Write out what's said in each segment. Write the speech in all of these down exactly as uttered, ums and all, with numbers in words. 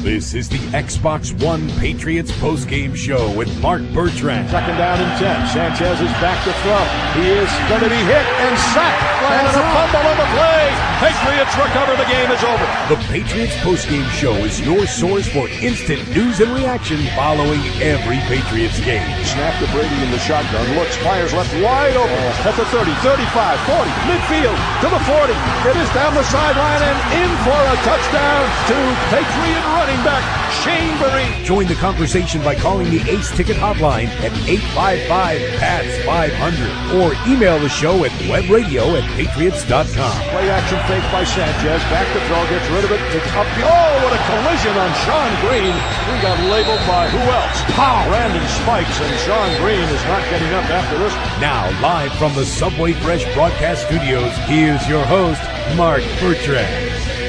This is the Xbox One Patriots postgame show with Mark Bertrand. Second down and ten. Sanchez is back to throw. He is going to be hit and sacked. And a fumble on the play. Patriots recover. The game is over. The Patriots postgame show is your source for instant news and reaction following every Patriots game. Snap to Brady in the shotgun. Looks, fires left wide open. At the thirty, thirty-five, forty, midfield to the forty. It is down the sideline and in for a touchdown to Patriot running back Shane Vereen. Join the conversation by calling the Ace Ticket hotline at eight five five, P A T S five hundred or email the show at webradio at patriots dot com. Play action fake by Sanchez. Back to throw. Gets rid of it. It's up. Oh, what a collision on Sean Green. We got labeled by who else? Pow! Brandon Spikes, and Sean Green is not getting up after this. Now, live from the Subway Fresh broadcast studios, here's your host, Mark Bertrand.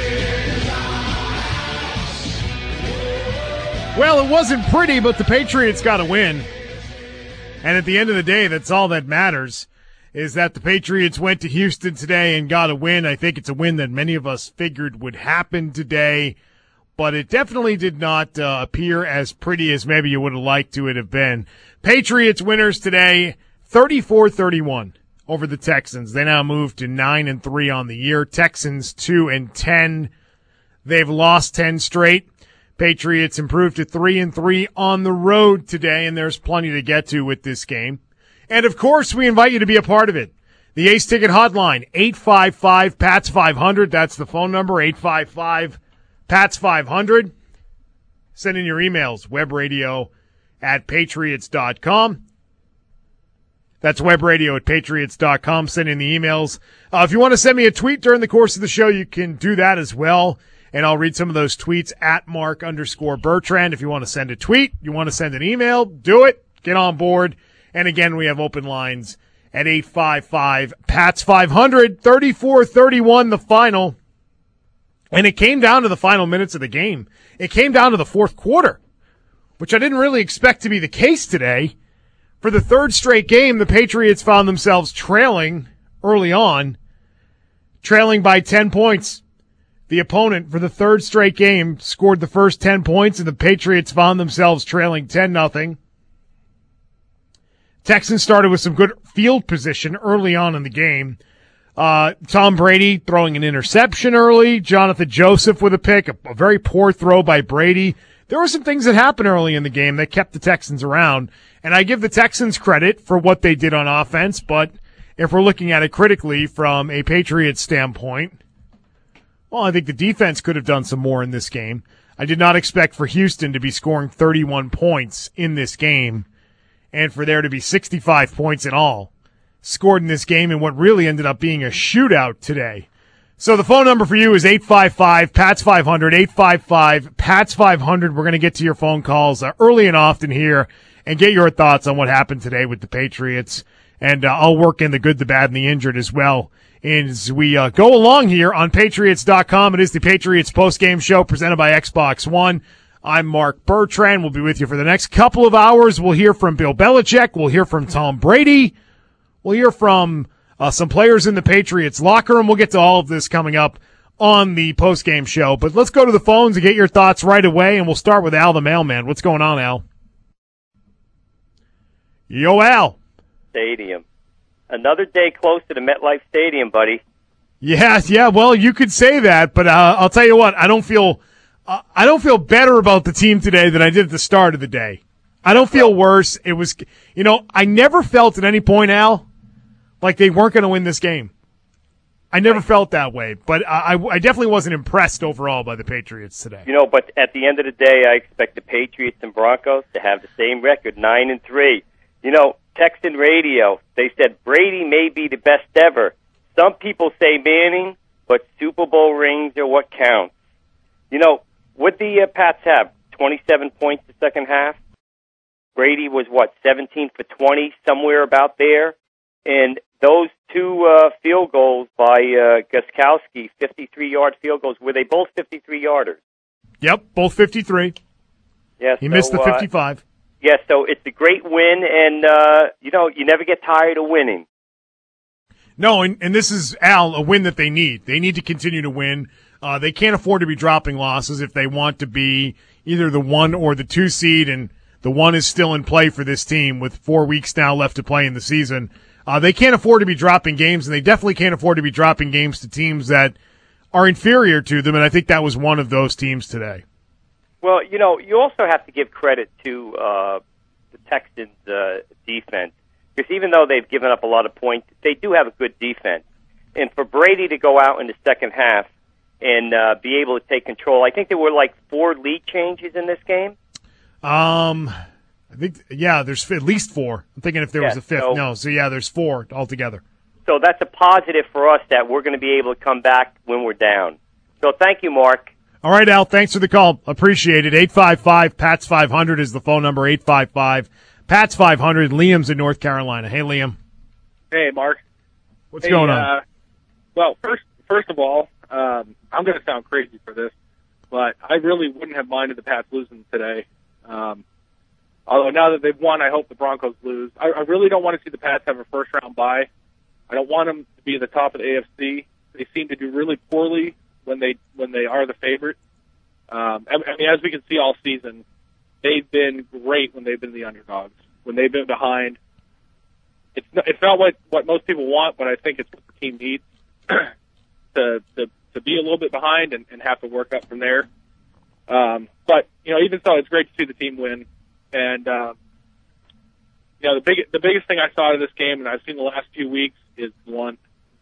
Well, it wasn't pretty, but the Patriots got a win. And at the end of the day, that's all that matters, is that the Patriots went to Houston today and got a win. I think it's a win that many of us figured would happen today, but it definitely did not uh, appear as pretty as maybe you would have liked to it have been. Patriots winners today, thirty-four thirty-one over the Texans. They now move to nine and three on the year. Texans two and ten. They've lost ten straight. Patriots improved to three and three on the road today, and there's plenty to get to with this game. And of course, we invite you to be a part of it. The Ace Ticket hotline, eight five five, P A T S five hundred. That's the phone number, eight five five, P A T S five hundred. Send in your emails, webradio at patriots dot com. That's webradio at patriots dot com. Send in the emails. Uh, if you want to send me a tweet during the course of the show, you can do that as well. And I'll read some of those tweets at Mark underscore Bertrand. If you want to send a tweet, you want to send an email, do it. Get on board. And again, we have open lines at eight five five, P A T S five hundred, thirty-four thirty-one the final. And it came down to the final minutes of the game. It came down to the fourth quarter, which I didn't really expect to be the case today. For the third straight game, the Patriots found themselves trailing early on, trailing by ten points. The opponent for the third straight game scored the first ten points, and the Patriots found themselves trailing ten nothing. Texans started with some good field position early on in the game. Uh, Tom Brady throwing an interception early. Jonathan Joseph with a pick, a, a very poor throw by Brady. There were some things that happened early in the game that kept the Texans around, and I give the Texans credit for what they did on offense, but if we're looking at it critically from a Patriots standpoint, well, I think the defense could have done some more in this game. I did not expect for Houston to be scoring thirty-one points in this game and for there to be sixty-five points in all scored in this game in what really ended up being a shootout today. So the phone number for you is eight five five, P A T S five hundred, eight five five, P A T S five hundred. We're going to get to your phone calls uh, early and often here and get your thoughts on what happened today with the Patriots. And uh, I'll work in the good, the bad, and the injured as well as we uh, go along here on patriots dot com. It is the Patriots postgame show presented by Xbox One. I'm Mark Bertrand. We'll be with you for the next couple of hours. We'll hear from Bill Belichick. We'll hear from Tom Brady. We'll hear from uh, some players in the Patriots locker room. We'll get to all of this coming up on the postgame show. But let's go to the phones and get your thoughts right away, and we'll start with Al the mailman. What's going on, Al? Yo, Al. Stadium. Another day close to the MetLife Stadium, buddy. Yeah, yeah. Well, you could say that, but uh, I'll tell you what. I don't feel, uh, I don't feel better about the team today than I did at the start of the day. I don't feel worse. It was, you know, I never felt at any point, Al, like they weren't going to win this game. I never felt that way, but I, I definitely wasn't impressed overall by the Patriots today. You know, but at the end of the day, I expect the Patriots and Broncos to have the same record, nine and three. You know, Texan radio, they said Brady may be the best ever. Some people say Manning, but Super Bowl rings are what counts. You know, what the uh, Pats have? twenty-seven points the second half. Brady was, what, seventeen for twenty, somewhere about there. And those two uh, field goals by uh, Gostkowski, fifty-three-yard field goals, were they both fifty-three-yarders? Yep, both fifty-three. Yeah, he so, missed the uh, fifty-five. Yeah, so it's a great win, and, uh, you know, you never get tired of winning. No, and, and this is, Al, a win that they need. They need to continue to win. Uh, they can't afford to be dropping losses if they want to be either the one or the two seed, and the one is still in play for this team with four weeks now left to play in the season. Uh, they can't afford to be dropping games, and they definitely can't afford to be dropping games to teams that are inferior to them, and I think that was one of those teams today. Well, you know, you also have to give credit to uh, the Texans' uh, defense, because even though they've given up a lot of points, they do have a good defense. And for Brady to go out in the second half and uh, be able to take control, I think there were like four lead changes in this game. Um, I think, yeah, there's at least four. I'm thinking if there yeah, was a fifth. So, no, so yeah, there's four altogether. So that's a positive for us that we're going to be able to come back when we're down. So thank you, Mark. All right, Al, thanks for the call. Appreciate it. eight five five, P A T S five hundred is the phone number, eight five five, P A T S five hundred. Liam's in North Carolina. Hey, Liam. Hey, Mark. What's hey, going on? Uh, well, first, first of all, um, I'm going to sound crazy for this, but I really wouldn't have minded the Pats losing today. Um, although now that they've won, I hope the Broncos lose. I, I really don't want to see the Pats have a first-round bye. I don't want them to be at the top of the A F C. They seem to do really poorly when they when they are the favorite. Um, I, I mean, as we can see all season, they've been great when they've been the underdogs. When they've been behind, it's not, it's not what, what most people want, but I think it's what the team needs to, to to be a little bit behind and, and have to work up from there. Um, but you know, even so, it's great to see the team win. And uh, you know, the big the biggest thing I saw of this game, and I've seen the last few weeks, is Blunt.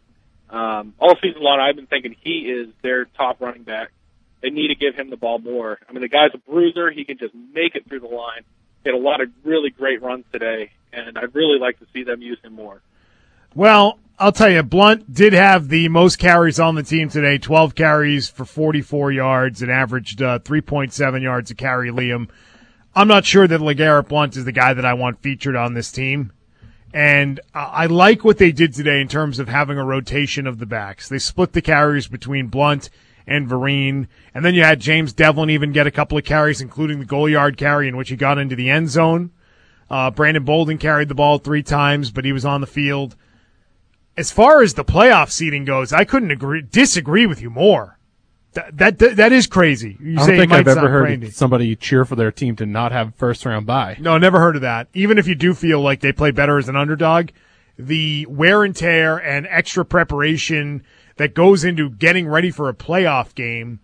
Um, all season long, I've been thinking he is their top running back. They need to give him the ball more. I mean, the guy's a bruiser. He can just make it through the line. He had a lot of really great runs today, and I'd really like to see them use him more. Well, I'll tell you, Blunt did have the most carries on the team today, twelve carries for forty-four yards and averaged uh, three point seven yards a carry, Liam. I'm not sure that LeGarrette Blunt is the guy that I want featured on this team. And I like what they did today in terms of having a rotation of the backs. They split the carries between Blunt and Vereen. And then you had James Devlin even get a couple of carries, including the goal yard carry in which he got into the end zone. Uh, Brandon Bolden carried the ball three times, but he was on the field. As far as the playoff seeding goes, I couldn't agree, disagree with you more. That that that, that is crazy. You I don't say think it might I've ever sound heard crazy. somebody cheer for their team to not have first round bye. No, never heard of that. Even if you do feel like they play better as an underdog, the wear and tear and extra preparation that goes into getting ready for a playoff game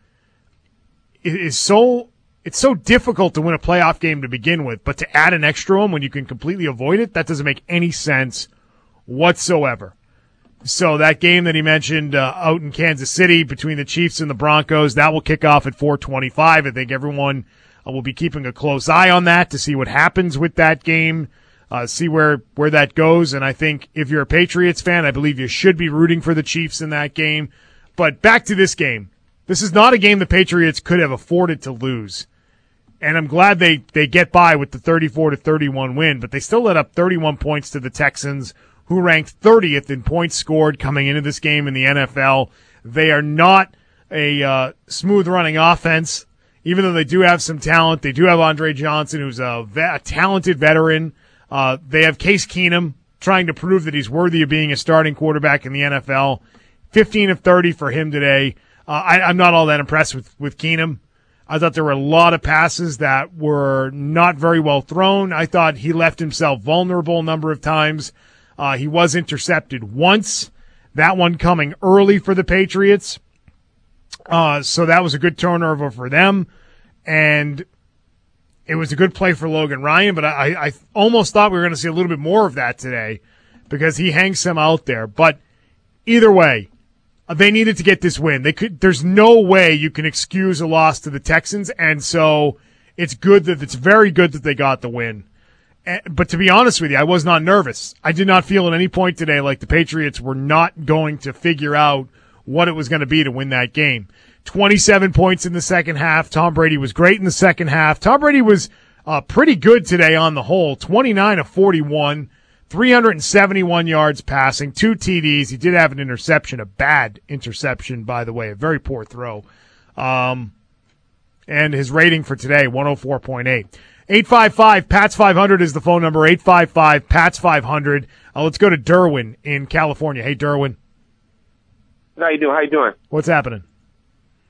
is, is so it's so difficult to win a playoff game to begin with. But to add an extra one when you can completely avoid it, that doesn't make any sense whatsoever. So that game that he mentioned uh, out in Kansas City between the Chiefs and the Broncos, that will kick off at four twenty-five. I think everyone uh, will be keeping a close eye on that to see what happens with that game, uh, see where, where that goes. And I think if you're a Patriots fan, I believe you should be rooting for the Chiefs in that game. But back to this game. This is not a game the Patriots could have afforded to lose. And I'm glad they, they get by with the thirty-four to thirty-one win, but they still let up thirty-one points to the Texans, who ranked thirtieth in points scored coming into this game in the N F L. They are not a uh, smooth-running offense, even though they do have some talent. They do have Andre Johnson, who's a, ve- a talented veteran. Uh, they have Case Keenum trying to prove that he's worthy of being a starting quarterback in the N F L. fifteen of thirty for him today. Uh, I, I'm not all that impressed with, with Keenum. I thought there were a lot of passes that were not very well thrown. I thought he left himself vulnerable a number of times. Uh, he was intercepted once, that one coming early for the Patriots. Uh, so that was a good turnover for them. And it was a good play for Logan Ryan, but I, I almost thought we were going to see a little bit more of that today because he hangs him out there. But either way, they needed to get this win. They could. There's no way you can excuse a loss to the Texans, and so it's good that it's very good that they got the win. But to be honest with you, I was not nervous. I did not feel at any point today like the Patriots were not going to figure out what it was going to be to win that game. twenty-seven points in the second half. Tom Brady was great in the second half. Tom Brady was uh, pretty good today on the whole. twenty-nine of forty-one, three hundred seventy-one yards passing, two T Ds. He did have an interception, a bad interception, by the way, a very poor throw. Um, and his rating for today, one oh four point eight. eight five five, P A T S five hundred is the phone number, eight five five, P A T S five hundred. Uh, let's go to Derwin in California. Hey, Derwin. How you doing? How you doing? What's happening?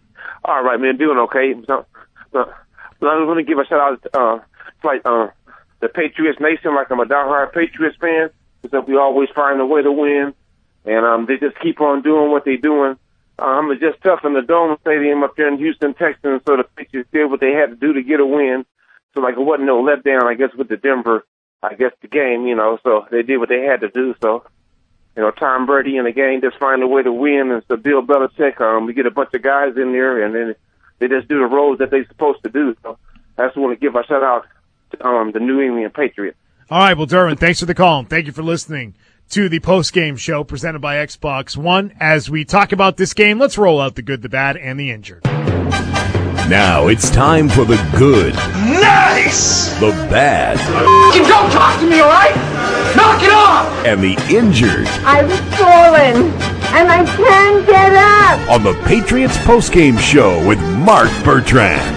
All right, man, doing okay. So, uh, I'm going to give a shout out to uh, like uh, the Patriots Nation, like I'm a diehard Patriots fan, because we always find a way to win, and um, they just keep on doing what they're doing. Um, it's just tough in the Dome Stadium up there in Houston, Texas, so the Patriots did what they had to do to get a win. So, like, it wasn't no letdown, I guess, with the Denver, I guess, the game, you know, so they did what they had to do. So, you know, Tom Brady in the game just find a way to win, and so Bill Belichick, um, we get a bunch of guys in there, and then they just do the roles that they're supposed to do. So I just want to give a shout out to um, the New England Patriots. All right, well, Derwin, thanks for the call. Thank you for listening to the post-game show presented by Xbox One. As we talk about this game, let's roll out the good, the bad, and the injured. Now it's time for the good. Nice! The bad. You don't talk to me, all right? Knock it off! And the injured. I've fallen, and I can't get up. On the Patriots post-game show with Mark Bertrand.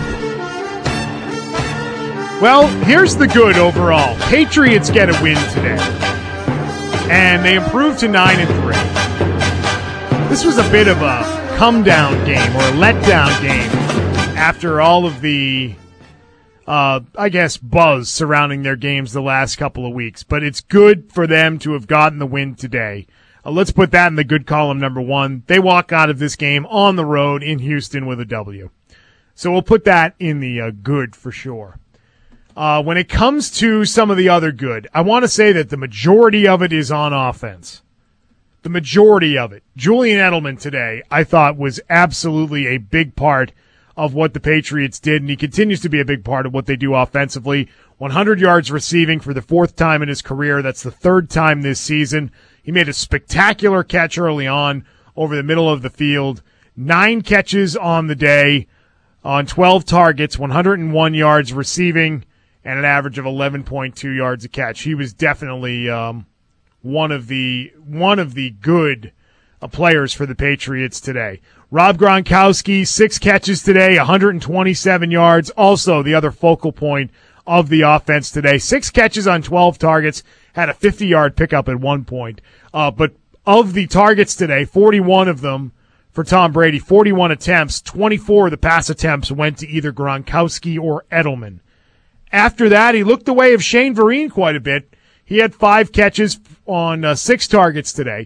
Well, here's the good overall. Patriots get a win today, and they improved to nine and three. This was a bit of a come-down game or a let-down game after all of the, uh, I guess, buzz surrounding their games the last couple of weeks. But it's good for them to have gotten the win today. Uh, let's put that in the good column, number one. They walk out of this game on the road in Houston with a W. So we'll put that in the uh, good for sure. Uh, when it comes to some of the other good, I want to say that the majority of it is on offense. The majority of it. Julian Edelman today, I thought, was absolutely a big part of what the Patriots did, and he continues to be a big part of what they do offensively. one hundred yards receiving for the fourth time in his career. That's the third time this season. He made a spectacular catch early on over the middle of the field. Nine catches on the day on twelve targets, one hundred one yards receiving, and an average of eleven point two yards a catch. He was definitely um, one of the one of the good uh, players for the Patriots today. Rob Gronkowski, six catches today, one hundred twenty-seven yards. Also the other focal point of the offense today. Six catches on twelve targets, had a fifty-yard pickup at one point. Uh, but of the targets today, forty-one of them for Tom Brady, forty-one attempts, twenty-four of the pass attempts went to either Gronkowski or Edelman. After that, he looked the way of Shane Vereen quite a bit. He had five catches on uh, six targets today.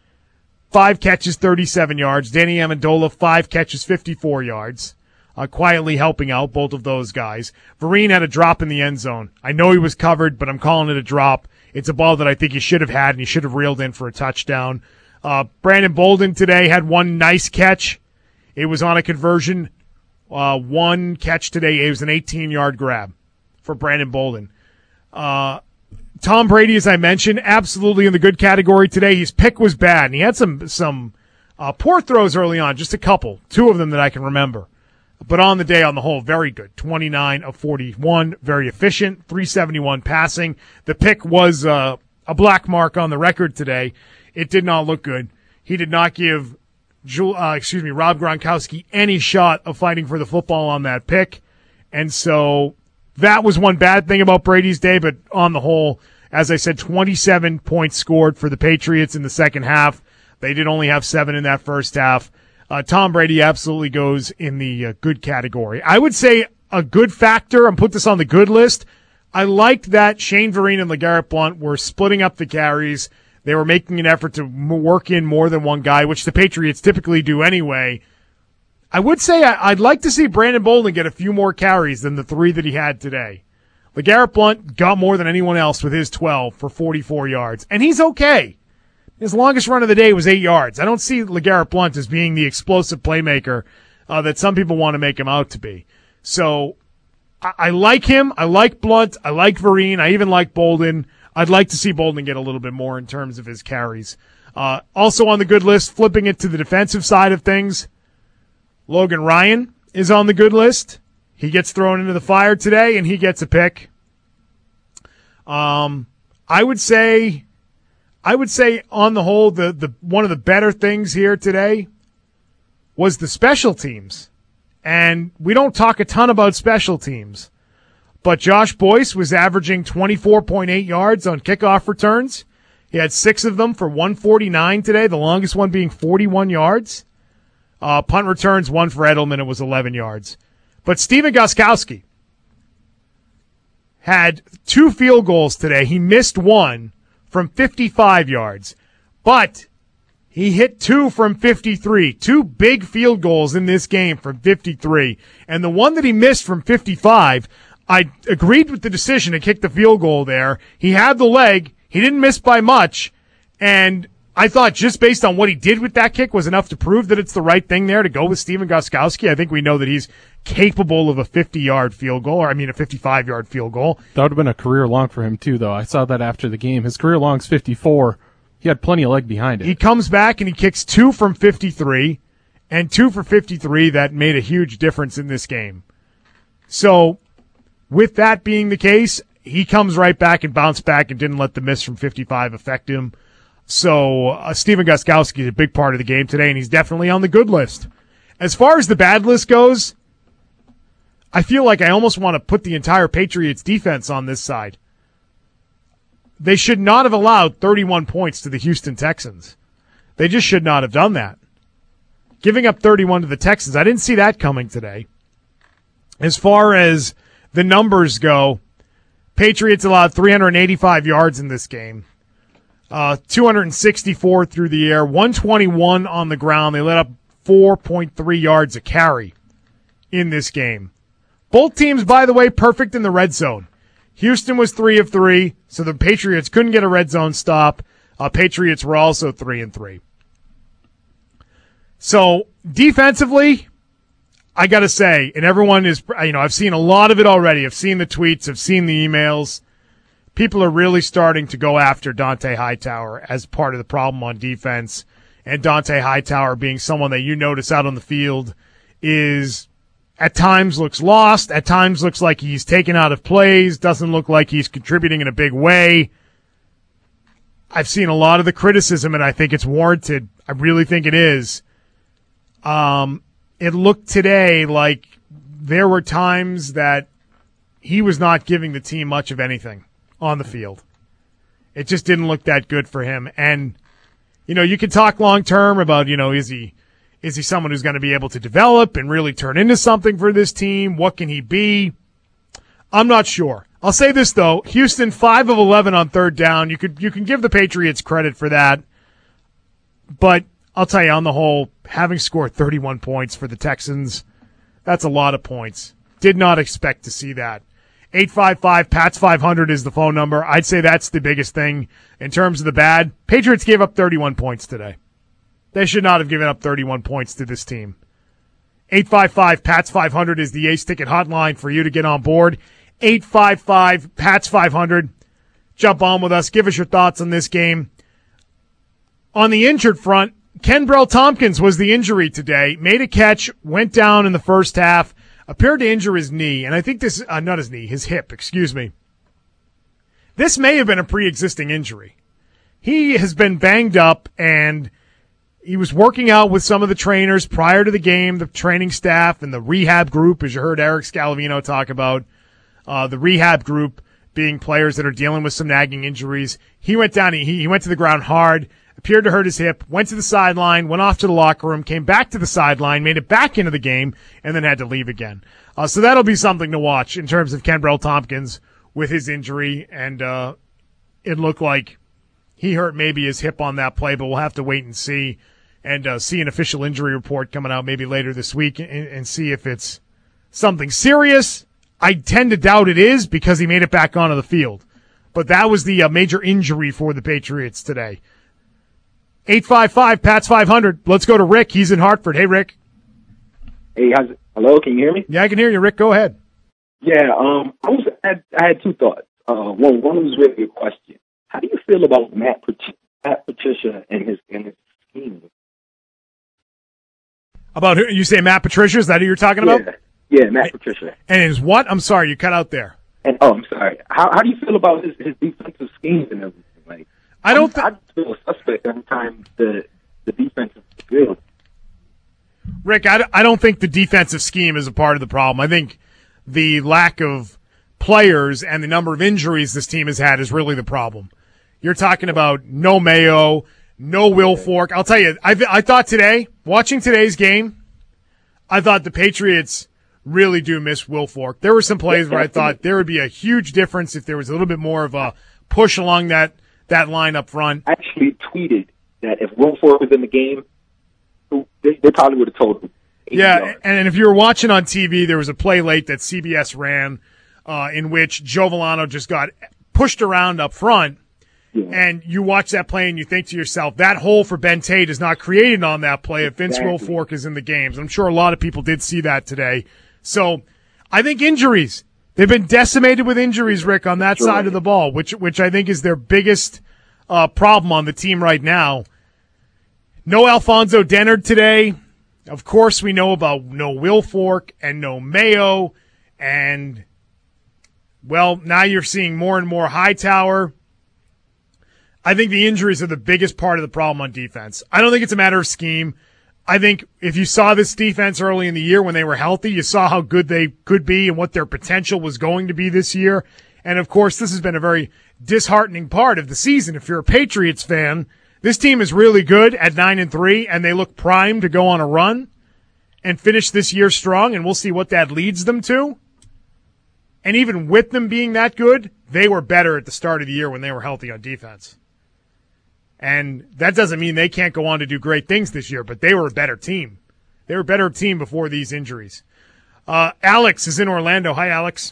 Five catches, thirty-seven yards. Danny Amendola, five catches, fifty-four yards. Uh, quietly helping out both of those guys. Vereen had a drop in the end zone. I know he was covered, but I'm calling it a drop. It's a ball that I think he should have had, and he should have reeled in for a touchdown. Uh, Brandon Bolden today had one nice catch. It was on a conversion. Uh, one catch today. It was an eighteen-yard grab for Brandon Bolden. Uh, Tom Brady, as I mentioned, absolutely in the good category today. His pick was bad, and he had some some uh, poor throws early on, just a couple, two of them that I can remember. But on the day, on the whole, very good. twenty-nine of forty-one, very efficient, three seventy-one passing. The pick was uh, a black mark on the record today. It did not look good. He did not give, uh, excuse me, Rob Gronkowski any shot of fighting for the football on that pick, and so that was one bad thing about Brady's day, but on the whole, as I said, twenty-seven points scored for the Patriots in the second half. They did only have seven in that first half. Uh, Tom Brady absolutely goes in the uh, good category. I would say a good factor, and put this on the good list, I liked that Shane Vereen and LeGarrette Blount were splitting up the carries. They were making an effort to work in more than one guy, which the Patriots typically do anyway. I would say I'd like to see Brandon Bolden get a few more carries than the three that he had today. LeGarrette Blount got more than anyone else with his twelve for forty-four yards, and he's okay. His longest run of the day was eight yards. I don't see LeGarrette Blount as being the explosive playmaker uh, that some people want to make him out to be. So I, I like him. I like Blount. I like Vereen. I even like Bolden. I'd like to see Bolden get a little bit more in terms of his carries. Uh, also on the good list, flipping it to the defensive side of things, Logan Ryan is on the good list. He gets thrown into the fire today, and he gets a pick. Um, I would say, I would say on the whole, the, the one of the better things here today was the special teams. And we don't talk a ton about special teams, but Josh Boyce was averaging twenty-four point eight yards on kickoff returns. He had six of them for one forty-nine today, the longest one being forty-one yards. Uh, punt returns, one for Edelman. It was eleven yards. But Steven Gostkowski had two field goals today. He missed one from fifty-five yards, but he hit two from fifty-three. Two big field goals in this game from fifty-three. And the one that he missed from fifty-five, I agreed with the decision to kick the field goal there. He had the leg. He didn't miss by much. And I thought just based on what he did with that kick was enough to prove that it's the right thing there to go with Steven Gostkowski. I think we know that he's capable of a fifty-yard field goal, or I mean a fifty-five-yard field goal. That would have been a career long for him, too, though. I saw that after the game. His career long's fifty-four. He had plenty of leg behind it. He comes back and he kicks two from fifty-three, and two for fifty-three that made a huge difference in this game. So with that being the case, he comes right back and bounced back and didn't let the miss from fifty-five affect him. So uh, Steven Gostkowski is a big part of the game today, and he's definitely on the good list. As far as the bad list goes, I feel like I almost want to put the entire Patriots defense on this side. They should not have allowed thirty-one points to the Houston Texans. They just should not have done that. Giving up thirty-one to the Texans, I didn't see that coming today. As far as the numbers go, Patriots allowed three hundred eighty-five yards in this game. Uh, two hundred sixty-four through the air, one twenty-one on the ground. They let up four point three yards a carry in this game. Both teams, by the way, perfect in the red zone. Houston was three of three, so the Patriots couldn't get a red zone stop. Uh, Patriots were also three and three. So defensively, I got to say, and everyone is, you know, I've seen a lot of it already. I've seen the tweets, I've seen the emails. People are really starting to go after Dont'a Hightower as part of the problem on defense. And Dont'a Hightower being someone that you notice out on the field is at times looks lost, at times looks like he's taken out of plays, doesn't look like he's contributing in a big way. I've seen a lot of the criticism, and I think it's warranted. I really think it is. Um, it looked today like there were times that he was not giving the team much of anything on the field. It just didn't look that good for him. And, you know, you can talk long term about, you know, is he is he someone who's going to be able to develop and really turn into something for this team? What can he be? I'm not sure. I'll say this, though. Houston, five of eleven on third down. You could you can give the Patriots credit for that. But I'll tell you, on the whole, having scored thirty-one points for the Texans, that's a lot of points. Did not expect to see that. eight five five, P A T S five hundred is the phone number. I'd say that's the biggest thing in terms of the bad. Patriots gave up thirty-one points today. They should not have given up thirty-one points to this team. eight five five, P A T S five hundred is the Ace Ticket hotline for you to get on board. eight five five, P A T S five hundred. Jump on with us. Give us your thoughts on this game. On the injured front, Kenbrell Tompkins was the injury today. Made a catch, went down in the first half. Appeared to injure his knee, and I think this, uh, not his knee, his hip, excuse me. This may have been a pre-existing injury. He has been banged up, and he was working out with some of the trainers prior to the game, the training staff and the rehab group, as you heard Eric Scalavino talk about, uh, the rehab group being players that are dealing with some nagging injuries. He went down, he, he went to the ground hard, appeared to hurt his hip, went to the sideline, went off to the locker room, came back to the sideline, made it back into the game, and then had to leave again. Uh, so that'll be something to watch in terms of Kenbrell Tompkins with his injury, and uh, it looked like he hurt maybe his hip on that play, but we'll have to wait and see, and uh, see an official injury report coming out maybe later this week and, and see if it's something serious. I tend to doubt it is because he made it back onto the field. But that was the uh, major injury for the Patriots today. eight five five, P A T S five hundred. Let's go to Rick. He's in Hartford. Hey, Rick. Hey, how's it? Hello, can you hear me? Yeah, I can hear you, Rick. Go ahead. Yeah, um, I was I had, I had two thoughts. Uh, one, one was really a question. How do you feel about Matt, Matt Patricia and his and his scheme? About who? You say Matt Patricia? Is that who you're talking Yeah, about? yeah, Matt Patricia. And his what? I'm sorry, you cut out there. And oh, I'm sorry. How how do you feel about his, his defensive schemes and everything? Like, I don't. Th- I just feel a suspect every time the the defense is good. Rick, I, I don't think the defensive scheme is a part of the problem. I think the lack of players and the number of injuries this team has had is really the problem. You're talking about no Mayo, no Will Fork. I'll tell you, I, I thought today, watching today's game, I thought the Patriots really do miss Will Fork. There were some plays where I thought there would be a huge difference if there was a little bit more of a push along that, that line up front. I actually tweeted that if Will Fork was in the game, they, they probably would have told him. Yeah, yards. And if you were watching on T V, there was a play late that C B S ran uh, in which Joe Villano just got pushed around up front. Yeah. And you watch that play and you think to yourself, that hole for Ben Tate is not created on that play if Vince exactly. Wilfork is in the games. I'm sure a lot of people did see that today. So I think injuries. They've been decimated with injuries, Rick, on that sure. side of the ball, which which I think is their biggest uh, problem on the team right now. No Alfonso Dennard today. Of course, we know about no Wilfork and no Mayo. And, well, now you're seeing more and more Hightower. I think the injuries are the biggest part of the problem on defense. I don't think it's a matter of scheme. I think if you saw this defense early in the year when they were healthy, you saw how good they could be and what their potential was going to be this year. And, of course, this has been a very disheartening part of the season. If you're a Patriots fan, this team is really good at nine and three, and they look primed to go on a run and finish this year strong, and we'll see what that leads them to. And even with them being that good, they were better at the start of the year when they were healthy on defense. And that doesn't mean they can't go on to do great things this year, but they were a better team. They were a better team before these injuries. Uh, Alex is in Orlando. Hi, Alex.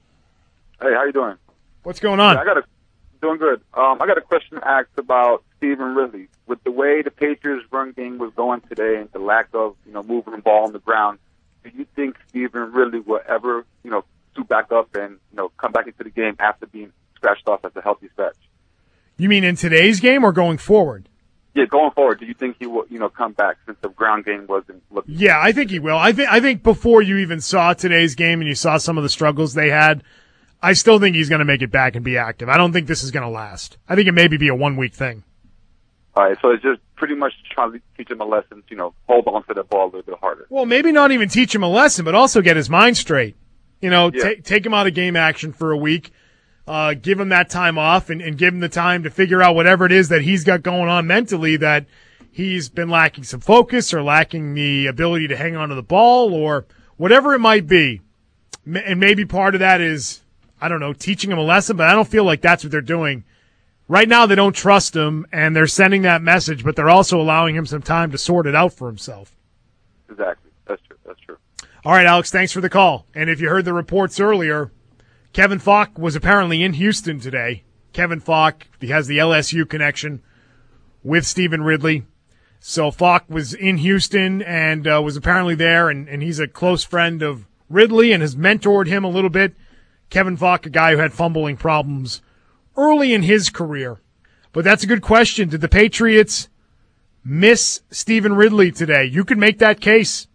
Hey, how you doing? What's going on? Yeah, I got a doing good. Um, I got a question asked about Stephen Ridley. With the way the Patriots' run game was going today and the lack of, you know, moving the ball on the ground, do you think Stephen Ridley will ever, you know, suit back up and, you know, come back into the game after being scratched off as a healthy scratch? You mean in today's game or going forward? Yeah, going forward, do you think he will, you know, come back since the ground game wasn't looking? Yeah, I think he will. I think I think before you even saw today's game and you saw some of the struggles they had, I still think he's going to make it back and be active. I don't think this is going to last. I think it maybe be a one-week thing. All right, so it's just pretty much trying to teach him a lesson, you know, hold on to the ball a little bit harder. Well, maybe not even teach him a lesson, but also get his mind straight. You know, yeah. t- take him out of game action for a week. Uh, give him that time off and, and give him the time to figure out whatever it is that he's got going on mentally, that he's been lacking some focus or lacking the ability to hang on to the ball or whatever it might be. And maybe part of that is, I don't know, teaching him a lesson, but I don't feel like that's what they're doing. Right now they don't trust him, and they're sending that message, but they're also allowing him some time to sort it out for himself. Exactly. That's true. That's true. All right, Alex, thanks for the call. And if you heard the reports earlier, Kevin Falk was apparently in Houston today. Kevin Falk, he has the L S U connection with Stephen Ridley. So Falk was in Houston and uh, was apparently there, and, and he's a close friend of Ridley and has mentored him a little bit. Kevin Falk, a guy who had fumbling problems early in his career. But that's a good question. Did the Patriots miss Stephen Ridley today? You could make that case.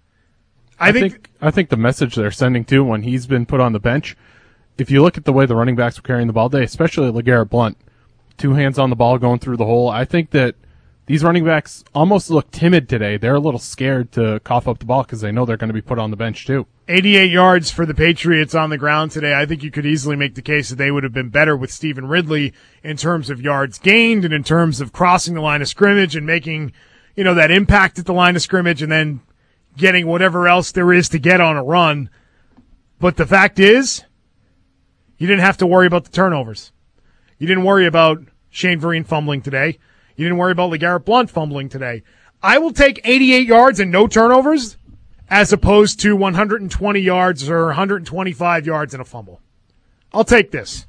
I, I think, think I think the message they're sending, too, when he's been put on the bench, if you look at the way the running backs were carrying the ball today, especially LeGarrette Blount, two hands on the ball going through the hole, I think that these running backs almost look timid today. They're a little scared to cough up the ball because they know they're going to be put on the bench, too. eighty-eight yards for the Patriots on the ground today. I think you could easily make the case that they would have been better with Stephen Ridley in terms of yards gained and in terms of crossing the line of scrimmage and making, you know, that impact at the line of scrimmage and then getting whatever else there is to get on a run. But the fact is, you didn't have to worry about the turnovers. You didn't worry about Shane Vereen fumbling today. You didn't worry about LeGarrette Blount fumbling today. I will take eighty-eight yards and no turnovers as opposed to one hundred twenty yards or one hundred twenty-five yards and a fumble. I'll take this.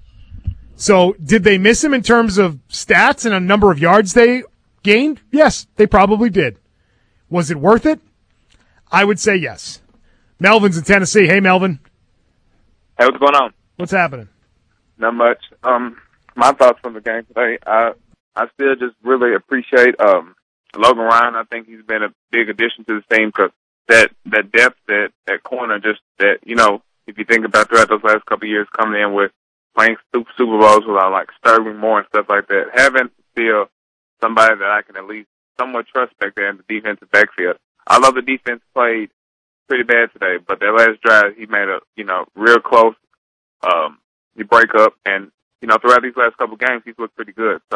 So did they miss him in terms of stats and a number of yards they gained? Yes, they probably did. Was it worth it? I would say yes. Melvin's in Tennessee. Hey, Melvin. Hey, what's going on? What's happening? Not much. Um, my thoughts from the game today. I I still just really appreciate um Logan Ryan. I think he's been a big addition to the team because that that depth at that corner, just that, you know, if you think about throughout those last couple of years coming in with playing Super Bowls without like Sterling Moore and stuff like that, having still somebody that I can at least somewhat trust back there in the defensive backfield. I love the defense played pretty bad today, but that last drive he made a, you know, real close. Um, he break up, and, you know, throughout these last couple of games he's looked pretty good. So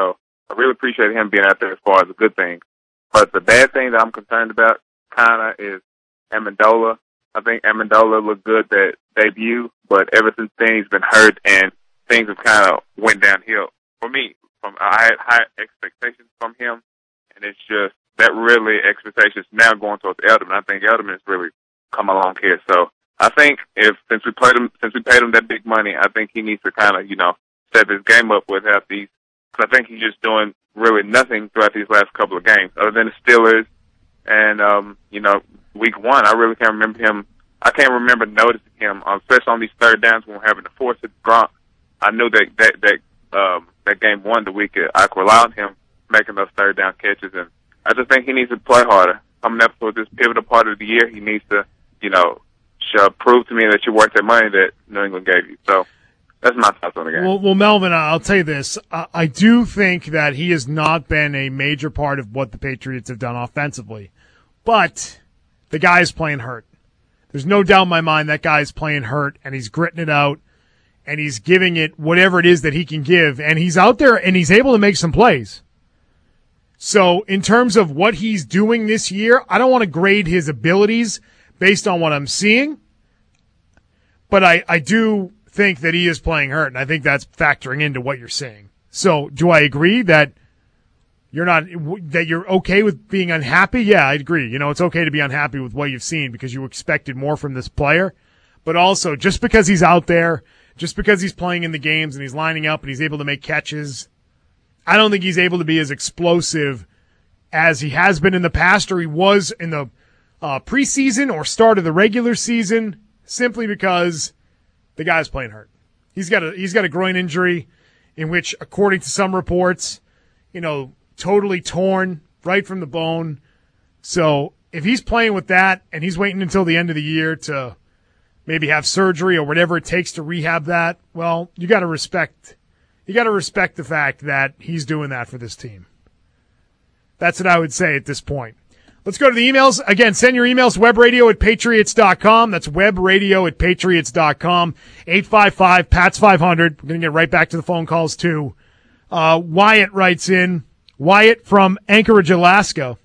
I really appreciate him being out there as far as a good thing. But the bad thing that I'm concerned about kind of is Amendola. I think Amendola looked good that debut, but ever since then he's been hurt and things have kind of went downhill. For me, from I had high expectations from him, and it's just that really expectations now going towards Edelman. I think Edelman has really come along here. So I think if since we played him, since we paid him that big money, I think he needs to kind of you know step his game up without these. Because I think he's just doing really nothing throughout these last couple of games, other than the Steelers and um, you know week one. I really can't remember him. I can't remember noticing him, um, especially on these third downs when we're having to force it. Gronk. I knew that that that um, that game one the week I could rely on him making those third down catches, and I just think he needs to play harder. Coming up for this pivotal part of the year, he needs to, you know, show, prove to me that you're worth that money that New England gave you. So that's my thoughts on the game. Well, well Melvin, I'll tell you this. I, I do think that he has not been a major part of what the Patriots have done offensively, but the guy is playing hurt. There's no doubt in my mind that guy is playing hurt, and he's gritting it out, and he's giving it whatever it is that he can give, and he's out there, and he's able to make some plays. So in terms of what he's doing this year, I don't want to grade his abilities based on what I'm seeing, but I, I do think that he is playing hurt, and I think that's factoring into what you're saying. So do I agree that you're not that you're okay with being unhappy? Yeah, I agree. You know, it's okay to be unhappy with what you've seen because you expected more from this player. But also, just because he's out there, just because he's playing in the games and he's lining up and he's able to make catches, I don't think he's able to be as explosive as he has been in the past or he was in the uh, preseason or start of the regular season, simply because the guy's playing hurt. He's got a he's got a groin injury in which, according to some reports, you know, totally torn right from the bone. So if he's playing with that and he's waiting until the end of the year to maybe have surgery or whatever it takes to rehab that, well, you got to respect you got to respect the fact that he's doing that for this team. That's what I would say at this point. Let's go to the emails. Again, send your emails, webradio at patriots dot com. That's webradio at patriots dot com. eight five five, P A T S five hundred. We're going to get right back to the phone calls, too. Uh, Wyatt writes in, Wyatt from Anchorage, Alaska.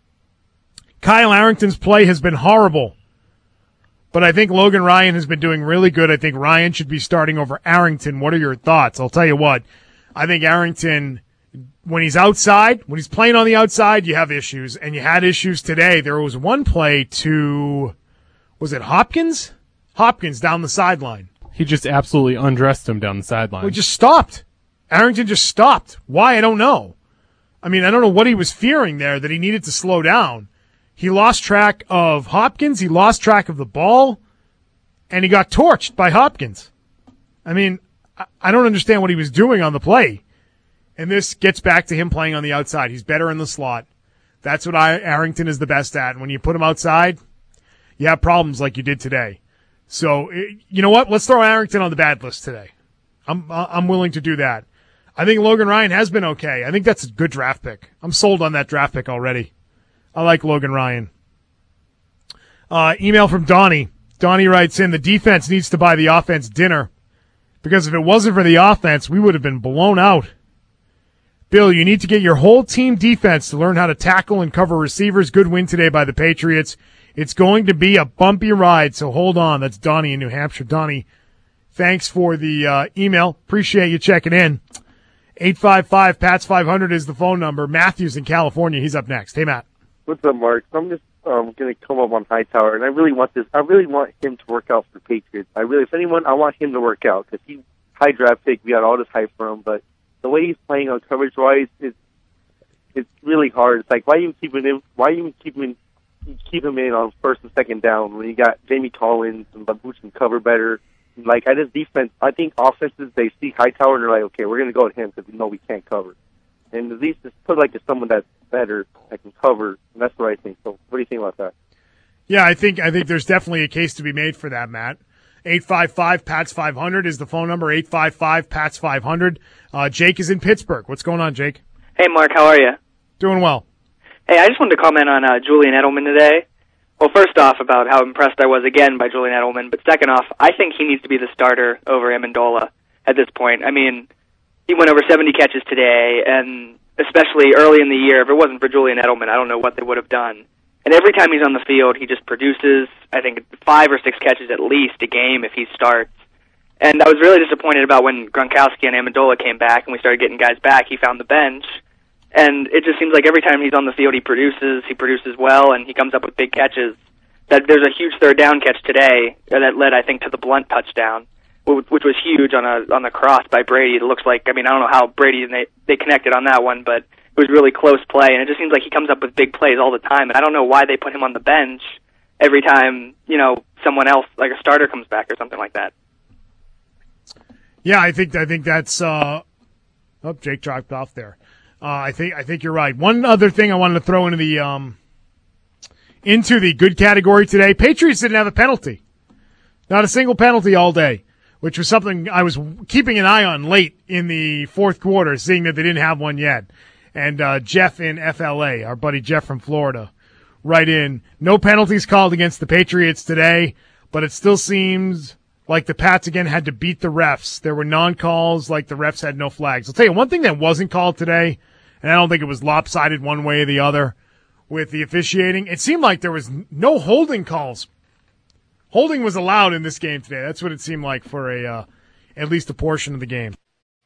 Kyle Arrington's play has been horrible, but I think Logan Ryan has been doing really good. I think Ryan should be starting over Arrington. What are your thoughts? I'll tell you what. I think Arrington, when he's outside, when he's playing on the outside, you have issues, and you had issues today. There was one play to, was it Hopkins? Hopkins down the sideline. He just absolutely undressed him down the sideline. Well, he just stopped. Arrington just stopped. Why? I don't know. I mean, I don't know what he was fearing there, that he needed to slow down. He lost track of Hopkins. He lost track of the ball, and he got torched by Hopkins. I mean, I don't understand what he was doing on the play. And this gets back to him playing on the outside. He's better in the slot. That's what I, Arrington is the best at. And when you put him outside, you have problems like you did today. So, you know what? Let's throw Arrington on the bad list today. I'm I'm willing to do that. I think Logan Ryan has been okay. I think that's a good draft pick. I'm sold on that draft pick already. I like Logan Ryan. Uh, email from Donnie. Donnie writes in, the defense needs to buy the offense dinner because if it wasn't for the offense, we would have been blown out. Bill, you need to get your whole team defense to learn how to tackle and cover receivers. Good win today by the Patriots. It's going to be a bumpy ride, so hold on. That's Donnie in New Hampshire. Donnie, thanks for the uh, email. Appreciate you checking in. eight five five, P A T S five hundred is the phone number. Matthew's in California. He's up next. Hey, Matt. What's up, Mark? I'm just um, going to come up on Hightower, and I really want this. I really want him to work out for the Patriots. I really, if anyone, I want him to work out because he's high draft pick. We got all this hype for him, but the way he's playing on coverage-wise is it's really hard. It's like why even keep him in? Why even keep him in, keep him in on first and second down when you got Jamie Collins and Babuch can cover better? Like I just defense. I think offenses they see Hightower and they're like, okay, we're going to go at him because we know we can't cover. And at least just put like to someone that's better that can cover. And that's what I think. So what do you think about that? Yeah, I think I think there's definitely a case to be made for that, Matt. eight five five, P A T S five hundred is the phone number, eight five five, P A T S five hundred. Uh, Jake is in Pittsburgh. What's going on, Jake? Hey, Mark, how are you? Doing well. Hey, I just wanted to comment on uh, Julian Edelman today. Well, first off, about how impressed I was again by Julian Edelman, but second off, I think he needs to be the starter over Amendola at this point. I mean, he went over seventy catches today, and especially early in the year. If it wasn't for Julian Edelman, I don't know what they would have done. And every time he's on the field, he just produces, I think, five or six catches at least a game if he starts. And I was really disappointed about when Gronkowski and Amendola came back and we started getting guys back. He found the bench. And it just seems like every time he's on the field, he produces, he produces well, and he comes up with big catches. That there's a huge third down catch today that led, I think, to the Blunt touchdown, which was huge on a on the cross by Brady. It looks like, I mean, I don't know how Brady and they, they connected on that one, but it was really close play, and it just seems like he comes up with big plays all the time, and I don't know why they put him on the bench every time, you know, someone else, like a starter, comes back or something like that. Yeah, I think I think that's uh oh, Jake dropped off there. Uh I think I think you're right. One other thing I wanted to throw into the um into the good category today, Patriots didn't have a penalty. Not a single penalty all day, which was something I was keeping an eye on late in the fourth quarter, seeing that they didn't have one yet. And uh, Jeff in F L A, our buddy Jeff from Florida, right in. No penalties called against the Patriots today, but it still seems like the Pats again had to beat the refs. There were non-calls, like the refs had no flags. I'll tell you one thing that wasn't called today, and I don't think it was lopsided one way or the other with the officiating. It seemed like there was no holding calls. Holding was allowed in this game today. That's what it seemed like for a uh, at least a portion of the game.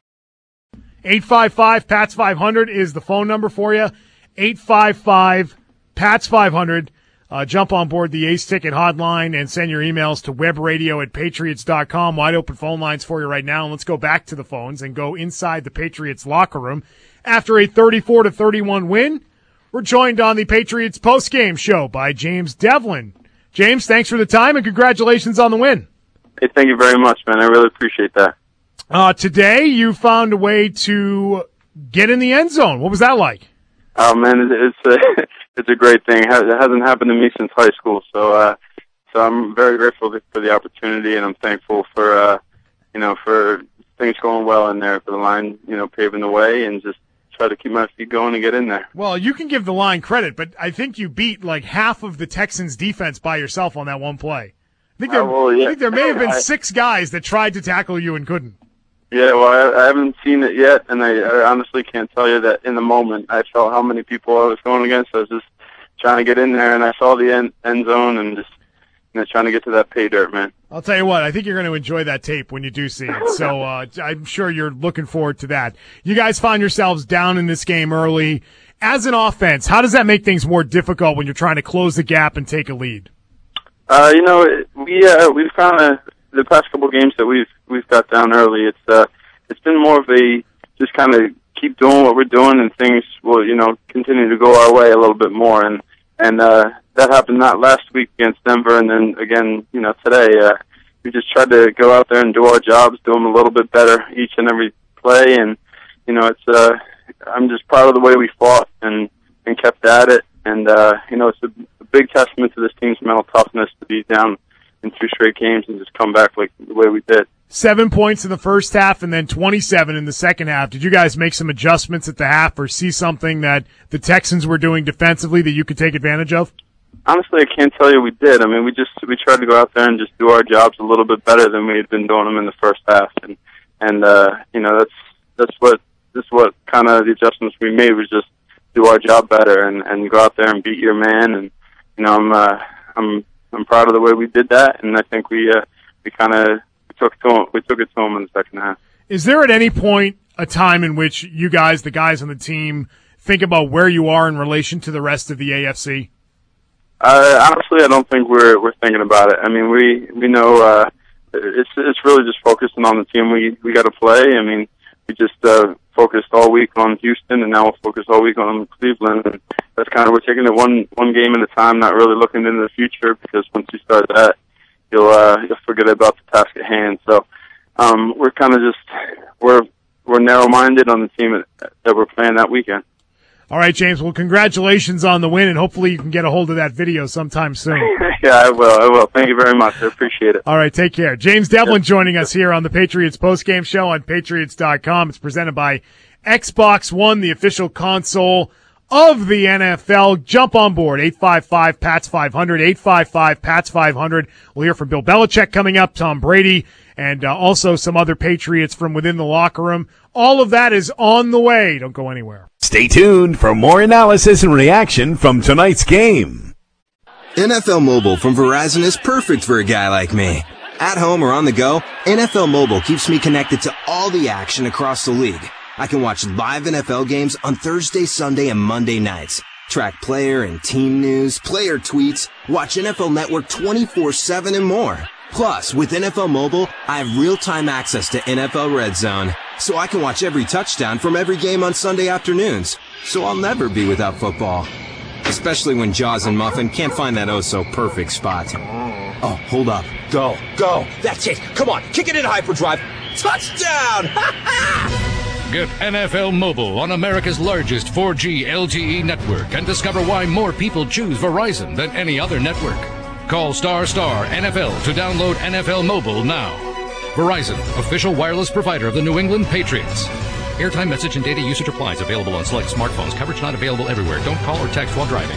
eight five five, P A T S five hundred is the phone number for you. eight five five, P A T S five hundred. Uh, jump on board the Ace Ticket hotline and send your emails to webradio at patriots dot com. Wide open phone lines for you right now. And let's go back to the phones and go inside the Patriots locker room. After a thirty-four to thirty-one win, we're joined on the Patriots postgame show by James Devlin. James, thanks for the time and congratulations on the win. Hey, thank you very much, man. I really appreciate that. Uh, today you found a way to get in the end zone. What was that like? Oh man, it's a, it's a great thing. It hasn't happened to me since high school, so uh, so I'm very grateful for the opportunity, and I'm thankful for uh, you know for things going well in there, for the line, you know, paving the way, and just try to keep my feet going and get in there. Well, you can give the line credit, but I think you beat like half of the Texans' defense by yourself on that one play. I think there, uh, well, yeah. I think there may have been I, six guys that tried to tackle you and couldn't. Yeah, well, I, I haven't seen it yet, and I, I honestly can't tell you that in the moment I felt how many people I was going against. I was just trying to get in there, and I saw the end, end zone and just you know, trying to get to that pay dirt, man. I'll tell you what, I think you're going to enjoy that tape when you do see it. So uh, I'm sure you're looking forward to that. You guys find yourselves down in this game early. As an offense, how does that make things more difficult when you're trying to close the gap and take a lead? Uh, you know, we uh, we've kind of the past couple of games that we've we've got down early. It's uh, it's been more of a just kind of keep doing what we're doing, and things will you know continue to go our way a little bit more. And and uh, that happened not last week against Denver, and then again, you know, today. Uh, we just tried to go out there and do our jobs, do them a little bit better each and every play, and you know, it's uh, I'm just proud of the way we fought and and kept at it. And uh, you know, it's a, a big testament to this team's mental toughness to be down in two straight games and just come back like the way we did. Seven points in the first half and then twenty-seven in the second half. Did you guys make some adjustments at the half or see something that the Texans were doing defensively that you could take advantage of? Honestly, I can't tell you we did. I mean, we just we tried to go out there and just do our jobs a little bit better than we had been doing them in the first half, and and uh, you know that's that's what that's what kind of the adjustments we made was just do our job better and, and go out there and beat your man. And you know, I'm uh, I'm I'm proud of the way we did that, and I think we uh, we kind of took to him, we took it to them in the second half. Is there at any point a time in which you guys, the guys on the team, think about where you are in relation to the rest of the A F C? Uh, honestly, I don't think we're we're thinking about it. I mean, we we know uh, it's it's really just focusing on the team we we got to play. I mean, we just uh, focused all week on Houston, and now we'll focus all week on Cleveland. And that's kind of we're taking it one one game at a time, not really looking into the future, because once you start that, you'll uh, you'll forget about the task at hand. So um, we're kind of just we're we're narrow-minded on the team that we're playing that weekend. All right, James. Well, congratulations on the win, and hopefully you can get a hold of that video sometime soon. Yeah, I will. I will. Thank you very much. I appreciate it. All right, take care. James Devlin joining us here on the Patriots postgame show on patriots dot com. It's presented by Xbox One, the official console of the N F L. Jump on board. eight five five, P A T S five hundred, eight five five, P A T S five hundred. We'll hear from Bill Belichick coming up, Tom Brady, and uh, also some other Patriots from within the locker room. All of that is on the way. Don't go anywhere. Stay tuned for more analysis and reaction from tonight's game. N F L Mobile from Verizon is perfect for a guy like me. At home or on the go, N F L Mobile keeps me connected to all the action across the league. I can watch live N F L games on Thursday, Sunday, and Monday nights. Track player and team news, player tweets, watch N F L Network twenty-four seven and more. Plus, with N F L Mobile, I have real-time access to N F L Red Zone, so I can watch every touchdown from every game on Sunday afternoons. So I'll never be without football. Especially when Jaws and Muffin can't find that oh-so-perfect spot. Oh, hold up. Go. Go. That's it. Come on. Kick it in hyperdrive. Touchdown! Ha ha! Get N F L Mobile on America's largest four G L T E network and discover why more people choose Verizon than any other network. Call star star N F L to download N F L Mobile now. Verizon, official wireless provider of the New England Patriots. Airtime, message, and data usage applies. Available on select smartphones. Coverage not available everywhere. Don't call or text while driving.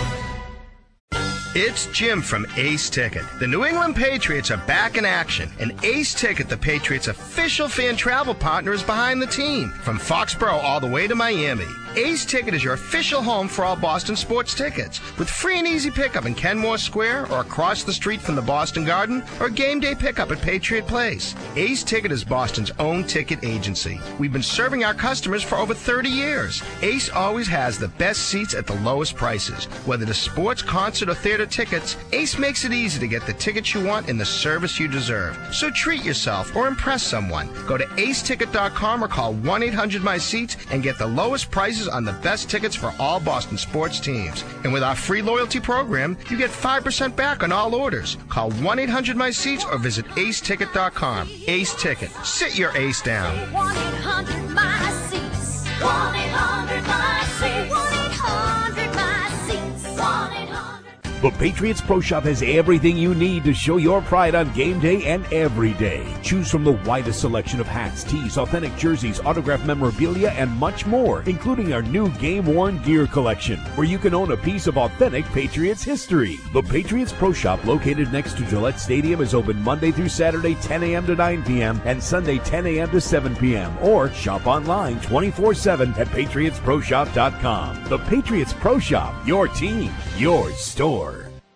It's Jim from Ace Ticket. The New England Patriots are back in action, and Ace Ticket, the Patriots' official fan travel partner, is behind the team. From Foxborough all the way to Miami, Ace Ticket is your official home for all Boston sports tickets. With free and easy pickup in Kenmore Square or across the street from the Boston Garden, or game day pickup at Patriot Place. Ace Ticket is Boston's own ticket agency. We've been serving our customers for over thirty years. Ace always has the best seats at the lowest prices. Whether it's sports, concert, or theater tickets, Ace makes it easy to get the tickets you want and the service you deserve. So treat yourself or impress someone. Go to ace ticket dot com or call one eight hundred my seats and get the lowest prices on the best tickets for all Boston sports teams. And with our free loyalty program, you get five percent back on all orders. Call one eight hundred my seats or visit ace ticket dot com. Ace Ticket. Sit your ace down. one eight hundred my seats. one eight hundred my seats. one eight hundred my seats. one eight hundred The Patriots Pro Shop has everything you need to show your pride on game day and every day. Choose from the widest selection of hats, tees, authentic jerseys, autographed memorabilia, and much more, including our new game-worn gear collection, where you can own a piece of authentic Patriots history. The Patriots Pro Shop, located next to Gillette Stadium, is open Monday through Saturday, ten a.m. to nine p.m., and Sunday, ten a.m. to seven p.m., or shop online twenty-four seven at patriots pro shop dot com. The Patriots Pro Shop, your team, your store.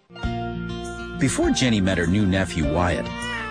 Before Jenny met her new nephew, Wyatt,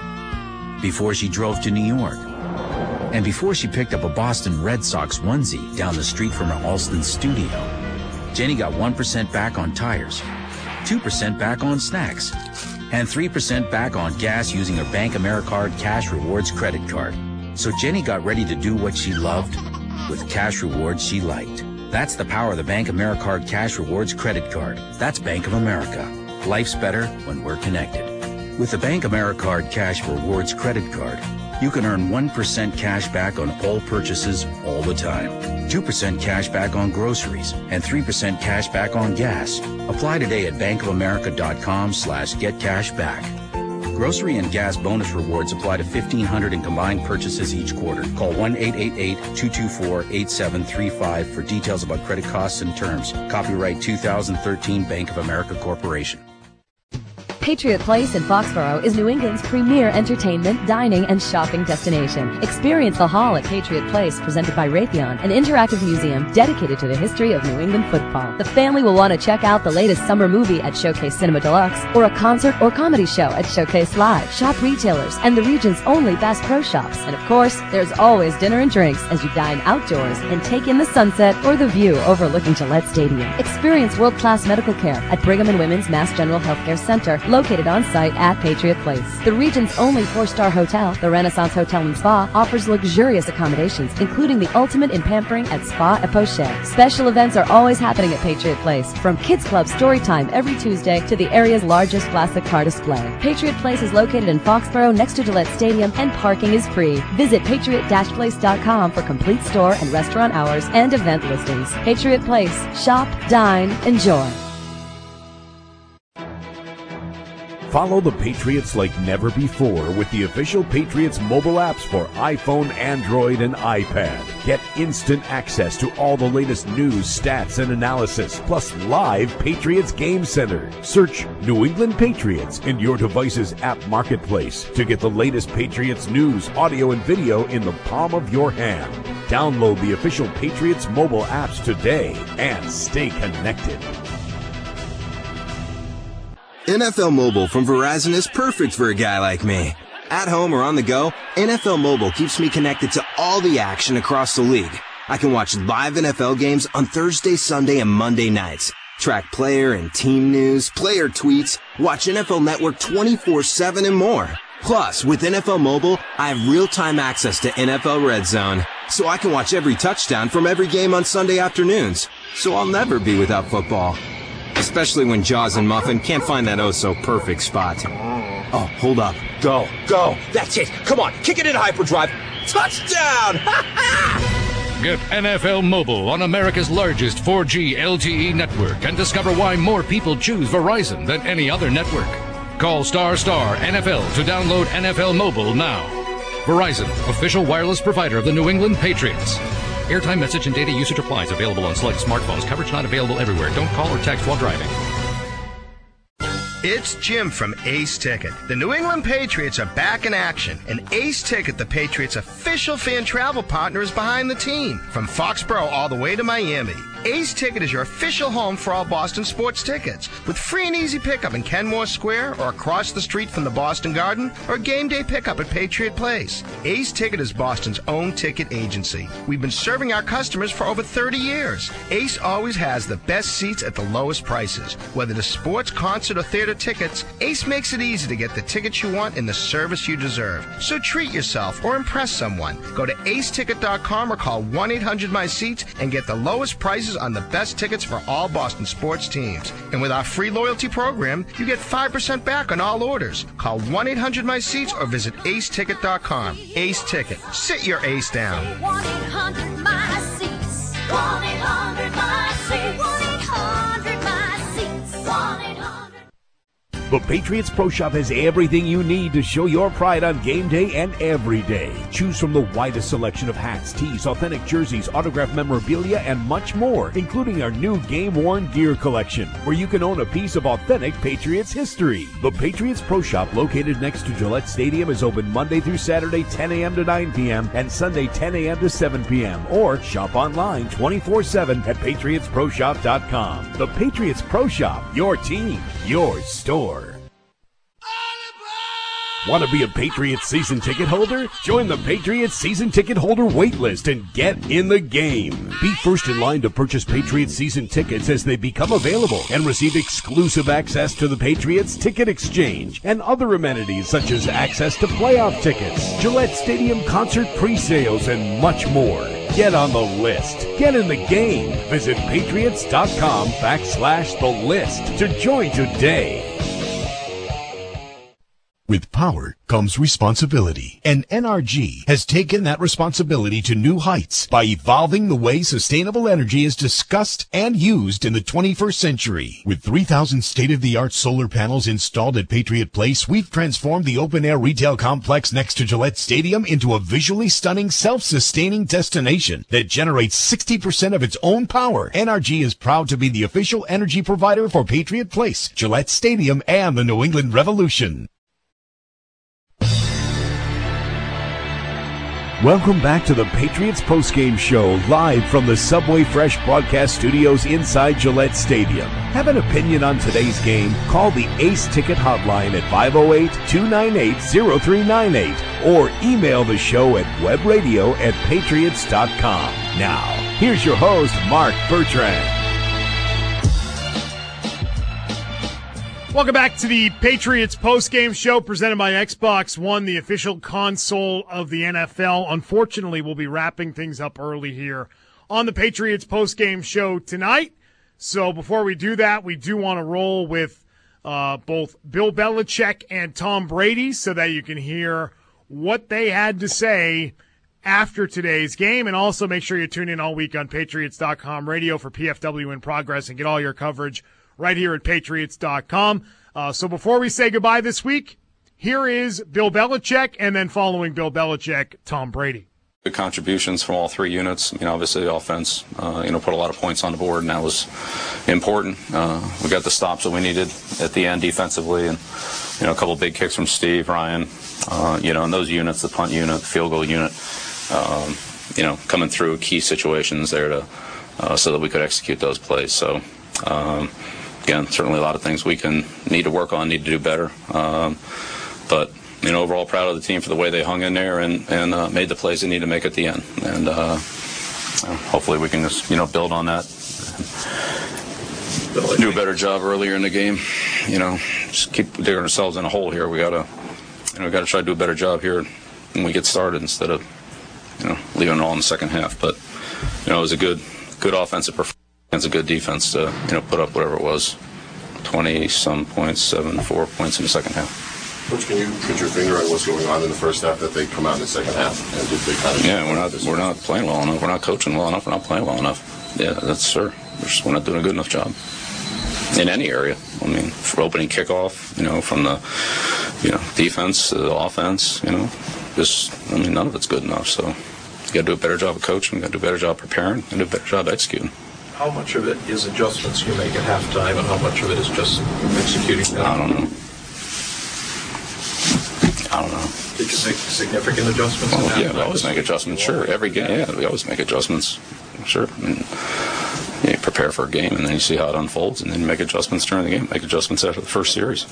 before she drove to New York, and before she picked up a Boston Red Sox onesie down the street from her Alston studio, Jenny got one percent back on tires, two percent back on snacks, and three percent back on gas using her Bank AmeriCard Cash Rewards credit card. So Jenny got ready to do what she loved with cash rewards she liked. That's the power of the Bank AmeriCard Cash Rewards credit card. That's Bank of America. Life's better when we're connected. With the Bank AmeriCard Cash Rewards credit card, you can earn one percent cash back on all purchases all the time, two percent cash back on groceries, and three percent cash back on gas. Apply today at bankofamerica.com slash get cash back. Grocery and gas bonus rewards apply to fifteen hundred in combined purchases each quarter. Call one eight eight eight, two two four, eight seven three five for details about credit costs and terms. Copyright two thousand thirteen Bank of America Corporation. Patriot Place in Foxborough is New England's premier entertainment, dining, and shopping destination. Experience the Hall at Patriot Place, presented by Raytheon, an interactive museum dedicated to the history of New England football. The family will want to check out the latest summer movie at Showcase Cinema Deluxe, or a concert or comedy show at Showcase Live. Shop retailers and the region's only Bass Pro Shops. And of course, there's always dinner and drinks as you dine outdoors and take in the sunset or the view overlooking Gillette Stadium. Experience world-class medical care at Brigham and Women's Mass General Healthcare Center, located on site at Patriot Place. The region's only four-star hotel, the Renaissance Hotel and Spa, offers luxurious accommodations, including the ultimate in pampering at Spa et Poche. Special events are always happening at Patriot Place, from Kids Club story time every Tuesday to the area's largest classic car display. Patriot Place is located in Foxborough next to Gillette Stadium, and parking is free. Visit patriot dash place dot com for complete store and restaurant hours and event listings. Patriot Place. Shop, dine, enjoy. Follow the Patriots like never before with the official Patriots mobile apps for iPhone, Android, and iPad. Get instant access to all the latest news, stats, and analysis, plus live Patriots Game Center. Search New England Patriots in your device's app marketplace to get the latest Patriots news, audio, and video in the palm of your hand. Download the official Patriots mobile apps today and stay connected. N F L Mobile from Verizon is perfect for a guy like me. At home or on the go, N F L Mobile keeps me connected to all the action across the league. I can watch live N F L games on Thursday, Sunday, and Monday nights. Track player and team news, player tweets, watch N F L Network twenty-four seven and more. Plus, with N F L Mobile, I have real-time access to N F L Red Zone, so I can watch every touchdown from every game on Sunday afternoons. So I'll never be without football. Especially when Jaws and Muffin can't find that oh-so-perfect spot. Oh, hold up. Go. Go. That's it. Come on. Kick it in hyperdrive. Touchdown! Get N F L Mobile on America's largest four G L T E network and discover why more people choose Verizon than any other network. Call star star N F L to download N F L Mobile now. Verizon, official wireless provider of the New England Patriots. Airtime, message, and data usage applies. Available on select smartphones. Coverage not available everywhere. Don't call or text while driving. It's Jim from Ace Ticket. The New England Patriots are back in action, and Ace Ticket, the Patriots' official fan travel partner, is behind the team. From Foxborough all the way to Miami, Ace Ticket is your official home for all Boston sports tickets, with free and easy pickup in Kenmore Square or across the street from the Boston Garden, or game day pickup at Patriot Place. Ace Ticket is Boston's own ticket agency. We've been serving our customers for over thirty years. Ace always has the best seats at the lowest prices. Whether it's sports, concert, or theater tickets, Ace makes it easy to get the tickets you want and the service you deserve. So treat yourself or impress someone. Go to ace ticket dot com or call one eight hundred my seats and get the lowest prices on the best tickets for all Boston sports teams. And with our free loyalty program, you get five percent back on all orders. Call one eight hundred my seats or visit ace ticket dot com. Ace Ticket. Sit your ace down. one eight hundred my seats. one eight hundred my seats. one eight hundred my seats. one eight hundred. The Patriots Pro Shop has everything you need to show your pride on game day and every day. Choose from the widest selection of hats, tees, authentic jerseys, autographed memorabilia, and much more, including our new game-worn gear collection, where you can own a piece of authentic Patriots history. The Patriots Pro Shop, located next to Gillette Stadium, is open Monday through Saturday, ten a.m. to nine p.m., and Sunday, ten a.m. to seven p.m., or shop online twenty-four seven at patriots pro shop dot com. The Patriots Pro Shop, your team, your store. Want to be a Patriots season ticket holder? Join the Patriots season ticket holder waitlist and get in the game. Be first in line to purchase Patriots season tickets as they become available and receive exclusive access to the Patriots Ticket Exchange and other amenities such as access to playoff tickets, Gillette Stadium concert pre-sales, and much more. Get on the list. Get in the game. Visit patriots.com backslash the list to join today. With power comes responsibility, and N R G has taken that responsibility to new heights by evolving the way sustainable energy is discussed and used in the twenty-first century. With three thousand state-of-the-art solar panels installed at Patriot Place, we've transformed the open-air retail complex next to Gillette Stadium into a visually stunning, self-sustaining destination that generates sixty percent of its own power. N R G is proud to be the official energy provider for Patriot Place, Gillette Stadium, and the New England Revolution. Welcome back to the Patriots postgame show, live from the Subway Fresh broadcast studios inside Gillette Stadium. Have an opinion on today's game? Call the Ace Ticket hotline at five oh eight, two nine eight, oh three nine eight or email the show at webradio at patriots dot com. Now, here's your host, Mark Bertrand. Welcome back to the Patriots postgame show presented by Xbox One, the official console of the N F L. Unfortunately, we'll be wrapping things up early here on the Patriots postgame show tonight. So before we do that, we do want to roll with uh, both Bill Belichick and Tom Brady so that you can hear what they had to say after today's game. And also make sure you tune in all week on patriots dot com radio for P F W in progress and get all your coverage right here at patriots dot com. Uh, so before we say goodbye this week, here is Bill Belichick, and then following Bill Belichick, Tom Brady. Good contributions from all three units. I mean, obviously the offense, uh, you know, put a lot of points on the board, and that was important. Uh, we got the stops that we needed at the end defensively, and you know, a couple of big kicks from Steve, Ryan, uh, you know, and those units, the punt unit, the field goal unit, um, you know, coming through key situations there to uh, so that we could execute those plays. So, um, again, certainly a lot of things we can need to work on, need to do better, um, but. You know, overall proud of the team for the way they hung in there and, and uh, made the plays they need to make at the end. And uh, hopefully we can just, you know, build on that. Do a better job earlier in the game. You know, just keep digging ourselves in a hole here. We gotta, you know, we gotta try to do a better job here when we get started instead of, you know, leaving it all in the second half. But, you know, it was a good, good offensive performance against a good defense to, you know, put up whatever it was, twenty-some points, seven, four points in the second half. Coach, can you put your finger on what's going on in the first half that they come out in the second half? And did they kind of yeah, we're not we're not playing well enough. We're not coaching well enough. We're not playing well enough. Yeah, that's sir. We're, just, we're not doing a good enough job in any area. I mean, for opening kickoff, you know, from the you know defense to the offense, you know, just I mean, none of it's good enough. So you got to do a better job of coaching. You got to do a better job preparing, and do a better job executing. How much of it is adjustments you make at halftime, and how much of it is just executing? I don't know. I don't know. Did you make significant adjustments? Well, in yeah, we always make adjustments. Sure, every game. Yeah, we always make adjustments. Sure. I mean, you prepare for a game, and then you see how it unfolds, and then you make adjustments during the game. Make adjustments after the first series.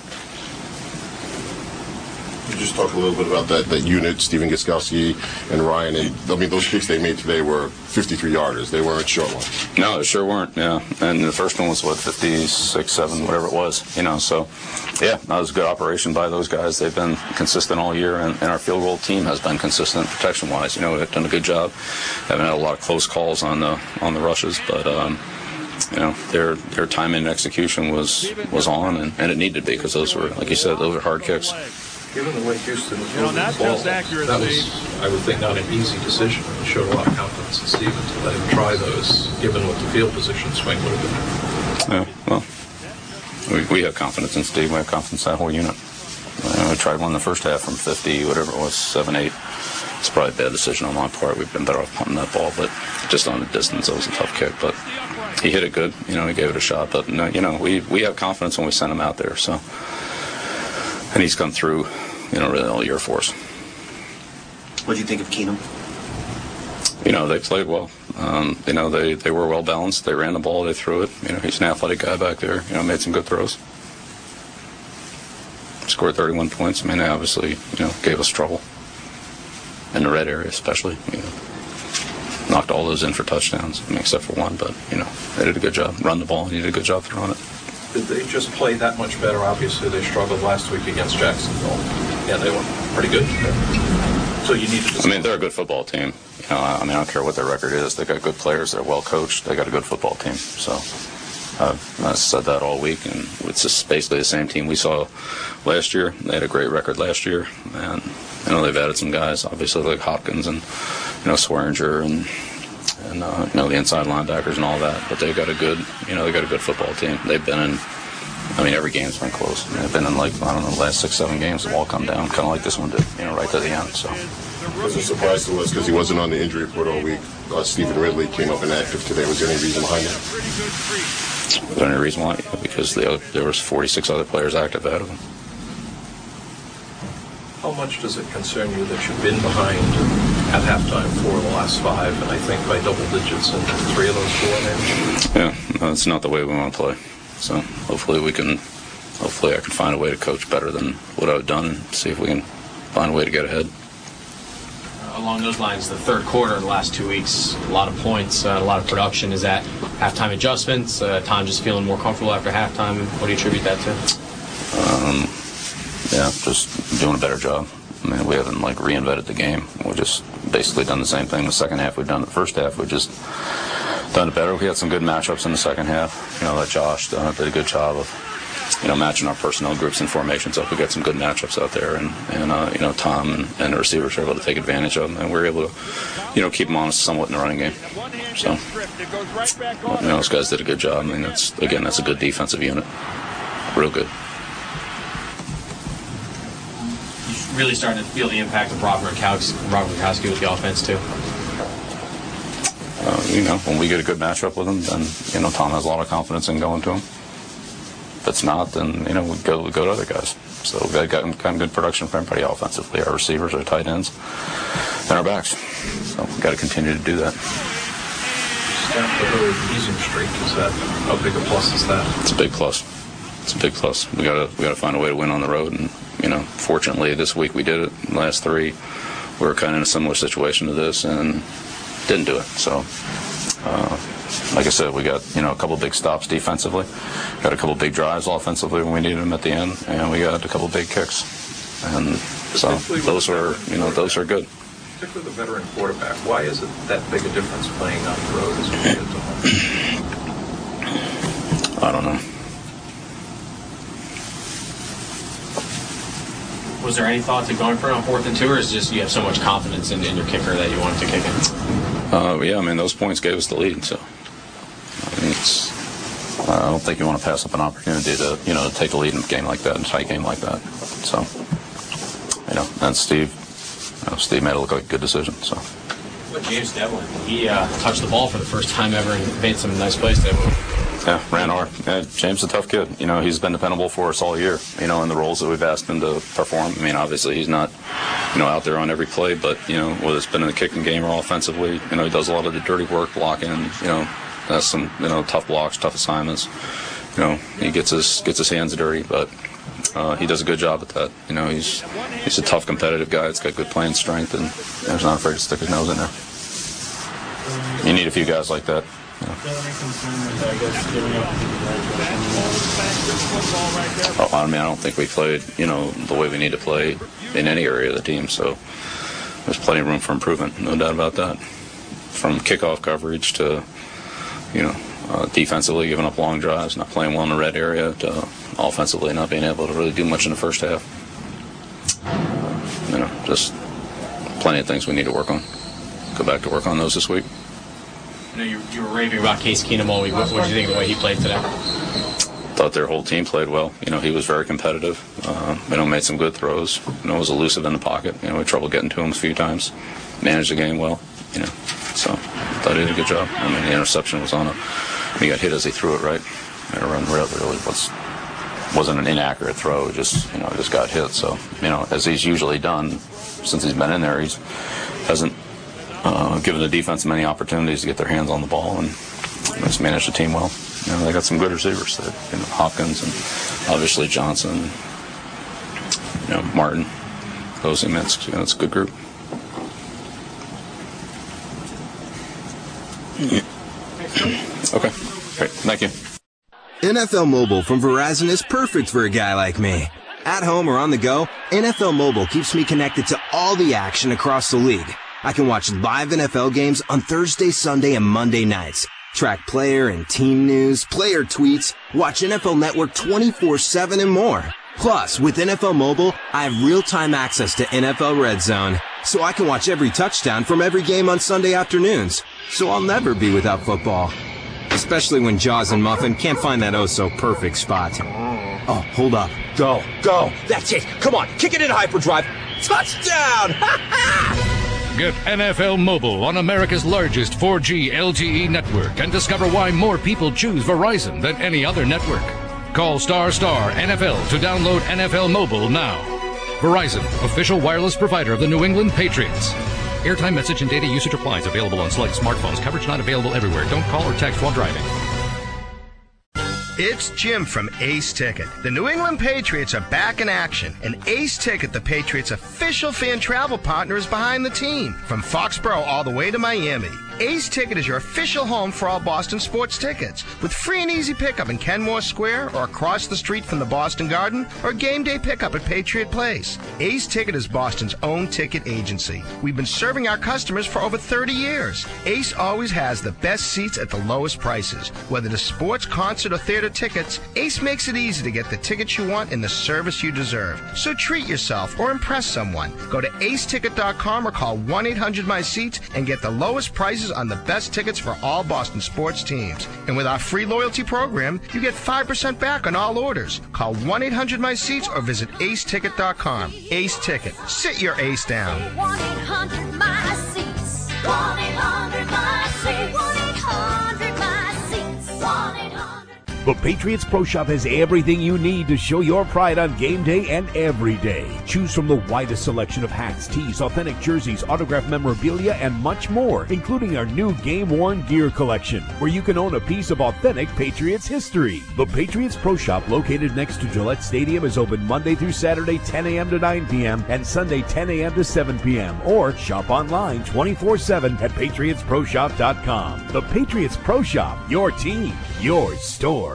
You just talk a little bit about that, that unit, Stephen Gostkowski and Ryan. And I mean, those kicks they made today were fifty-three yarders. They weren't short ones. No, they sure weren't. Yeah, and the first one was what fifty-six, seven, whatever it was. You know, so yeah, that was a good operation by those guys. They've been consistent all year, and, and our field goal team has been consistent protection-wise. You know, they've done a good job. Haven't had a lot of close calls on the on the rushes, but. Um, You know, their their timing and execution was was on, and, and it needed to be because those were, like you said, those were hard kicks. Given the way Houston was you know, not the ball, just accuracy. that was, I would think, not an easy decision. It showed a lot of confidence in Stephen to let him try those, given what the field position swing would have been. Yeah, well, we, we have confidence in Steve. We have confidence in that whole unit. You know, we tried one in the first half from fifty, whatever it was, seven, eight. It's probably a bad decision on my part. We've been better off punting that ball, but just on the distance, it was a tough kick. But he hit it good. You know, he gave it a shot. But, no, you know, we, we have confidence when we send him out there. So, and he's come through, you know, really all year for us. What do you think of Keenum? You know, they played well. Um, you know, they, they were well balanced. They ran the ball. They threw it. You know, he's an athletic guy back there. You know, made some good throws. Scored thirty-one points. I mean, they obviously, you know, gave us trouble. In the red area especially. You know, knocked all those in for touchdowns, I mean, except for one. But, you know, they did a good job. Run the ball, and he did a good job throwing it. Did they just play that much better? Obviously, they struggled last week against Jacksonville. Yeah, they were pretty good. So you need to. I mean, they're a good football team. You know, I mean, I don't care what their record is. They got good players. They're well coached. They got a good football team. So I've, I've said that all week, and it's just basically the same team we saw last year. They had a great record last year, and you know they've added some guys, obviously like Hopkins and you know Swearinger and. And uh, you know the inside linebackers and all that, but they got a good, you know, they got a good football team. They've been in, I mean, every game's been close. I mean, they've been in like I don't know, the last six, seven games, they've all come down, kind of like this one did, you know, right to the end. So. It was a surprise to us because he wasn't on the injury report all week. Uh, Stephen Ridley came up inactive today. Was there any reason behind that? Was there any reason why? Yeah, because the other, there was forty-six other players active out of him. How much does it concern you that you've been behind at halftime for the last five, and I think by double digits in three of those four games? Yeah, no, it's not the way we want to play. So hopefully we can, hopefully I can find a way to coach better than what I've done and see if we can find a way to get ahead. Along those lines, the third quarter, the last two weeks, a lot of points, uh, a lot of production. Is that halftime adjustments, uh, Tom just feeling more comfortable after halftime? What do you attribute that to? Um, yeah, just doing a better job. I mean, we haven't, like, reinvented the game. We've just basically done the same thing the second half we've done the first half. We've just done it better. We had some good matchups in the second half. You know, that Josh uh, did a good job of, you know, matching our personnel groups and formations up. We got some good matchups out there, and, and uh, you know, Tom and, and the receivers were able to take advantage of them, and we were able to, you know, keep them honest somewhat in the running game. So, you know, those guys did a good job. I mean, that's, again, that's a good defensive unit. Real good. really starting to feel the impact of Robert Gronkowski, Robert Gronkowski with the offense too? Uh, you know, when we get a good matchup with him, then, you know, Tom has a lot of confidence in going to him. If it's not, then, you know, we go, we go to other guys. So we've got kind of good production from everybody offensively. Our receivers, our tight ends, and our backs. So we've got to continue to do that. Snap the early losing streak. Is that, how big a plus is that? It's a big plus. It's a big plus. We gotta we gotta find a way to win on the road, and, you know, fortunately this week we did it. The last three, we were kind of in a similar situation to this, and didn't do it. So, uh, like I said, we got, you know, a couple big stops defensively, got a couple big drives offensively when we needed them at the end, and we got a couple big kicks. And so those are, you know, those are good. Particularly the veteran quarterback. Why is it that big a difference playing on the road as compared to home? I don't know. Was there any thought to going for it on fourth and two, or is it just you have so much confidence in, in your kicker that you wanted to kick it? Uh, yeah, I mean, those points gave us the lead, so I mean, it's, I don't think you want to pass up an opportunity to, you know, take a lead in a game like that, in a tight game like that. So, you know, and Steve, you know, Steve made it look like a good decision. So. But James Devlin, he uh, touched the ball for the first time ever and made some nice plays there. Yeah, ran hard. Yeah, James is a tough kid. You know, he's been dependable for us all year, you know, in the roles that we've asked him to perform. I mean, obviously he's not, you know, out there on every play, but, you know, whether it's been in the kicking game or offensively, you know, he does a lot of the dirty work, blocking, you know, has some, you know, tough blocks, tough assignments. You know, he gets his gets his hands dirty, but uh, he does a good job at that. You know, he's he's a tough, competitive guy. He's got good playing strength, and he's not afraid to stick his nose in there. You need a few guys like that. Yeah. Oh, I mean, I don't think we played, you know, the way we need to play in any area of the team. So there's plenty of room for improvement, no doubt about that. From kickoff coverage to, you know, uh, defensively giving up long drives, not playing well in the red area, to offensively not being able to really do much in the first half. You know, just plenty of things we need to work on. Go back to work on those this week. I know you, you were raving about Case Keenum all week. What did you think of the way he played today? Thought their whole team played well. You know, he was very competitive. Uh, you know, made some good throws. You know, was elusive in the pocket. You know, we had trouble getting to him a few times. Managed the game well. You know, so thought he did a good job. I mean, the interception was on a. He got hit as he threw it right. It really, really was wasn't an inaccurate throw. It just, you know, just got hit. So, you know, as he's usually done since he's been in there, he's hasn't. Uh, giving the defense many opportunities to get their hands on the ball, and just managed the team well. You know, they got some good receivers, there, you know, Hopkins and obviously Johnson, you know, Martin. Those, I mean, it's, you know, it's a good group. Okay, great, thank you. N F L Mobile from Verizon is perfect for a guy like me. At home or on the go, N F L Mobile keeps me connected to all the action across the league. I can watch live N F L games on Thursday, Sunday, and Monday nights. Track player and team news, player tweets, watch N F L Network twenty-four seven and more. Plus, with N F L Mobile, I have real-time access to N F L Red Zone, so I can watch every touchdown from every game on Sunday afternoons. So I'll never be without football. Especially when Jaws and Muffin can't find that oh-so-perfect spot. Oh, hold up. Go, go. That's it. Come on, kick it in hyperdrive. Touchdown! Ha ha! Get N F L Mobile on America's largest four G L T E network and discover why more people choose Verizon than any other network. Call star star N F L to download N F L Mobile now. Verizon, official wireless provider of the New England Patriots. Airtime, message, and data usage applies. Available on select smartphones. Coverage not available everywhere. Don't call or text while driving. It's Jim from Ace Ticket. The New England Patriots are back in action, and Ace Ticket, the Patriots' official fan travel partner, is behind the team. From Foxborough all the way to Miami, Ace Ticket is your official home for all Boston sports tickets, with free and easy pickup in Kenmore Square or across the street from the Boston Garden, or game day pickup at Patriot Place. Ace Ticket is Boston's own ticket agency. We've been serving our customers for over thirty years. Ace always has the best seats at the lowest prices. Whether it's sports, concert, or theater theater tickets, Ace makes it easy to get the tickets you want and the service you deserve. So treat yourself or impress someone. Go to ace ticket dot com or call one eight hundred my seats and get the lowest prices on the best tickets for all Boston sports teams. And with our free loyalty program, you get five percent back on all orders. Call one eight hundred my seats or visit ace ticket dot com. Ace Ticket. Sit your ace down. one eight hundred my seats. one eight hundred my seats. one eight hundred my seats. one eight hundred. The Patriots Pro Shop has everything you need to show your pride on game day and every day. Choose from the widest selection of hats, tees, authentic jerseys, autographed memorabilia, and much more, including our new game-worn gear collection, where you can own a piece of authentic Patriots history. The Patriots Pro Shop, located next to Gillette Stadium, is open Monday through Saturday, ten a.m. to nine p.m., and Sunday, ten a.m. to seven p.m., or shop online twenty-four seven at patriots pro shop dot com. The Patriots Pro Shop, your team, your store.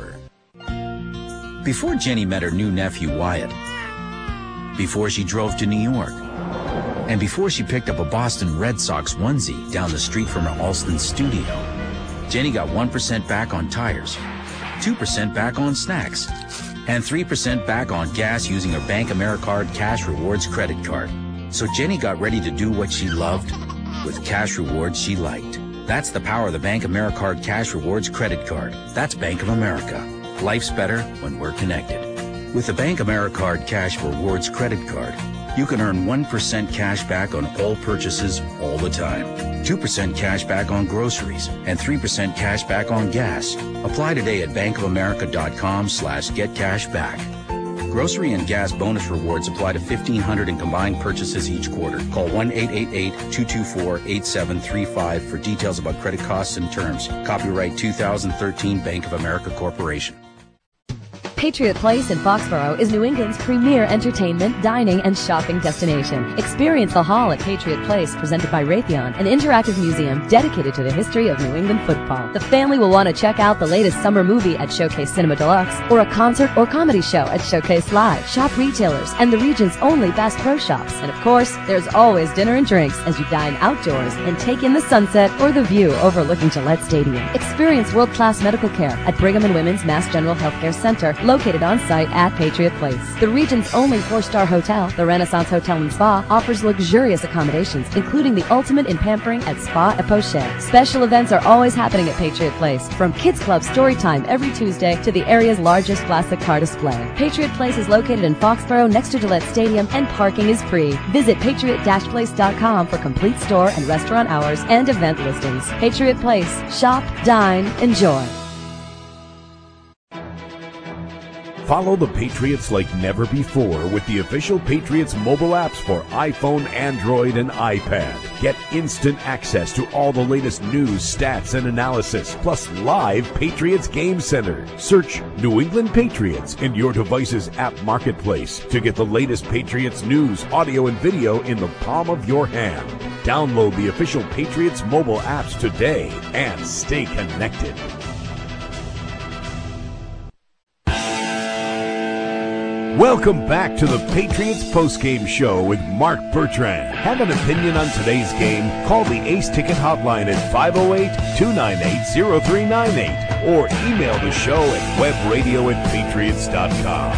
Before Jenny met her new nephew Wyatt, before she drove to New York, and before she picked up a Boston Red Sox onesie down the street from her Alston studio, Jenny got one percent back on tires, two percent back on snacks, and three percent back on gas using her Bank AmeriCard Cash Rewards credit card. So Jenny got ready to do what she loved with cash rewards she liked. That's the power of the Bank AmeriCard Cash Rewards credit card. That's Bank of America. Life's better when we're connected. With the Bank AmeriCard Cash Rewards credit card, you can earn one percent cash back on all purchases all the time, two percent cash back on groceries, and three percent cash back on gas. Apply today at bank of america dot com slash get cash back. Grocery and gas bonus rewards apply to fifteen hundred in combined purchases each quarter. Call one eight eight eight, two two four, eight seven three five for details about credit costs and terms. Copyright two thousand thirteen Bank of America Corporation. Patriot Place in Foxborough is New England's premier entertainment, dining, and shopping destination. Experience the Hall at Patriot Place, presented by Raytheon, an interactive museum dedicated to the history of New England football. The family will want to check out the latest summer movie at Showcase Cinema Deluxe, or a concert or comedy show at Showcase Live. Shop retailers and the region's only Bass Pro Shops. And of course, there's always dinner and drinks as you dine outdoors and take in the sunset or the view overlooking Gillette Stadium. Experience world-class medical care at Brigham and Women's Mass General Healthcare Center, located on site at Patriot Place. The region's only four-star hotel, the Renaissance Hotel and Spa, offers luxurious accommodations, including the ultimate in pampering at Spa et Poche. Special events are always happening at Patriot Place, from Kids Club story time every Tuesday to the area's largest classic car display. Patriot Place is located in Foxborough next to Gillette Stadium, and parking is free. Visit patriot place dot com for complete store and restaurant hours and event listings. Patriot Place. Shop, dine, enjoy. Follow the Patriots like never before with the official Patriots mobile apps for iPhone, Android, and iPad. Get instant access to all the latest news, stats, and analysis, plus live Patriots Game Center. Search New England Patriots in your device's app marketplace to get the latest Patriots news, audio, and video in the palm of your hand. Download the official Patriots mobile apps today and stay connected. Welcome back to the Patriots postgame show with Mark Bertrand. Have an opinion on today's game? Call the Ace Ticket hotline at five oh eight, two nine eight, oh three nine eight or email the show at webradio at patriots dot com.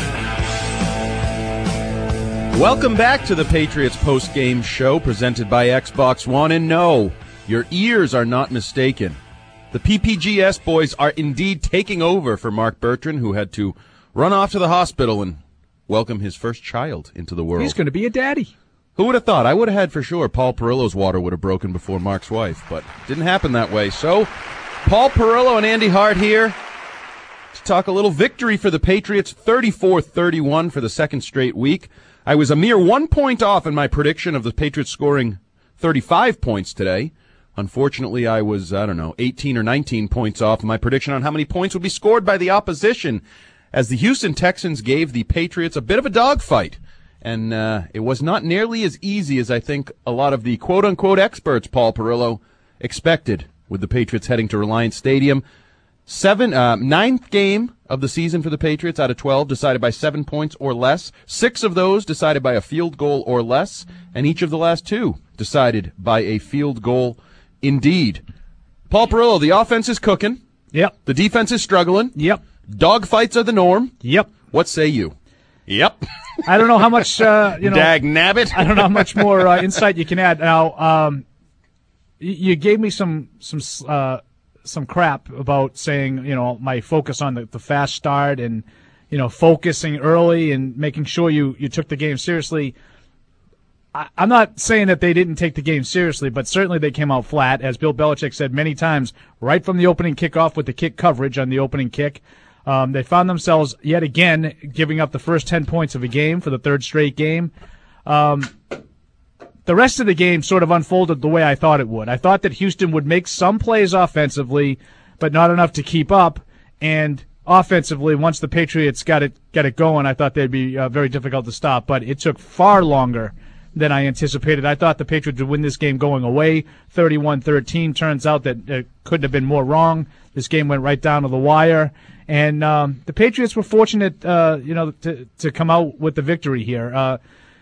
Welcome back to the Patriots postgame show presented by Xbox One. And no, your ears are not mistaken. The P P G S boys are indeed taking over for Mark Bertrand, who had to run off to the hospital and welcome his first child into the world. He's going to be a daddy. Who would have thought? I would have had for sure Paul Perillo's water would have broken before Mark's wife, but didn't happen that way. So, Paul Perillo and Andy Hart here to talk a little victory for the Patriots, thirty-four thirty-one for the second straight week. I was a mere one point off in my prediction of the Patriots scoring thirty-five points today. Unfortunately, I was, I don't know, eighteen or nineteen points off in my prediction on how many points would be scored by the opposition, as the Houston Texans gave the Patriots a bit of a dogfight. And uh, it was not nearly as easy as I think a lot of the quote-unquote experts, Paul Perillo, expected, with the Patriots heading to Reliance Stadium. Seven, uh, ninth game of the season for the Patriots out of twelve decided by seven points or less. Six of those decided by a field goal or less, and each of the last two decided by a field goal indeed. Paul Perillo, the offense is cooking. Yep. The defense is struggling. Yep. Dog fights are the norm. Yep. What say you? Yep. I don't know how much, uh, you know. Dag nabbit. I don't know how much more uh, insight you can add. Now, um, y- you gave me some some uh, some crap about saying, you know, my focus on the, the fast start and, you know, focusing early and making sure you, you took the game seriously. I, I'm not saying that they didn't take the game seriously, but certainly they came out flat, as Bill Belichick said many times, right from the opening kickoff with the kick coverage on the opening kick. Um, they found themselves yet again giving up the first ten points of a game for the third straight game. Um, the rest of the game sort of unfolded the way I thought it would. I thought that Houston would make some plays offensively, but not enough to keep up. And offensively, once the Patriots got it got it going, I thought they'd be uh, very difficult to stop. But it took far longer than I anticipated. I thought the Patriots would win this game going away, thirty-one thirteen. Turns out that it couldn't have been more wrong. This game went right down to the wire. And um, the Patriots were fortunate, uh, you know, to to come out with the victory here. Uh,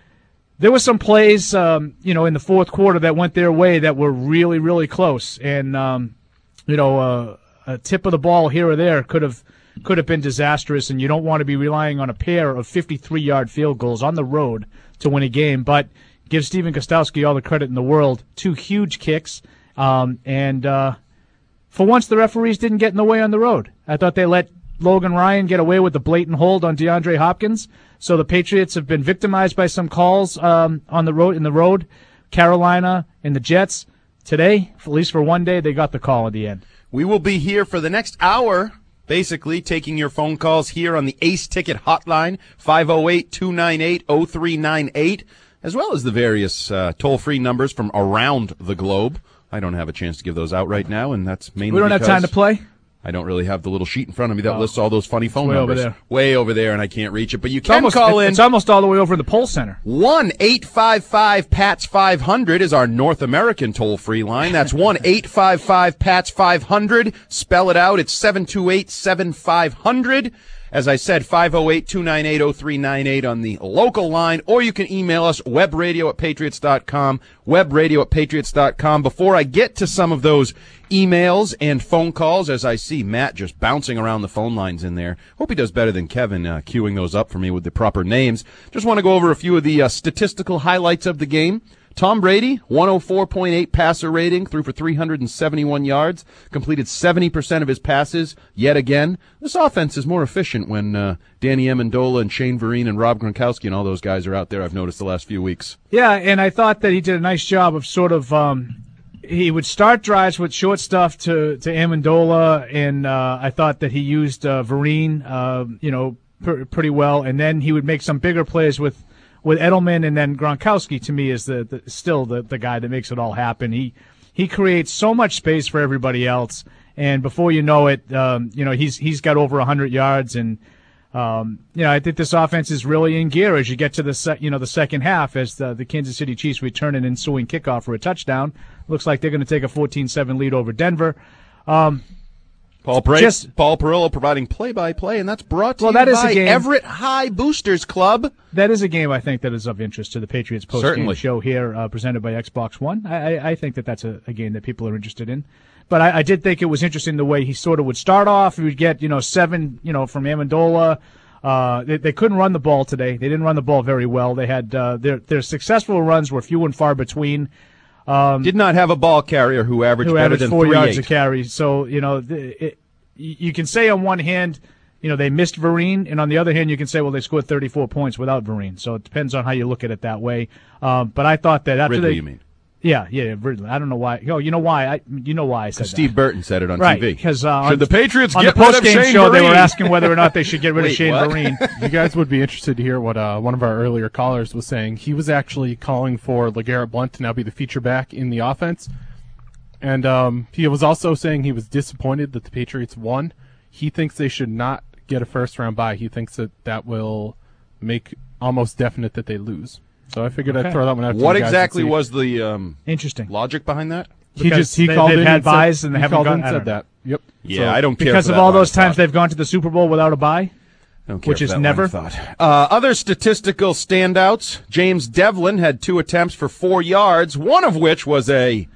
there were some plays, um, you know, in the fourth quarter that went their way that were really, really close. And um, you know, uh, a tip of the ball here or there could have could have been disastrous. And you don't want to be relying on a pair of fifty-three-yard field goals on the road to win a game. But give Stephen Gostkowski all the credit in the world. Two huge kicks, um, and uh, for once, the referees didn't get in the way on the road. I thought they let Logan Ryan get away with the blatant hold on DeAndre Hopkins. So the Patriots have been victimized by some calls um, on the road in the road. Carolina and the Jets today, at least for one day, they got the call at the end. We will be here for the next hour, basically taking your phone calls here on the Ace Ticket Hotline, five oh eight, two nine eight, oh three nine eight, as well as the various uh, toll-free numbers from around the globe. I don't have a chance to give those out right now, and that's mainly We don't have time to play? I don't really have the little sheet in front of me that Oh. lists all those funny phone Way over numbers. there. Way over there, and I can't reach it. But you It's can almost, call in. It's almost all the way over in the Poll Center. one eight five five P A T S five hundred is our North American toll-free line. That's one eight five five P A T S five hundred. Spell it out. It's seven two eight, seven five hundred. As I said, five oh eight, two nine eight, oh three nine eight on the local line, or you can email us, webradio at patriots dot com, webradio at patriots dot com. Before I get to some of those emails and phone calls, as I see Matt just bouncing around the phone lines in there, hope he does better than Kevin uh, queuing those up for me with the proper names. Just want to go over a few of the uh, statistical highlights of the game. Tom Brady, one oh four point eight passer rating, threw for three hundred seventy-one yards, completed seventy percent of his passes yet again. This offense is more efficient when uh, Danny Amendola and Shane Vereen and Rob Gronkowski and all those guys are out there, I've noticed the last few weeks. Yeah, and I thought that he did a nice job of sort of um, he would start drives with short stuff to, to Amendola, and uh, I thought that he used uh, Vereen, uh, you know, pr- pretty well, and then he would make some bigger plays with with Edelman, and then Gronkowski, to me, is the, the still the, the guy that makes it all happen. He he creates so much space for everybody else, and before you know it, um, you know he's he's got over one hundred yards, and um, you know I think this offense is really in gear as you get to the se- you know the second half, as the, the Kansas City Chiefs return an ensuing kickoff for a touchdown. Looks like they're going to take a fourteen seven lead over Denver. Um, Paul, Pra- Just- Paul Perillo providing play-by-play, and that's brought to Well, you that is a by game- Everett High Boosters Club. That is a game I think that is of interest to the Patriots post-game Certainly. show here, uh, presented by Xbox One. I, I, I think that that's a, a game that people are interested in. But I, I did think it was interesting the way he sort of would start off. He would get, you know, seven, you know, from Amendola. Uh, they, they couldn't run the ball today. They didn't run the ball very well. They had uh, their their successful runs were few and far between. Um, Did not have a ball carrier who averaged who better averaged than four three yards eight. a carry. So you know, the, it, you can say on one hand, you know, they missed Vereen, and on the other hand, you can say, well, they scored thirty-four points without Vereen. So it depends on how you look at it that way. Um, but I thought that after Ridley, they, you mean? Yeah, yeah, Ridley. I don't know why. Oh, you know why? I, you know why I said that. Steve Burton said it on right, T V. because uh, Should on, the Patriots on get the rid of post-game Shane show, they were Vereen? asking whether or not they should get rid of Wait, Shane what? Vereen. You guys would be interested to hear what uh, one of our earlier callers was saying. He was actually calling for LeGarrette Blount to now be the feature back in the offense. And um, he was also saying he was disappointed that the Patriots won. He thinks they should not get a first-round bye. He thinks that that will make almost definite that they lose. So I figured Okay. I'd throw that one out to What you guys and exactly see. was the um, Interesting logic behind that? He Because just he they- called they've in had and said- buys and they he haven't called gone- in and I said don't know. that. Yep. Yeah, So- I don't care because for of that all line those times thought. they've gone to the Super Bowl without a bye, Don't care which for is that line never. of thought. Uh, other statistical standouts, James Devlin had two attempts for four yards, one of which was a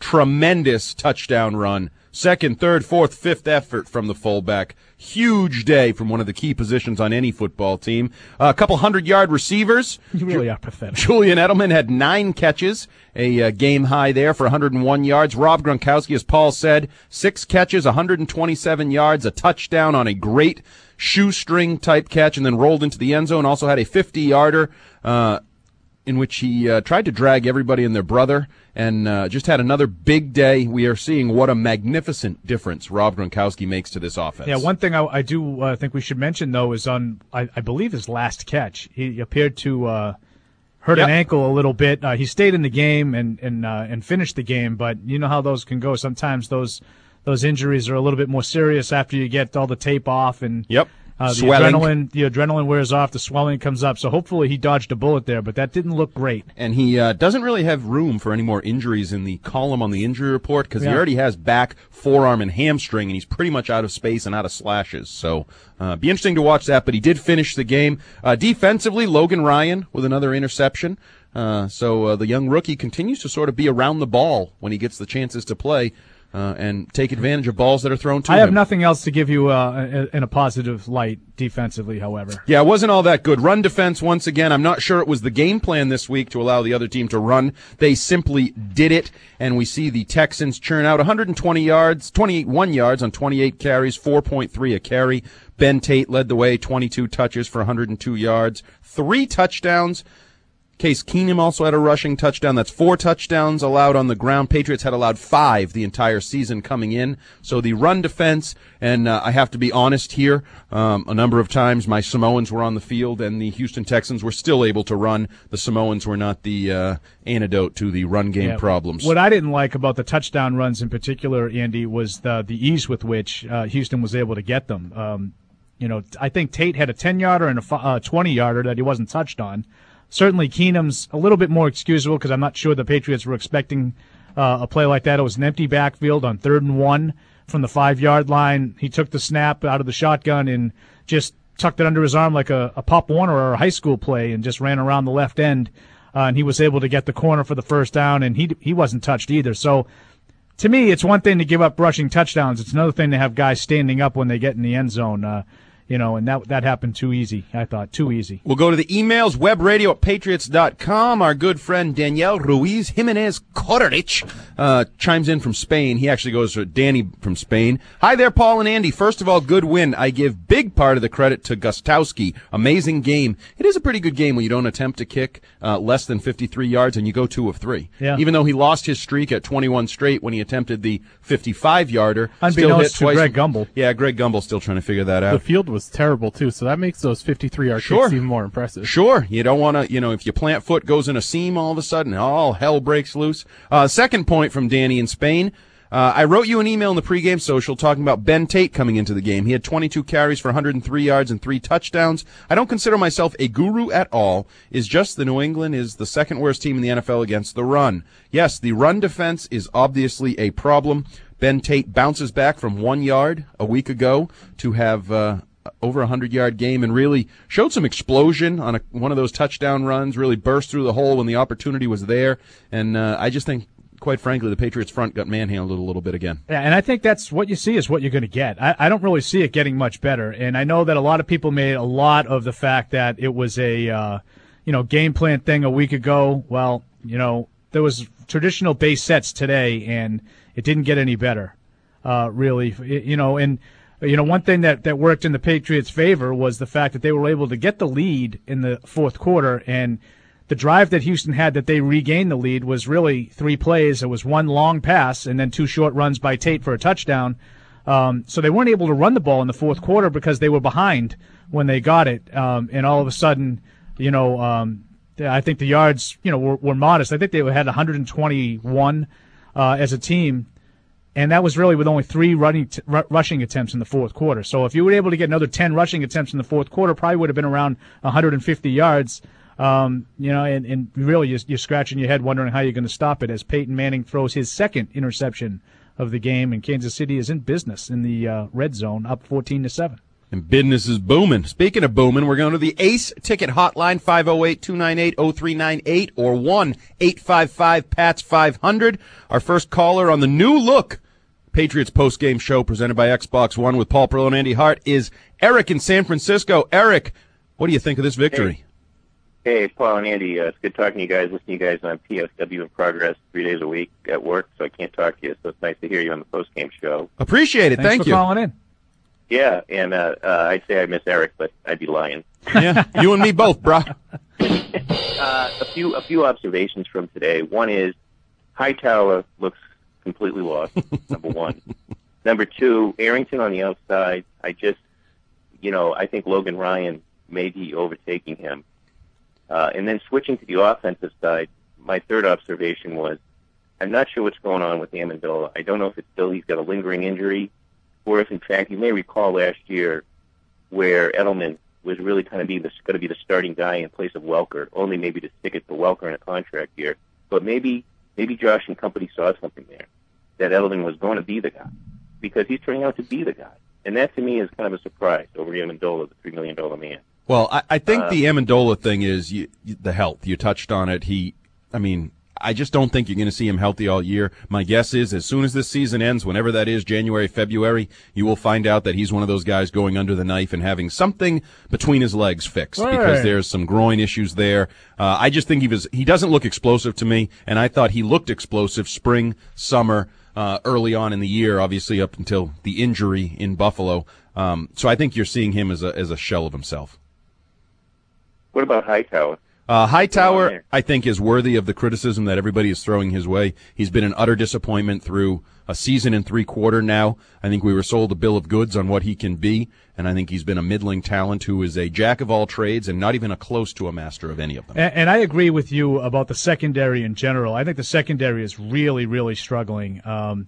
tremendous touchdown run. Second, third, fourth, fifth effort from the fullback. Huge day from one of the key positions on any football team. Uh, a couple hundred-yard receivers. You really are pathetic. Julian Edelman had nine catches, a uh, game high there for one hundred one yards. Rob Gronkowski, as Paul said, six catches, one hundred twenty-seven yards, a touchdown on a great shoestring-type catch, and then rolled into the end zone. Also had a fifty-yarder uh, in which he uh, tried to drag everybody and their brother, and uh, just had another big day. We are seeing what a magnificent difference Rob Gronkowski makes to this offense. Yeah, one thing I, I do uh, think we should mention, though, is on, I, I believe, his last catch. He appeared to uh, hurt Yep. an ankle a little bit. Uh, he stayed in the game and and uh, and finished the game, but you know how those can go. Sometimes those those injuries are a little bit more serious after you get all the tape off and Yep. Uh, the Swelling. adrenaline, the adrenaline wears off, the swelling comes up. So hopefully he dodged a bullet there, but that didn't look great. And he uh, doesn't really have room for any more injuries in the column on the injury report because Yeah. he already has back, forearm, and hamstring, and he's pretty much out of space and out of slashes. So uh, be interesting to watch that, but he did finish the game. Uh, defensively, Logan Ryan with another interception. Uh, so uh, the young rookie continues to sort of be around the ball when he gets the chances to play. Uh, and take advantage of balls that are thrown to I him. have nothing else to give you uh, in a positive light defensively, however. Yeah, it wasn't all that good. Run defense, once again, I'm not sure it was the game plan this week to allow the other team to run. They simply did it, and we see the Texans churn out one hundred twenty yards, twenty-one yards on twenty-eight carries, four point three a carry. Ben Tate led the way, twenty-two touches for one hundred two yards, three touchdowns. Case Keenum also had a rushing touchdown. That's four touchdowns allowed on the ground. Patriots had allowed five the entire season coming in. So the run defense, and uh, I have to be honest here, um, a number of times my Samoans were on the field and the Houston Texans were still able to run. The Samoans were not the uh, antidote to the run game Yeah. problems. What I didn't like about the touchdown runs in particular, Andy, was the the ease with which uh, Houston was able to get them. Um, you know, I think Tate had a ten-yarder and a uh, twenty-yarder that he wasn't touched on. Certainly Keenum's a little bit more excusable because I'm not sure the Patriots were expecting uh, a play like that. It was an empty backfield on third and one from the five-yard line. He took the snap out of the shotgun and just tucked it under his arm like a, a Pop Warner or a high school play and just ran around the left end. Uh, and he was able to get the corner for the first down, and he he wasn't touched either. So to me, it's one thing to give up rushing touchdowns. It's another thing to have guys standing up when they get in the end zone. Uh, You know, and that that happened too easy, I thought. Too easy. We'll go to the emails, webradio at patriots dot com. Our good friend Daniel Ruiz Jimenez Corrich uh, chimes in from Spain. He actually goes to Danny from Spain. Hi there, Paul and Andy. First of all, good win. I give big part of the credit to Gostowski. Amazing game. It is a pretty good game when you don't attempt to kick uh, less than fifty-three yards and you go two of three. Yeah. Even though he lost his streak at twenty-one straight when he attempted the fifty-five-yarder. still hit Unbeknownst to twice. Greg Gumbel. Yeah, Greg Gumbel's still trying to figure that out. The field was terrible, too, so that makes those fifty-three-yard Sure. kicks even more impressive. Sure. You don't want to, you know, if your plant foot goes in a seam all of a sudden, all hell breaks loose. Uh, second point from Danny in Spain. Uh, I wrote you an email in the pregame social talking about Ben Tate coming into the game. He had twenty-two carries for one hundred three yards and three touchdowns. I don't consider myself a guru at all. Is just the New England is the second worst team in the N F L against the run. Yes, the run defense is obviously a problem. Ben Tate bounces back from one yard a week ago to have uh, over a hundred-yard game and really showed some explosion on a, one of those touchdown runs, really burst through the hole when the opportunity was there. And uh, I just think, quite frankly, the Patriots front got manhandled a little bit again. Yeah, and I think that's what you see is what you're going to get. I, I don't really see it getting much better. And I know that a lot of people made a lot of the fact that it was a uh, you know game plan thing a week ago. Well, you know, there was traditional base sets today, and it didn't get any better, uh, really. You know, and you know one thing that, that worked in the Patriots' favor was the fact that they were able to get the lead in the fourth quarter, and the drive that Houston had that they regained the lead was really three plays. It was one long pass and then two short runs by Tate for a touchdown. Um, so they weren't able to run the ball in the fourth quarter because they were behind when they got it. Um, and all of a sudden, you know, um, I think the yards, you know, were, were modest. I think they had one hundred twenty-one uh, as a team. And that was really with only three running t- r- rushing attempts in the fourth quarter. So if you were able to get another ten rushing attempts in the fourth quarter, probably would have been around one hundred fifty yards. Um, you know, and, and really you're, you're scratching your head wondering how you're going to stop it as Peyton Manning throws his second interception of the game, and Kansas City is in business in the uh, red zone, up fourteen to seven. And business is booming. Speaking of booming, we're going to the Ace Ticket Hotline, five oh eight, two nine eight, oh three nine eight or one eight five five, P A T S five hundred. Our first caller on the new look Patriots post-game show presented by Xbox One with Paul Perillo and Andy Hart is Eric in San Francisco. Eric, what do you think of this victory? Hey, hey Paul and Andy. Uh, it's good talking to you guys. Listening to you guys on P S W in progress three days a week at work, so I can't talk to you. So it's nice to hear you on the post-game show. Appreciate it. Thanks Thank for you. calling in. Yeah, and uh, uh, I'd say I miss Eric, but I'd be lying. Yeah, you and me both, brah. uh, a few a few observations from today. One is Hightower looks completely lost, number one. Number two, Arrington on the outside, I just, you know, I think Logan Ryan may be overtaking him. Uh, and then switching to the offensive side, my third observation was I'm not sure what's going on with Amendola. I don't know if it's still he's got a lingering injury, or if, in fact, you may recall last year where Edelman was really kind of be the, going to be the starting guy in place of Welker, only maybe to stick it to Welker in a contract year. But maybe maybe Josh and company saw something there, that Edelman was going to be the guy, because he's turning out to be the guy. And that, to me, is kind of a surprise over Amendola, the three million dollars man. Well, I, I think uh, the Amendola thing is you, you, the health. You touched on it. He, I mean, I just don't think you're going to see him healthy all year. My guess is as soon as this season ends, whenever that is, January, February, you will find out that he's one of those guys going under the knife and having something between his legs fixed Right. because there's some groin issues there. Uh, I just think he was, he doesn't look explosive to me, and I thought he looked explosive spring, summer, uh, early on in the year, obviously up until the injury in Buffalo. Um, so I think you're seeing him as a, as a shell of himself. What about Hightower? Uh, Hightower, I think, is worthy of the criticism that everybody is throwing his way. He's been an utter disappointment through a season and three-quarter now. I think we were sold a bill of goods on what he can be, and I think he's been a middling talent who is a jack of all trades and not even a close to a master of any of them. And, and I agree with you about the secondary in general. I think the secondary is really, really struggling. Um,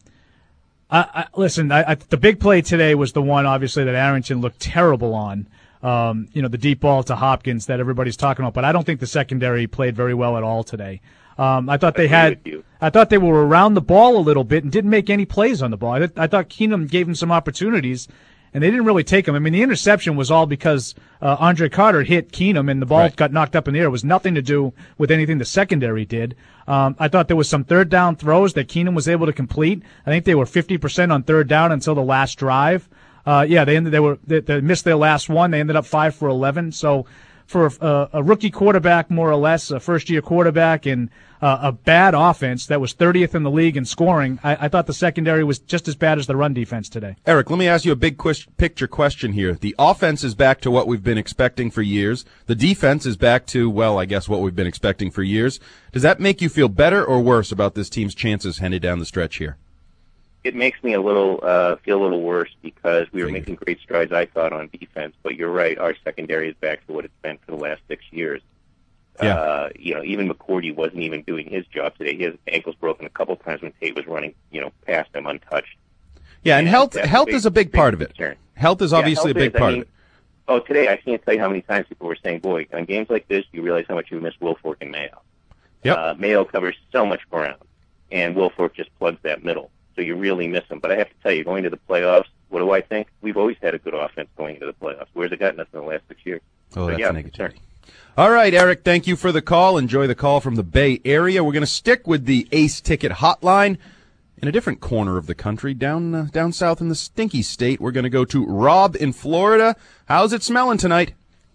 I, I, listen, I, I, the big play today was the one, obviously, that Arrington looked terrible on. Um, you know, the deep ball to Hopkins that everybody's talking about, but I don't think the secondary played very well at all today. Um, I thought they had, I thought they were around the ball a little bit and didn't make any plays on the ball. I, th- I thought Keenum gave them some opportunities, and they didn't really take them. I mean, the interception was all because uh, Andre Carter hit Keenum and the ball Right. got knocked up in the air. It was nothing to do with anything the secondary did. Um, I thought there was some third down throws that Keenum was able to complete. I think they were fifty percent on third down until the last drive. Uh, yeah, they ended. They were they, they missed their last one. They ended up five for eleven. So, for a, a rookie quarterback, more or less, a first-year quarterback, and uh, a bad offense that was thirtieth in the league in scoring, I, I thought the secondary was just as bad as the run defense today. Eric, let me ask you a big ques- picture question here. The offense is back to what we've been expecting for years. The defense is back to, well, I guess what we've been expecting for years. Does that make you feel better or worse about this team's chances headed down the stretch here? It makes me a little uh, feel a little worse because we were making great strides, I thought, on defense. But you're right, our secondary is back to what it's been for the last six years. Yeah. Uh, you know, even McCourty wasn't even doing his job today. His ankles broken a couple times when Tate was running, you know, past him untouched. Yeah, and And health that's a health big- is a big big part of it. concern. Health is Yeah, obviously health a big is, I part mean, of it. Oh, today I can't tell you how many times people were saying, boy, on games like this, you realize how much you miss Wilfork and Mayo. Yep. Uh, Mayo covers so much ground, and Wilfork just plugs that middle. So you really miss him. But I have to tell you, going to the playoffs, what do I think? We've always had a good offense going into the playoffs. Where's it gotten us in the last six years? Oh, so, that's yeah, I'm negativity. concerned. All right, Eric, thank you for the call. Enjoy the call from the Bay Area. We're going to stick with the Ace Ticket Hotline. In a different corner of the country, down uh, down south in the stinky state, we're going to go to Rob in Florida. How's it smelling tonight?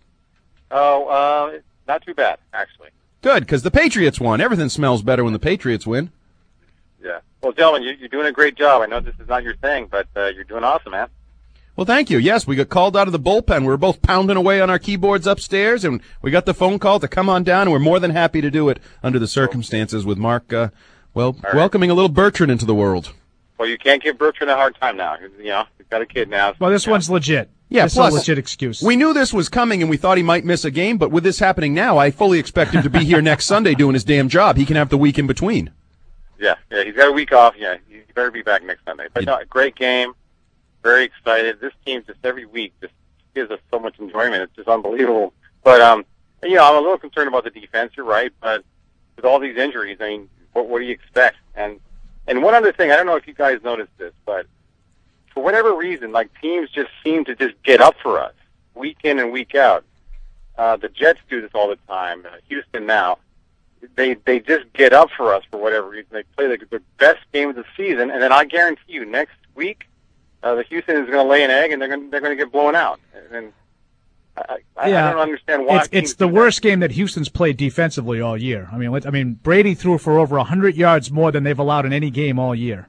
Oh, uh, not too bad, actually. Good, because the Patriots won. Everything smells better when the Patriots win. Yeah. Well, gentlemen, you, you're doing a great job. I know this is not your thing, but uh, you're doing awesome, man. Well, thank you. Yes, we got called out of the bullpen. We were both pounding away on our keyboards upstairs, and we got the phone call to come on down, and we're more than happy to do it under the circumstances with Mark, uh, well, right. welcoming a little Bertrand into the world. Well, you can't give Bertrand a hard time now. You know, you've got a kid now. Well, this one's legit. Yeah, This plus, is a legit excuse. We knew this was coming, and we thought he might miss a game, but with this happening now, I fully expect him to be here next Sunday doing his damn job. He can have the week in between. Yeah, yeah, he's got a week off. Yeah, you better be back next Sunday. But no, great game. Very excited. This team just every week just gives us so much enjoyment. It's just unbelievable. But um, you know, I'm a little concerned about the defense. You're right, but with all these injuries, I mean, what, what do you expect? And and one other thing, I don't know if you guys noticed this, but for for whatever reason, like teams just seem to just get up for us week in and week out. Uh, the Jets do this all the time. Uh, Houston now, they they just get up for us for whatever reason. They play the, the best game of the season, and then I guarantee you, next week, uh, the Houston is going to lay an egg, and they're going they're going to get blown out. And I, I, yeah. I don't understand why. It's, it's the worst game that Houston's played defensively all year. I mean, let- I mean, Brady threw for over one hundred yards more than they've allowed in any game all year.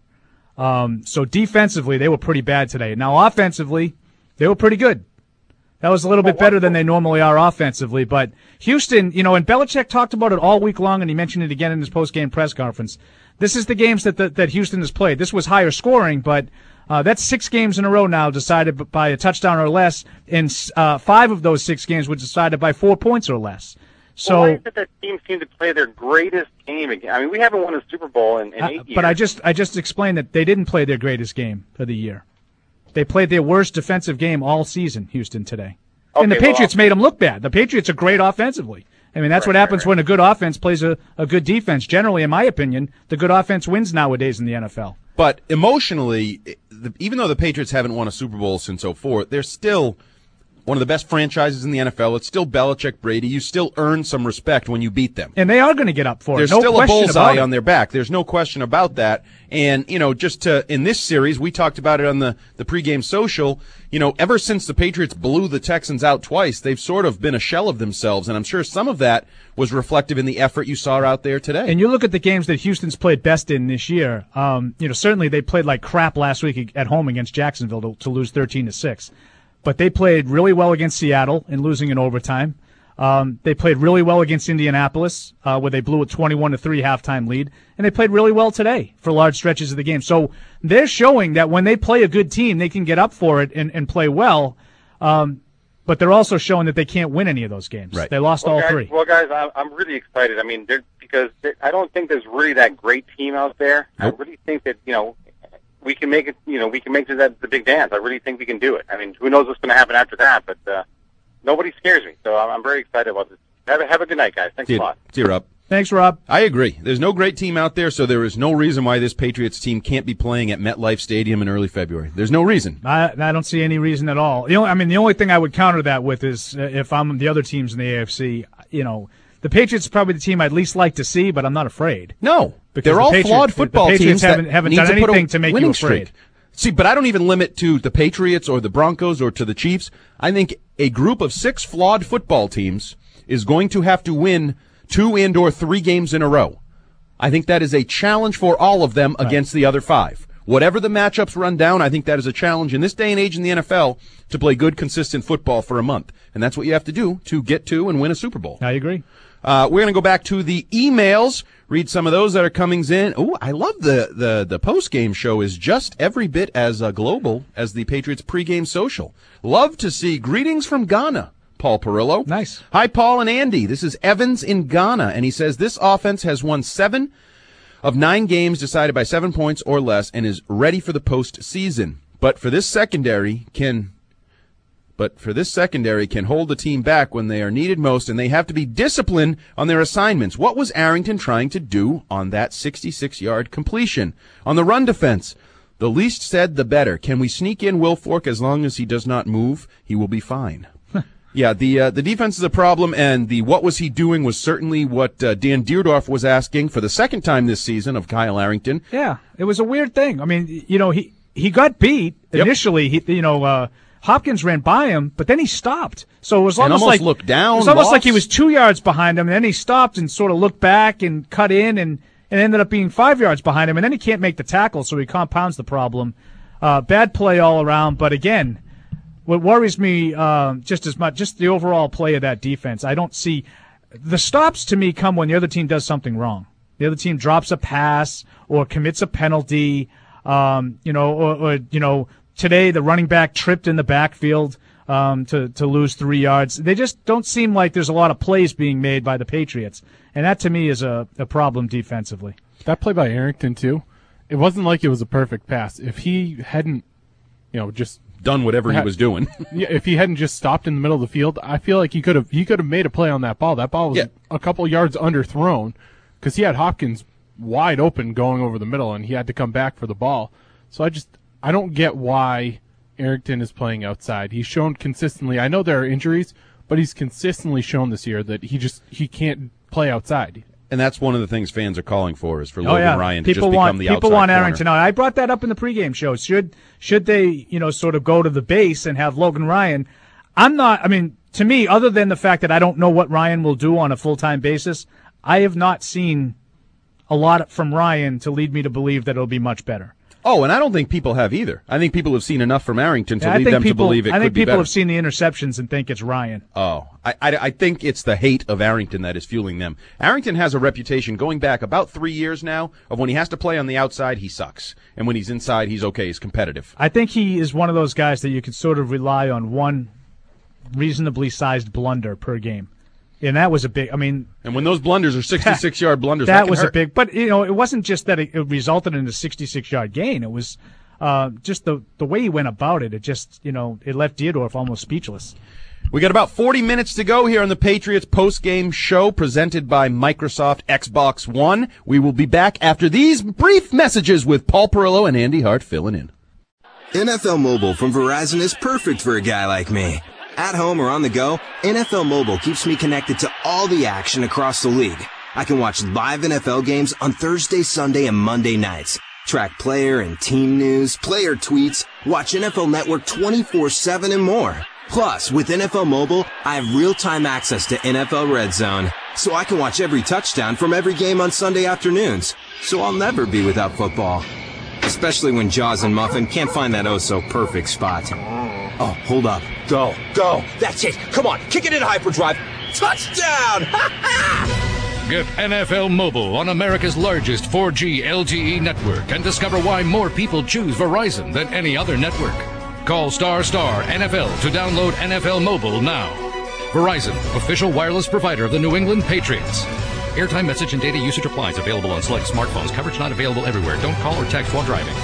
Um, so defensively, they were pretty bad today. Now, offensively, they were pretty good. That was a little bit better than they normally are offensively. But Houston, you know, and Belichick talked about it all week long, and he mentioned it again in his post-game press conference. This is the games that the, that Houston has played. This was higher scoring, but uh, that's six games in a row now decided by a touchdown or less, and uh, five of those six games were decided by four points or less. So, well, why is it that teams seem to play their greatest game again? I mean, we haven't won a Super Bowl in, in eight uh, years. but I just I just explained that they didn't play their greatest game of the year. They played their worst defensive game all season, Houston, today. Okay, and the well, Patriots made them look bad. The Patriots are great offensively. I mean, that's Right, what happens right, right. when a good offense plays a, a good defense. Generally, in my opinion, the good offense wins nowadays in the N F L. But emotionally, the, even though the Patriots haven't won a Super Bowl since oh four, they're still one of the best franchises in the N F L. It's still Belichick, Brady. You still earn some respect when you beat them. And they are going to get up for There's it. No still a question bullseye about it. on their back. There's no question about that. And, you know, just to, in this series, we talked about it on the, the pregame social, you know, ever since the Patriots blew the Texans out twice, they've sort of been a shell of themselves. And I'm sure some of that was reflective in the effort you saw out there today. And you look at the games that Houston's played best in this year. Um, you know, certainly they played like crap last week at home against Jacksonville to, to lose thirteen to six. But they played really well against Seattle in losing in overtime. Um, they played really well against Indianapolis, uh, where they blew a twenty-one to three halftime lead. And they played really well today for large stretches of the game. So they're showing that when they play a good team, they can get up for it and, and play well. Um, but they're also showing that they can't win any of those games. Right. They lost well, all guys, three. Well, guys, I'm, I'm really excited. I mean, they're, because they're, I don't think there's really that great team out there. Nope. I really think that, you know, we can make it, you know, we can make that the big dance. I really think we can do it. I mean, who knows what's going to happen after that, but uh, nobody scares me. So I'm, I'm very excited about this. Have a, have a good night, guys. Thanks See a you- lot. see you, Rob. Thanks, Rob. I agree. There's no great team out there, so there is no reason why this Patriots team can't be playing at MetLife Stadium in early February. There's no reason. I, I don't see any reason at all. The only, I mean, the only thing I would counter that with is uh, if I'm the other teams in the A F C, you know, the Patriots are probably the team I'd least like to see, but I'm not afraid. No, Because they're the all Patriots- flawed football the Patriots teams haven't, that haven't need done to put a anything to make winning you afraid. streak. See, but I don't even limit to the Patriots or the Broncos or to the Chiefs. I think a group of six flawed football teams is going to have to win two and or three games in a row. I think that is a challenge for all of them against the other five. Whatever the matchups run down, I think that is a challenge in this day and age in the N F L to play good, consistent football for a month. And that's what you have to do to get to and win a Super Bowl. I agree. Uh, we're going to go back to the emails, read some of those that are coming in. Oh, I love the, the, the post-game show is just every bit as uh, global as the Patriots pregame social. Love to see greetings from Ghana, Paul Perillo. Nice. Hi, Paul and Andy. This is Evans in Ghana, and he says this offense has won seven of nine games decided by seven points or less and is ready for the postseason. But for this secondary can... But for this secondary can hold the team back when they are needed most, and they have to be disciplined on their assignments. What was Arrington trying to do on that sixty-six-yard completion? On the run defense, the least said, the better. Can we sneak in Will Fork as long as he does not move? He will be fine. Yeah, the uh, the defense is a problem, and the what was he doing was certainly what uh, Dan Deerdorf was asking for the second time this season of Kyle Arrington. Yeah, it was a weird thing. I mean, you know, he, he got beat Yep. initially. He, you know, uh, Hopkins ran by him, but then he stopped. So it was And almost, almost like looked down, It was almost lost. like he was two yards behind him, and then he stopped and sort of looked back and cut in, and, and ended up being five yards behind him. And then he can't make the tackle, so he compounds the problem. Uh, bad play all around. But again, what worries me uh, just as much, just the overall play of that defense. I don't see the stops to me come when the other team does something wrong. The other team drops a pass or commits a penalty. Um, you know, or, or you know. Today, the running back tripped in the backfield um, to, to lose three yards. They just don't seem like there's a lot of plays being made by the Patriots. And that, to me, is a, a problem defensively. That play by Arrington, too, it wasn't like it was a perfect pass. If he hadn't, you know, just done whatever he was doing. Yeah, if he hadn't just stopped in the middle of the field, I feel like he could have he could have made a play on that ball. That ball was Yeah. a couple yards underthrown because he had Hopkins wide open going over the middle, and he had to come back for the ball. So I just I don't get why Arrington is playing outside. He's shown consistently. I know there are injuries, but he's consistently shown this year that he just he can't play outside. And that's one of the things fans are calling for is for Oh, Logan yeah. Ryan to people just want, become the People outside want corner. Arrington out. I brought that up in the pregame show. Should should they, you know, sort of go to the base and have Logan Ryan? I'm not, I mean, to me, other than the fact that I don't know what Ryan will do on a full-time basis, I have not seen a lot from Ryan to lead me to believe that it'll be much better. Oh, and I don't think people have either. I think people have seen enough from Arrington to Yeah, I lead think them people, to believe it I could think be people better. have seen the interceptions and think it's Ryan. Oh, I, I, I think it's the hate of Arrington that is fueling them. Arrington has a reputation going back about three years now of when he has to play on the outside, he sucks. And when he's inside, he's okay, he's competitive. I think he is one of those guys that you could sort of rely on one reasonably sized blunder per game. And that was a big, I mean. And when those blunders are sixty-six-yard blunders, that, that can was hurt. a big, but, you know, it wasn't just that it, it resulted in a sixty-six-yard gain. It was uh, just the, the way he went about it. It just, you know, it left Dierdorf almost speechless. We got about forty minutes to go here on the Patriots post-game show presented by Microsoft Xbox One. We will be back after these brief messages with Paul Perillo and Andy Hart filling in. N F L Mobile from Verizon is perfect for a guy like me. At home or on the go, N F L Mobile keeps me connected to all the action across the league. I can watch live N F L games on Thursday, Sunday, and Monday nights. Track player and team news, player tweets, watch N F L Network twenty-four seven and more. Plus, with N F L Mobile, I have real-time access to N F L Red Zone, so I can watch every touchdown from every game on Sunday afternoons. So I'll never be without football. Especially when Jaws and Muffin can't find that oh-so-perfect spot. Oh, hold up. Go. Go. That's it. Come on. Kick it in hyperdrive. Touchdown! Get N F L Mobile on America's largest four G L T E network and discover why more people choose Verizon than any other network. Call star star N F L to download N F L Mobile now. Verizon, official wireless provider of the New England Patriots. Airtime message and data usage applies. Available on select smartphones. Coverage not available everywhere. Don't call or text while driving.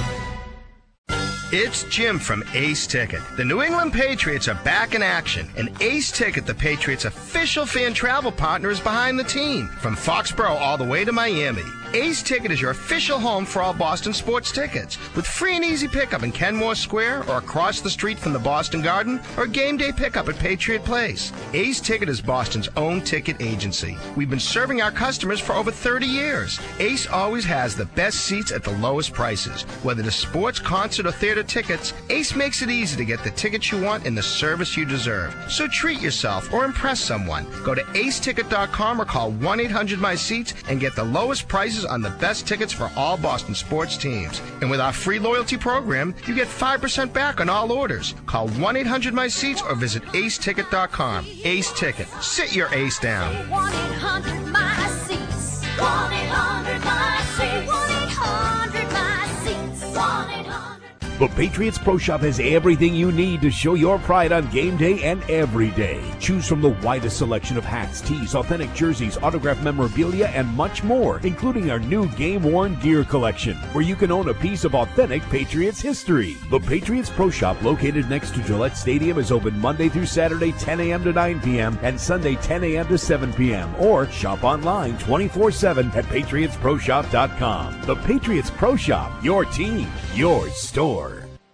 It's Jim from Ace Ticket. The New England Patriots are back in action, and Ace Ticket, the Patriots' official fan travel partner, is behind the team. From Foxborough all the way to Miami, Ace Ticket is your official home for all Boston sports tickets, with free and easy pickup in Kenmore Square or across the street from the Boston Garden, or game day pickup at Patriot Place. Ace Ticket is Boston's own ticket agency. We've been serving our customers for over thirty years. Ace always has the best seats at the lowest prices. Whether it's sports, concert, or theater tickets, Ace makes it easy to get the tickets you want and the service you deserve. So treat yourself or impress someone. Go to ace ticket dot com or call one eight hundred my seats and get the lowest prices on the best tickets for all Boston sports teams. And with our free loyalty program, you get five percent back on all orders. Call one eight hundred my seats or visit ace ticket dot com. Ace Ticket. Sit your ace down. one eight hundred my seats. one eight hundred my seats. one eight hundred my seats. one eight hundred The Patriots Pro Shop has everything you need to show your pride on game day and every day. Choose from the widest selection of hats, tees, authentic jerseys, autographed memorabilia, and much more, including our new game-worn gear collection, where you can own a piece of authentic Patriots history. The Patriots Pro Shop, located next to Gillette Stadium, is open Monday through Saturday ten a.m. to nine p.m. and Sunday ten a.m. to seven p.m. Or shop online twenty-four seven at patriots pro shop dot com. The Patriots Pro Shop, your team, your store.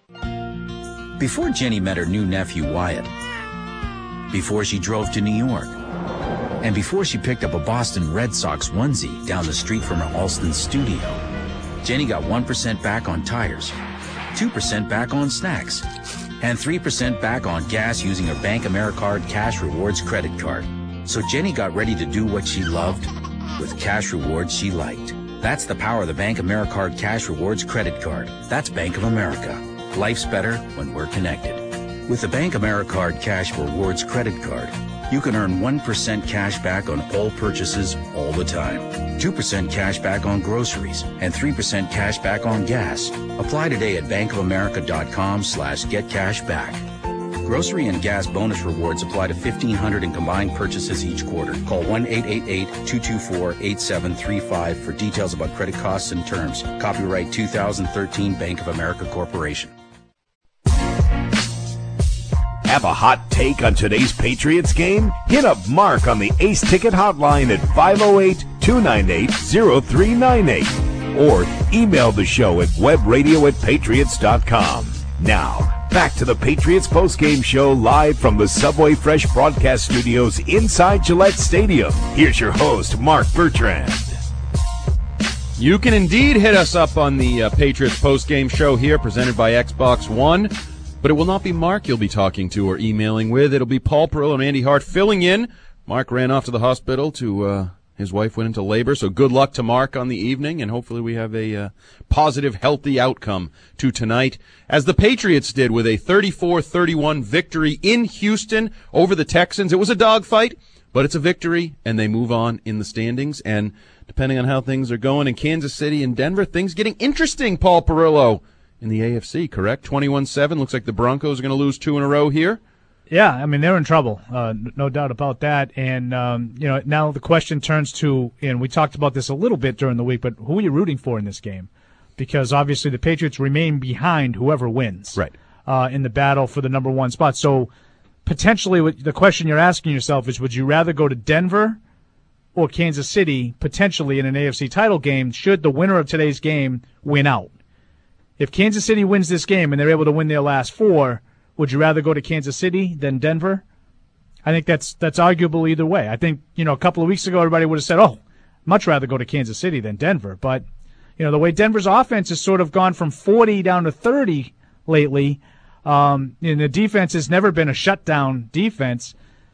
Before Jenny met her new nephew Wyatt, before she drove to New York, and before she picked up a Boston Red Sox onesie down the street from her Alston studio, Jenny got one percent back on tires, two percent back on snacks, and three percent back on gas using her Bank AmeriCard Cash Rewards credit card. So Jenny got ready to do what she loved with cash rewards she liked. That's the power of the Bank AmeriCard Cash Rewards credit card. That's Bank of America. Life's better when we're connected. With the Bank AmeriCard Cash Rewards credit card, you can earn one percent cash back on all purchases all the time, two percent cash back on groceries, and three percent cash back on gas. Apply today at bankofamerica.com slash get cash back. Grocery and gas bonus rewards apply to fifteen hundred in combined purchases each quarter. Call one eight eight eight, two two four, eight seven three five for details about credit costs and terms. Copyright two thousand thirteen Bank of America Corporation. Have a hot take on today's Patriots game? Hit up Mark on the Ace Ticket hotline at five oh eight, two nine eight, oh three nine eight. or email the show at webradio at patriots dot com. Now, back to the Patriots postgame show live from the Subway Fresh broadcast studios inside Gillette Stadium. Here's your host, Mark Bertrand. You can indeed hit us up on the uh, Patriots postgame show here, presented by Xbox One. But it will not be Mark you'll be talking to or emailing with. It'll be Paul Perillo and Andy Hart filling in. Mark ran off to the hospital to... Uh, His wife went into labor, so good luck to Mark on the evening, and hopefully we have a uh, positive, healthy outcome to tonight, as the Patriots did with a thirty-four thirty-one victory in Houston over the Texans. It was a dogfight, but it's a victory, and they move on in the standings, and depending on how things are going in Kansas City and Denver, things getting interesting, Paul Perillo, in the A F C, correct? twenty-one seven, looks like the Broncos are going to lose two in a row here. Yeah, I mean, they're in trouble, uh, no doubt about that. And, um, you know, now the question turns to, and we talked about this a little bit during the week, but who are you rooting for in this game? Because obviously the Patriots remain behind whoever wins right. uh, in the battle for the number one spot. So potentially what, the question you're asking yourself is, would you rather go to Denver or Kansas City potentially in an A F C title game should the winner of today's game win out? If Kansas City wins this game and they're able to win their last four, would you rather go to Kansas City than Denver? I think that's that's arguable either way. I think, you know, a couple of weeks ago everybody would have said, oh, much rather go to Kansas City than Denver. But, you know, the way Denver's offense has sort of gone from forty down to thirty lately, um, and the defense has never been a shutdown defense.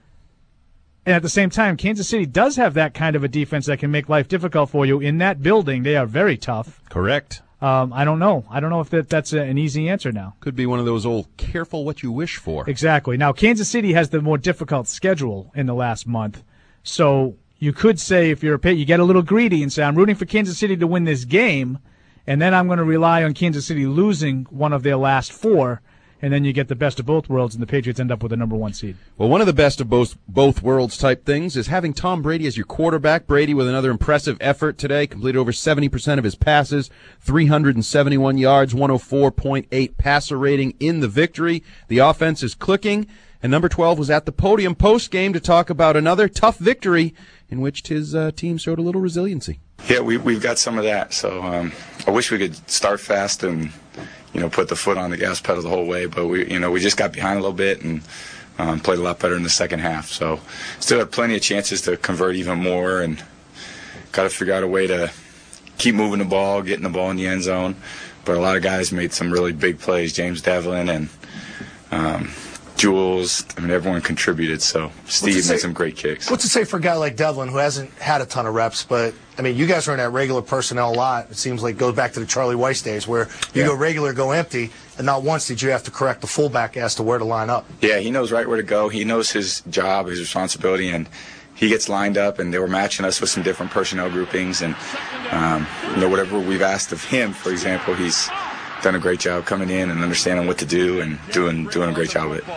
And at the same time, Kansas City does have that kind of a defense that can make life difficult for you. In that building, they are very tough. Correct. Um, I don't know. I don't know if that, that's a, an easy answer now. Could be one of those old careful what you wish for. Exactly. Now, Kansas City has the more difficult schedule in the last month. So you could say if you're a you get a little greedy and say, I'm rooting for Kansas City to win this game, and then I'm going to rely on Kansas City losing one of their last four, and then you get the best of both worlds, and the Patriots end up with the number one seed. Well, one of the best of both both worlds type things is having Tom Brady as your quarterback. Brady with another impressive effort today, completed over seventy percent of his passes, three hundred seventy-one yards, one oh four point eight passer rating in the victory. The offense is clicking, and number twelve was at the podium post-game to talk about another tough victory in which his uh, team showed a little resiliency. Yeah, we, we've got some of that, so um, I wish we could start fast and you know, put the foot on the gas pedal the whole way, but we, you know, we just got behind a little bit and um, played a lot better in the second half. So, still have plenty of chances to convert even more, and got to figure out a way to keep moving the ball, getting the ball in the end zone. But a lot of guys made some really big plays. James Devlin and um, Jules. I mean, everyone contributed. So Steve made say, some great kicks. What's to say for a guy like Devlin who hasn't had a ton of reps, but I mean, you guys are in that regular personnel a lot. It seems like it goes back to the Charlie Weiss days where you yeah. go regular, go empty, and not once did you have to correct the fullback as to where to line up. Yeah, he knows right where to go. He knows his job, his responsibility, and he gets lined up, and they were matching us with some different personnel groupings. And, um, you know, whatever we've asked of him, for example, he's done a great job coming in and understanding what to do and doing doing a great job of it.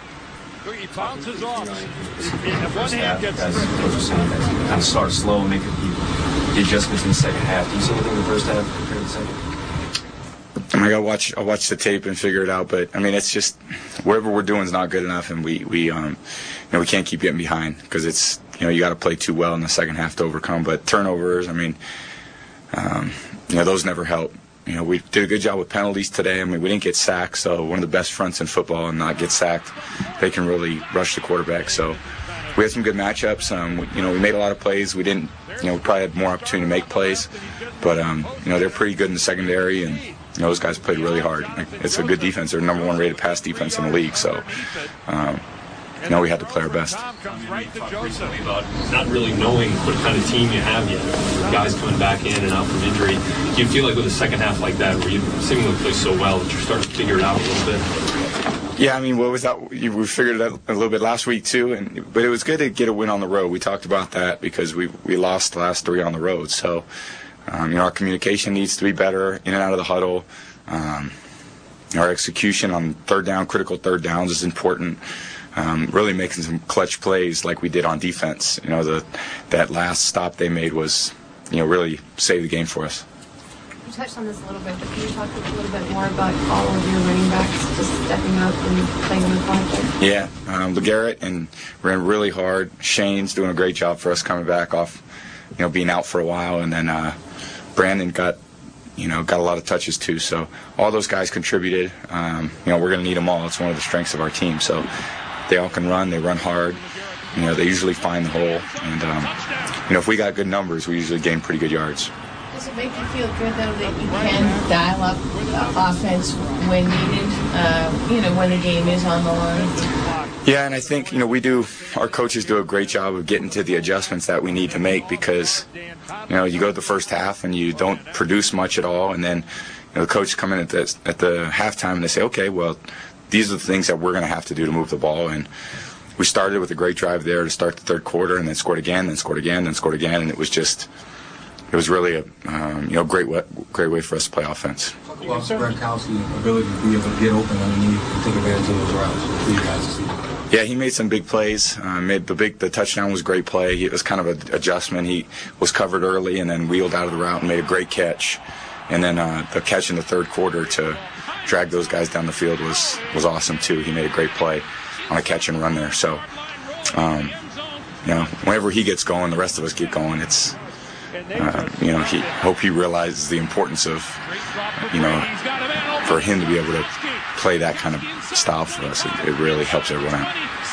He bounces off. One hand gets kind of start slow and make the adjustments in the second half. Do you see anything in the first half compared to the second? I mean, I gotta watch. I'll watch the tape and figure it out. But I mean, it's just whatever we're doing is not good enough, and we we um, you know, we can't keep getting behind because it's you know you got to play too well in the second half to overcome. But turnovers, I mean, um, you know, those never help. You know, we did a good job with penalties today. I mean, we didn't get sacked, so one of the best fronts in football and not get sacked. They can really rush the quarterback. So we had some good matchups. Um, we, you know, we made a lot of plays. We didn't, you know, we probably had more opportunity to make plays. But, um, you know, they're pretty good in the secondary, and, you know, those guys played really hard. Like, it's a good defense. They're the number one rated pass defense in the league. So, um, you know, we had to play our best. Recently about not really knowing what kind of team you have yet. Guys coming back in and out from injury. Do you feel like with a second half like that, where you seemingly play so well, that you're starting to figure it out a little bit? Yeah, I mean, what was that? We figured it out a little bit last week too, and but it was good to get a win on the road. We talked about that because we we lost the last three on the road. So, um, you know, our communication needs to be better in and out of the huddle. Um, our execution on third down, critical third downs is important. Um, really making some clutch plays like we did on defense. You know, the that last stop they made was, you know, really saved the game for us. You touched on this a little bit, but can you talk a little bit more about all of your running backs just stepping up and playing on the project? Yeah, um, LeGarrette and ran really hard. Shane's doing a great job for us coming back off, you know, being out for a while, and then uh, Brandon got you know, got a lot of touches too. So all those guys contributed. Um, you know, we're going to need them all. It's one of the strengths of our team. So they all can run. They run hard. You know, they usually find the hole. And, um, you know, if we got good numbers, we usually gain pretty good yards. Does it make you feel good, though, that you can dial up uh, offense when needed, uh, you know, when the game is on the line? Yeah, and I think, you know, we do, our coaches do a great job of getting to the adjustments that we need to make because, you know, you go to the first half and you don't produce much at all, and then, you know, the coaches come in at the, at the halftime and they say, okay, well, these are the things that we're going to have to do to move the ball. And we started with a great drive there to start the third quarter and then scored again, then scored again, then scored again, and it was just, it was really a, um, you know, great way, great way for us to play offense. Talk about Gronkowski's ability to be able to get open underneath and take advantage of those routes for you guys to see. Yeah, he made some big plays. Uh, made the big the touchdown was a great play. It was kind of an adjustment. He was covered early and then wheeled out of the route and made a great catch. And then uh, the catch in the third quarter to drag those guys down the field was was awesome too. He made a great play on a catch and run there. So, um, you know, whenever he gets going, the rest of us get going. It's uh, you know, he hope he realizes the importance of, you know, for him to be able to play that kind of style for us. It, it really helps everyone out.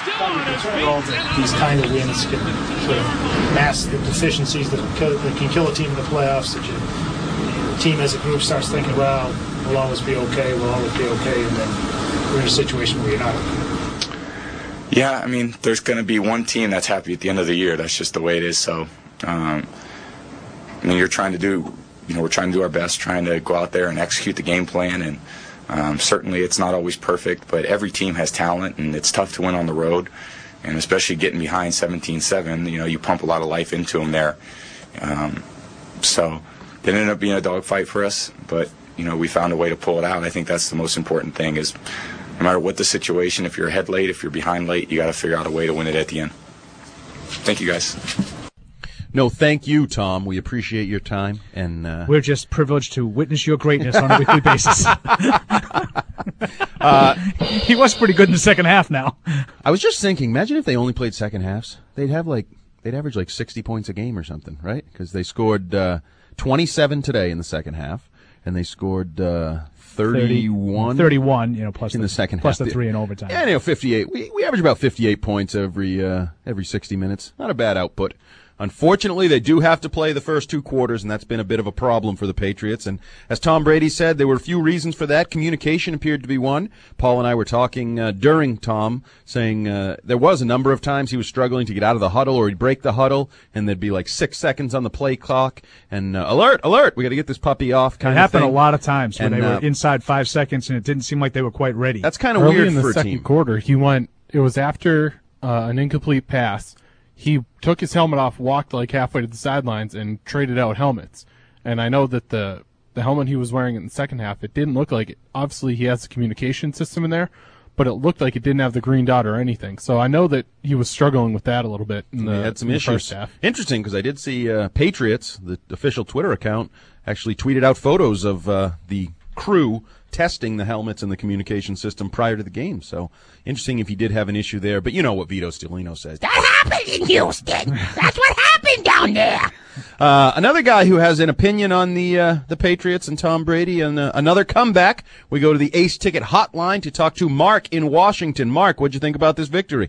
These kind of wins can sort of mask the deficiencies that can, kill, that can kill a team in the playoffs. That you, the team as a group starts thinking, well, we'll always be okay, we'll always be okay, and then we're in a situation where you're not okay. Yeah, I mean, there's going to be one team that's happy at the end of the year. That's just the way it is. So, um, I mean, you're trying to do, you know, we're trying to do our best, trying to go out there and execute the game plan. And um, certainly it's not always perfect, but every team has talent, and it's tough to win on the road. And especially getting behind seventeen seven, you know, you pump a lot of life into them there. Um, so it ended up being a dogfight for us, but, you know, we found a way to pull it out. I think that's the most important thing is no matter what the situation, if you're ahead late, if you're behind late, you got to figure out a way to win it at the end. Thank you, guys. No, thank you, Tom. We appreciate your time, and uh, we're just privileged to witness your greatness on a weekly basis. uh, he was pretty good in the second half. Now, I was just thinking, imagine if they only played second halves. They'd have like they'd average like sixty points a game or something, right? Because they scored uh, twenty-seven today in the second half, and they scored uh, thirty-one, thirty-one, you know, plus in the, the second plus half, the three in overtime. Yeah, you know, fifty-eight. We we average about fifty-eight points every uh, every sixty minutes. Not a bad output. Unfortunately, they do have to play the first two quarters, and that's been a bit of a problem for the Patriots. And as Tom Brady said, there were a few reasons for that. Communication appeared to be one. Paul and I were talking uh, during Tom, saying uh, there was a number of times he was struggling to get out of the huddle, or he'd break the huddle, and there'd be like six seconds on the play clock, and uh, alert, alert, we got to get this puppy off. Kind it of happened thing. a lot of times when and, they were uh, inside five seconds, and it didn't seem like they were quite ready. That's kind of Early weird in the for a second team. quarter. He went. It was after uh, an incomplete pass. He took his helmet off, walked like halfway to the sidelines, and traded out helmets. And I know that the the helmet he was wearing in the second half, it didn't look like it. Obviously, he has a communication system in there, but it looked like it didn't have the green dot or anything. So I know that he was struggling with that a little bit in the, They had some in the issues. first half. Interesting, because I did see uh, Patriots, the official Twitter account, actually tweeted out photos of uh, the crew testing the helmets and the communication system prior to the game. So interesting if he did have an issue there. But you know what Vito Stilino says. That happened in Houston. That's what happened down there. Uh, another guy who has an opinion on the uh, the Patriots and Tom Brady and uh, another comeback. We go to the Ace Ticket hotline to talk to Mark in Washington. Mark, what'd you think about this victory?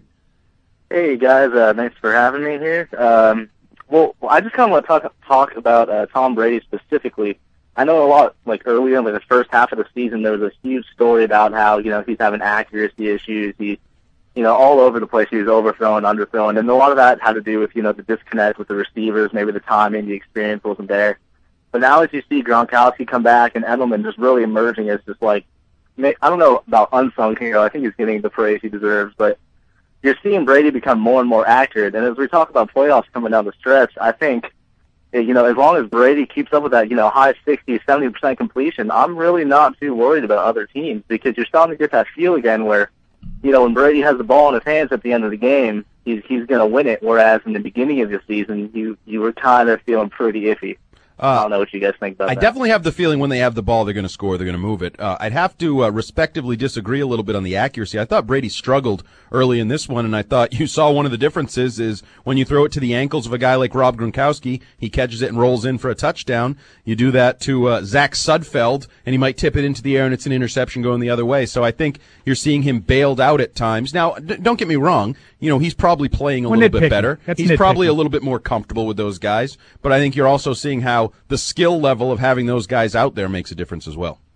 Hey guys, uh, thanks for having me here. Um, well, I just kind of want to talk talk about uh, Tom Brady specifically. I know a lot, like earlier in like, the first half of the season, there was a huge story about how, you know, he's having accuracy issues. He's, you know, all over the place. He was overthrowing, underthrowing, and a lot of that had to do with, you know, the disconnect with the receivers, maybe the timing, the experience wasn't there. But now as you see Gronkowski come back and Edelman just really emerging as just like, I don't know about unsung hero. I think he's getting the praise he deserves, but you're seeing Brady become more and more accurate. And as we talk about playoffs coming down the stretch, I think, you know, as long as Brady keeps up with that, you know, high sixty, seventy percent completion, I'm really not too worried about other teams because you're starting to get that feel again where, you know, when Brady has the ball in his hands at the end of the game, he's he's going to win it, whereas in the beginning of the season, you, you were kind of feeling pretty iffy. Uh, I don't know what you guys think about I that. definitely have the feeling when they have the ball, they're going to score, they're going to move it. Uh, I'd have to uh, respectively disagree a little bit on the accuracy. I thought Brady struggled early in this one, and I thought you saw one of the differences is when you throw it to the ankles of a guy like Rob Gronkowski, he catches it and rolls in for a touchdown. You do that to uh, Zach Sudfeld, and he might tip it into the air, and it's an interception going the other way. So I think you're seeing him bailed out at times. Now, d- don't get me wrong. You know, he's probably playing a We're little nitpicking. bit better. That's He's nitpicking. probably a little bit more comfortable with those guys, but I think you're also seeing how the skill level of having those guys out there makes a difference as well.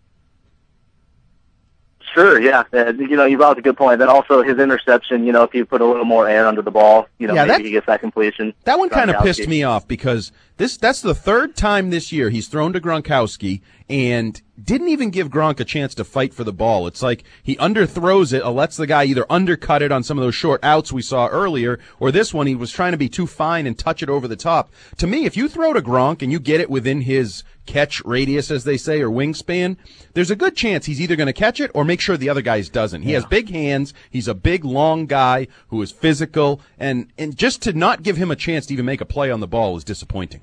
Sure, yeah. Uh, you know, you brought up a good point. Then also his interception, you know, if you put a little more air under the ball, you know, Yeah, maybe that- he gets that completion. That one kind of Gronkowski. pissed me off because this that's the third time this year he's thrown to Gronkowski and didn't even give Gronk a chance to fight for the ball. It's like he underthrows it, uh, lets the guy either undercut it on some of those short outs we saw earlier, or this one he was trying to be too fine and touch it over the top. To me, if you throw to Gronk and you get it within his catch radius, as they say, or wingspan, there's a good chance he's either going to catch it or make sure the other guy's doesn't. He has big hands. He's a big, long guy who is physical, and, and just to not give him a chance to even make a play on the ball is disappointing.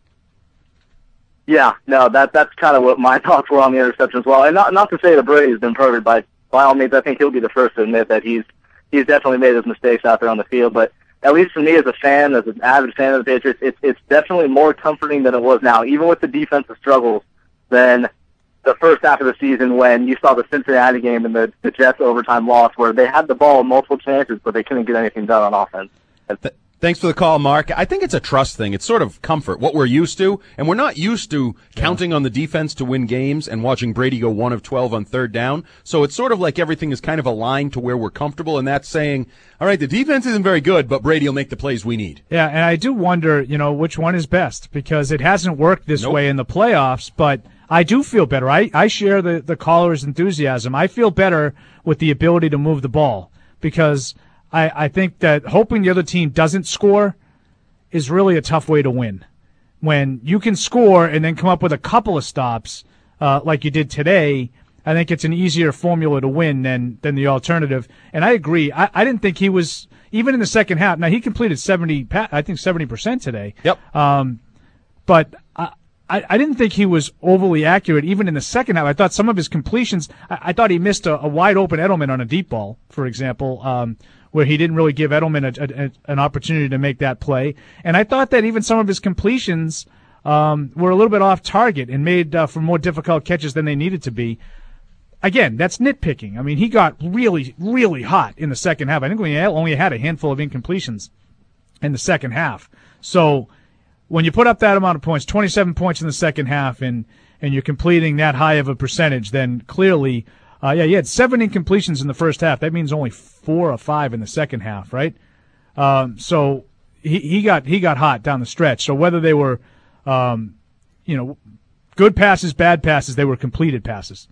Yeah, no, that that's kind of what my thoughts were on the interception as well. And not not to say that Brady's been perfect, by by all means, I think he'll be the first to admit that he's he's definitely made his mistakes out there on the field. But at least for me as a fan, as an avid fan of the Patriots, it's it's definitely more comforting than it was now, even with the defensive struggles, than the first half of the season when you saw the Cincinnati game and the, the Jets overtime loss, where they had the ball in multiple chances, but they couldn't get anything done on offense. Th- Thanks for the call, Mark. I think it's a trust thing. It's sort of comfort, what we're used to. And we're not used to counting on the defense to win games and watching Brady go one of twelve on third down. So it's sort of like everything is kind of aligned to where we're comfortable, and that's saying, all right, the defense isn't very good, but Brady will make the plays we need. Yeah, and I do wonder, you know, which one is best, because it hasn't worked this Nope. way in the playoffs, but I do feel better. I, I share the, the caller's enthusiasm. I feel better with the ability to move the ball, because I, I think that hoping the other team doesn't score is really a tough way to win. When you can score and then come up with a couple of stops, uh, like you did today, I think it's an easier formula to win than than the alternative. And I agree. I, I didn't think he was, even in the second half. Now, he completed seventy, I think seventy percent today. Yep. Um, but I, I, I didn't think he was overly accurate even in the second half. I thought some of his completions, I, I thought he missed a, a wide open Edelman on a deep ball, for example, um, where he didn't really give Edelman a, a, a, an opportunity to make that play. And I thought that even some of his completions um, were a little bit off target and made uh, for more difficult catches than they needed to be. Again, that's nitpicking. I mean, he got really, really hot in the second half. I think we only had a handful of incompletions in the second half. So when you put up that amount of points, twenty-seven points in the second half, and, and you're completing that high of a percentage, then clearly – Uh, yeah, you had seven incompletions in the first half. That means only four or five in the second half, right? Um, so he, he got he got hot down the stretch. So whether they were, um, you know, good passes, bad passes, they were completed passes.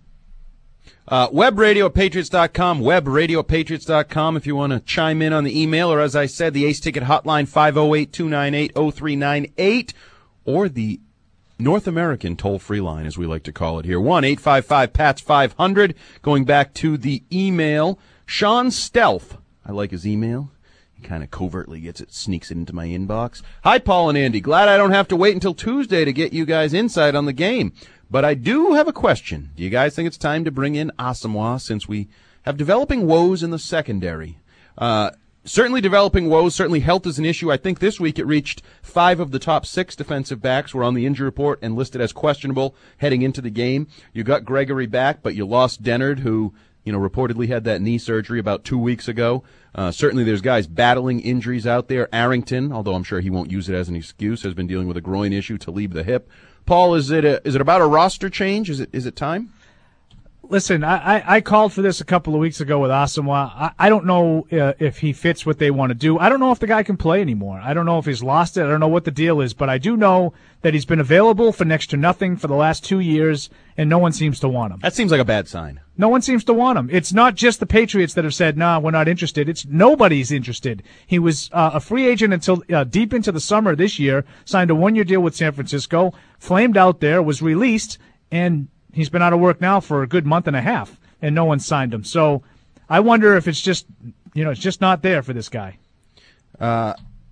Uh, web radio at patriots dot com, web radio at patriots dot com if you want to chime in on the email, or as I said, the Ace Ticket hotline, five oh eight, two nine eight, oh three nine eight, or the North American toll-free line, as we like to call it here, one eight five five P A T S five hundred. Going back to the email, Sean Stealth. I like his email. He kind of covertly gets it, sneaks it into my inbox. Hi, Paul and Andy. Glad I don't have to wait until Tuesday to get you guys insight on the game. But I do have a question. Do you guys think it's time to bring in Asamoah, since we have developing woes in the secondary? Uh, Certainly developing woes, certainly health is an issue. I think this week it reached five of the top six defensive backs were on the injury report and listed as questionable heading into the game. You got Gregory back, but you lost Dennard, who, you know, reportedly had that knee surgery about two weeks ago. Uh, certainly there's guys battling injuries out there. Arrington, although I'm sure he won't use it as an excuse, has been dealing with a groin issue to leave the hip. Paul, is it a, is it about a roster change? Is it is it time? Listen, I, I, I called for this a couple of weeks ago with Asamoah. I, I don't know uh, if he fits what they want to do. I don't know if the guy can play anymore. I don't know if he's lost it. I don't know what the deal is, but I do know that he's been available for next to nothing for the last two years, and no one seems to want him. That seems like a bad sign. No one seems to want him. It's not just the Patriots that have said, nah, we're not interested. It's nobody's interested. He was uh, a free agent until uh, deep into the summer this year, signed a one-year deal with San Francisco, flamed out there, was released, and he's been out of work now for a good month and a half, and no one signed him. So I wonder if it's just, you know, it's just not there for this guy. Uh,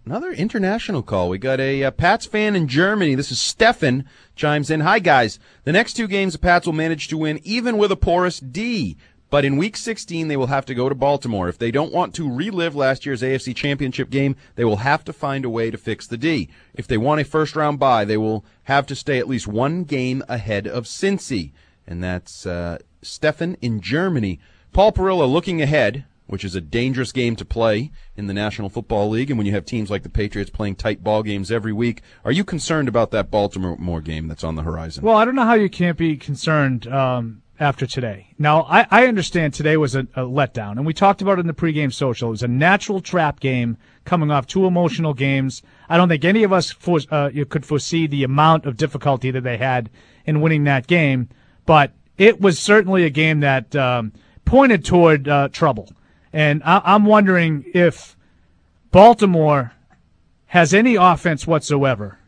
Another international call. We got a uh, Pats fan in Germany. This is Stefan chimes in. Hi, guys. The next two games the Pats will manage to win even with a porous D. But in Week sixteen, they will have to go to Baltimore. If they don't want to relive last year's A F C Championship game, they will have to find a way to fix the D. If they want a first-round bye, they will have to stay at least one game ahead of Cincy. And that's uh, Stefan in Germany. Paul Perillo looking ahead, which is a dangerous game to play in the National Football League, and when you have teams like the Patriots playing tight ball games every week. Are you concerned about that Baltimore game that's on the horizon? Well, I don't know how you can't be concerned um, after today. Now, I, I understand today was a, a letdown, and we talked about it in the pregame social. It was a natural trap game coming off two emotional games. I don't think any of us for, uh, you could foresee the amount of difficulty that they had in winning that game, but it was certainly a game that um, pointed toward uh, trouble. And I, I'm wondering if Baltimore has any offense whatsoever,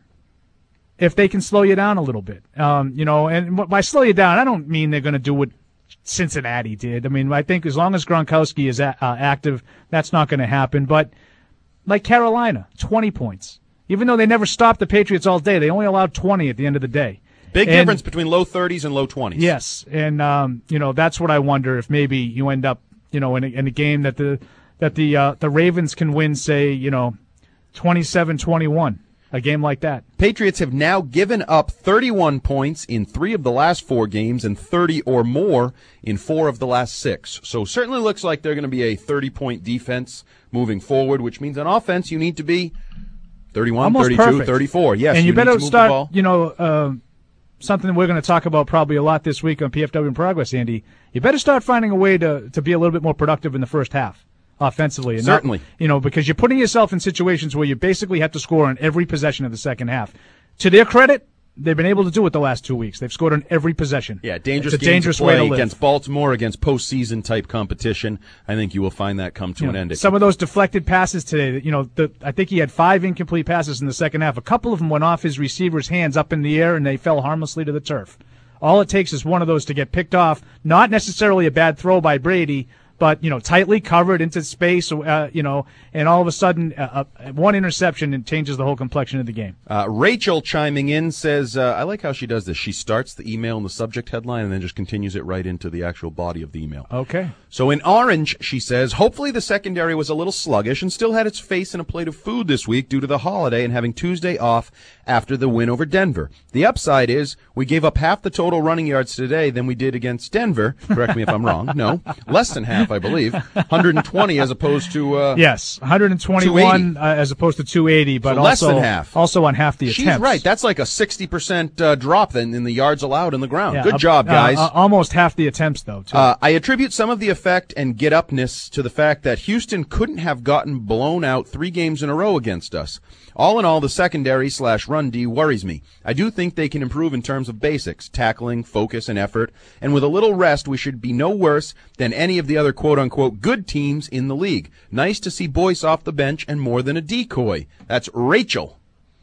if they can slow you down a little bit. Um, you know, and by slow you down, I don't mean they're going to do what Cincinnati did. I mean, I think as long as Gronkowski is a, uh, active, that's not going to happen. But like Carolina, twenty points. Even though they never stopped the Patriots all day, they only allowed twenty at the end of the day. Big and, difference between low thirties and low twenties. Yes, and um, you know, that's what I wonder if maybe you end up, you know, in a, in a game that the that the uh, the Ravens can win, say, you know, twenty-seven twenty-one. A game like that. Patriots have now given up thirty-one points in three of the last four games and thirty or more in four of the last six. So certainly looks like they're going to be a thirty-point defense moving forward, which means on offense you need to be thirty-one, almost thirty-two, perfect. thirty-four. Yes, and you, you better need to move start, the ball. you know, uh, something we're going to talk about probably a lot this week on P F W in Progress, Andy. You better start finding a way to, to be a little bit more productive in the first half. Offensively. And Certainly. Not, you know, because you're putting yourself in situations where you basically have to score on every possession of the second half. To their credit, they've been able to do it the last two weeks. They've scored on every possession. Yeah, dangerous it's a game dangerous to play way to live. against Baltimore, against postseason type competition. I think you will find that come to you an know, end. Some of those deflected passes today, you know, the, I think he had five incomplete passes in the second half. A couple of them went off his receiver's hands up in the air, and they fell harmlessly to the turf. All it takes is one of those to get picked off. Not necessarily a bad throw by Brady, but, you know, tightly covered into space, uh, you know, and all of a sudden, uh, uh, one interception and changes the whole complexion of the game. Uh, Rachel chiming in says, uh, I like how she does this. She starts the email in the subject headline and then just continues it right into the actual body of the email. Okay. So in orange, she says, hopefully the secondary was a little sluggish and still had its face in a plate of food this week due to the holiday and having Tuesday off after the win over Denver. The upside is we gave up half the total running yards today than we did against Denver. Correct me if I'm wrong. No, less than half, I believe. one hundred twenty as opposed to uh, yes, one hundred twenty-one uh, as opposed to two eighty, but so less also than half. Also on half the She's attempts. right. That's like a sixty percent uh, drop then in the yards allowed in the ground. Yeah, Good uh, job, guys. Uh, uh, almost half the attempts, though. Too. Uh, I attribute some of the effect and get-upness to the fact that Houston couldn't have gotten blown out three games in a row against us. All in all, the secondary slash run D worries me. I do think they can improve in terms of basics, tackling, focus, and effort, and with a little rest, we should be no worse than any of the other quote-unquote good teams in the league. Nice to see Boyce off the bench and more than a decoy. That's Rachel.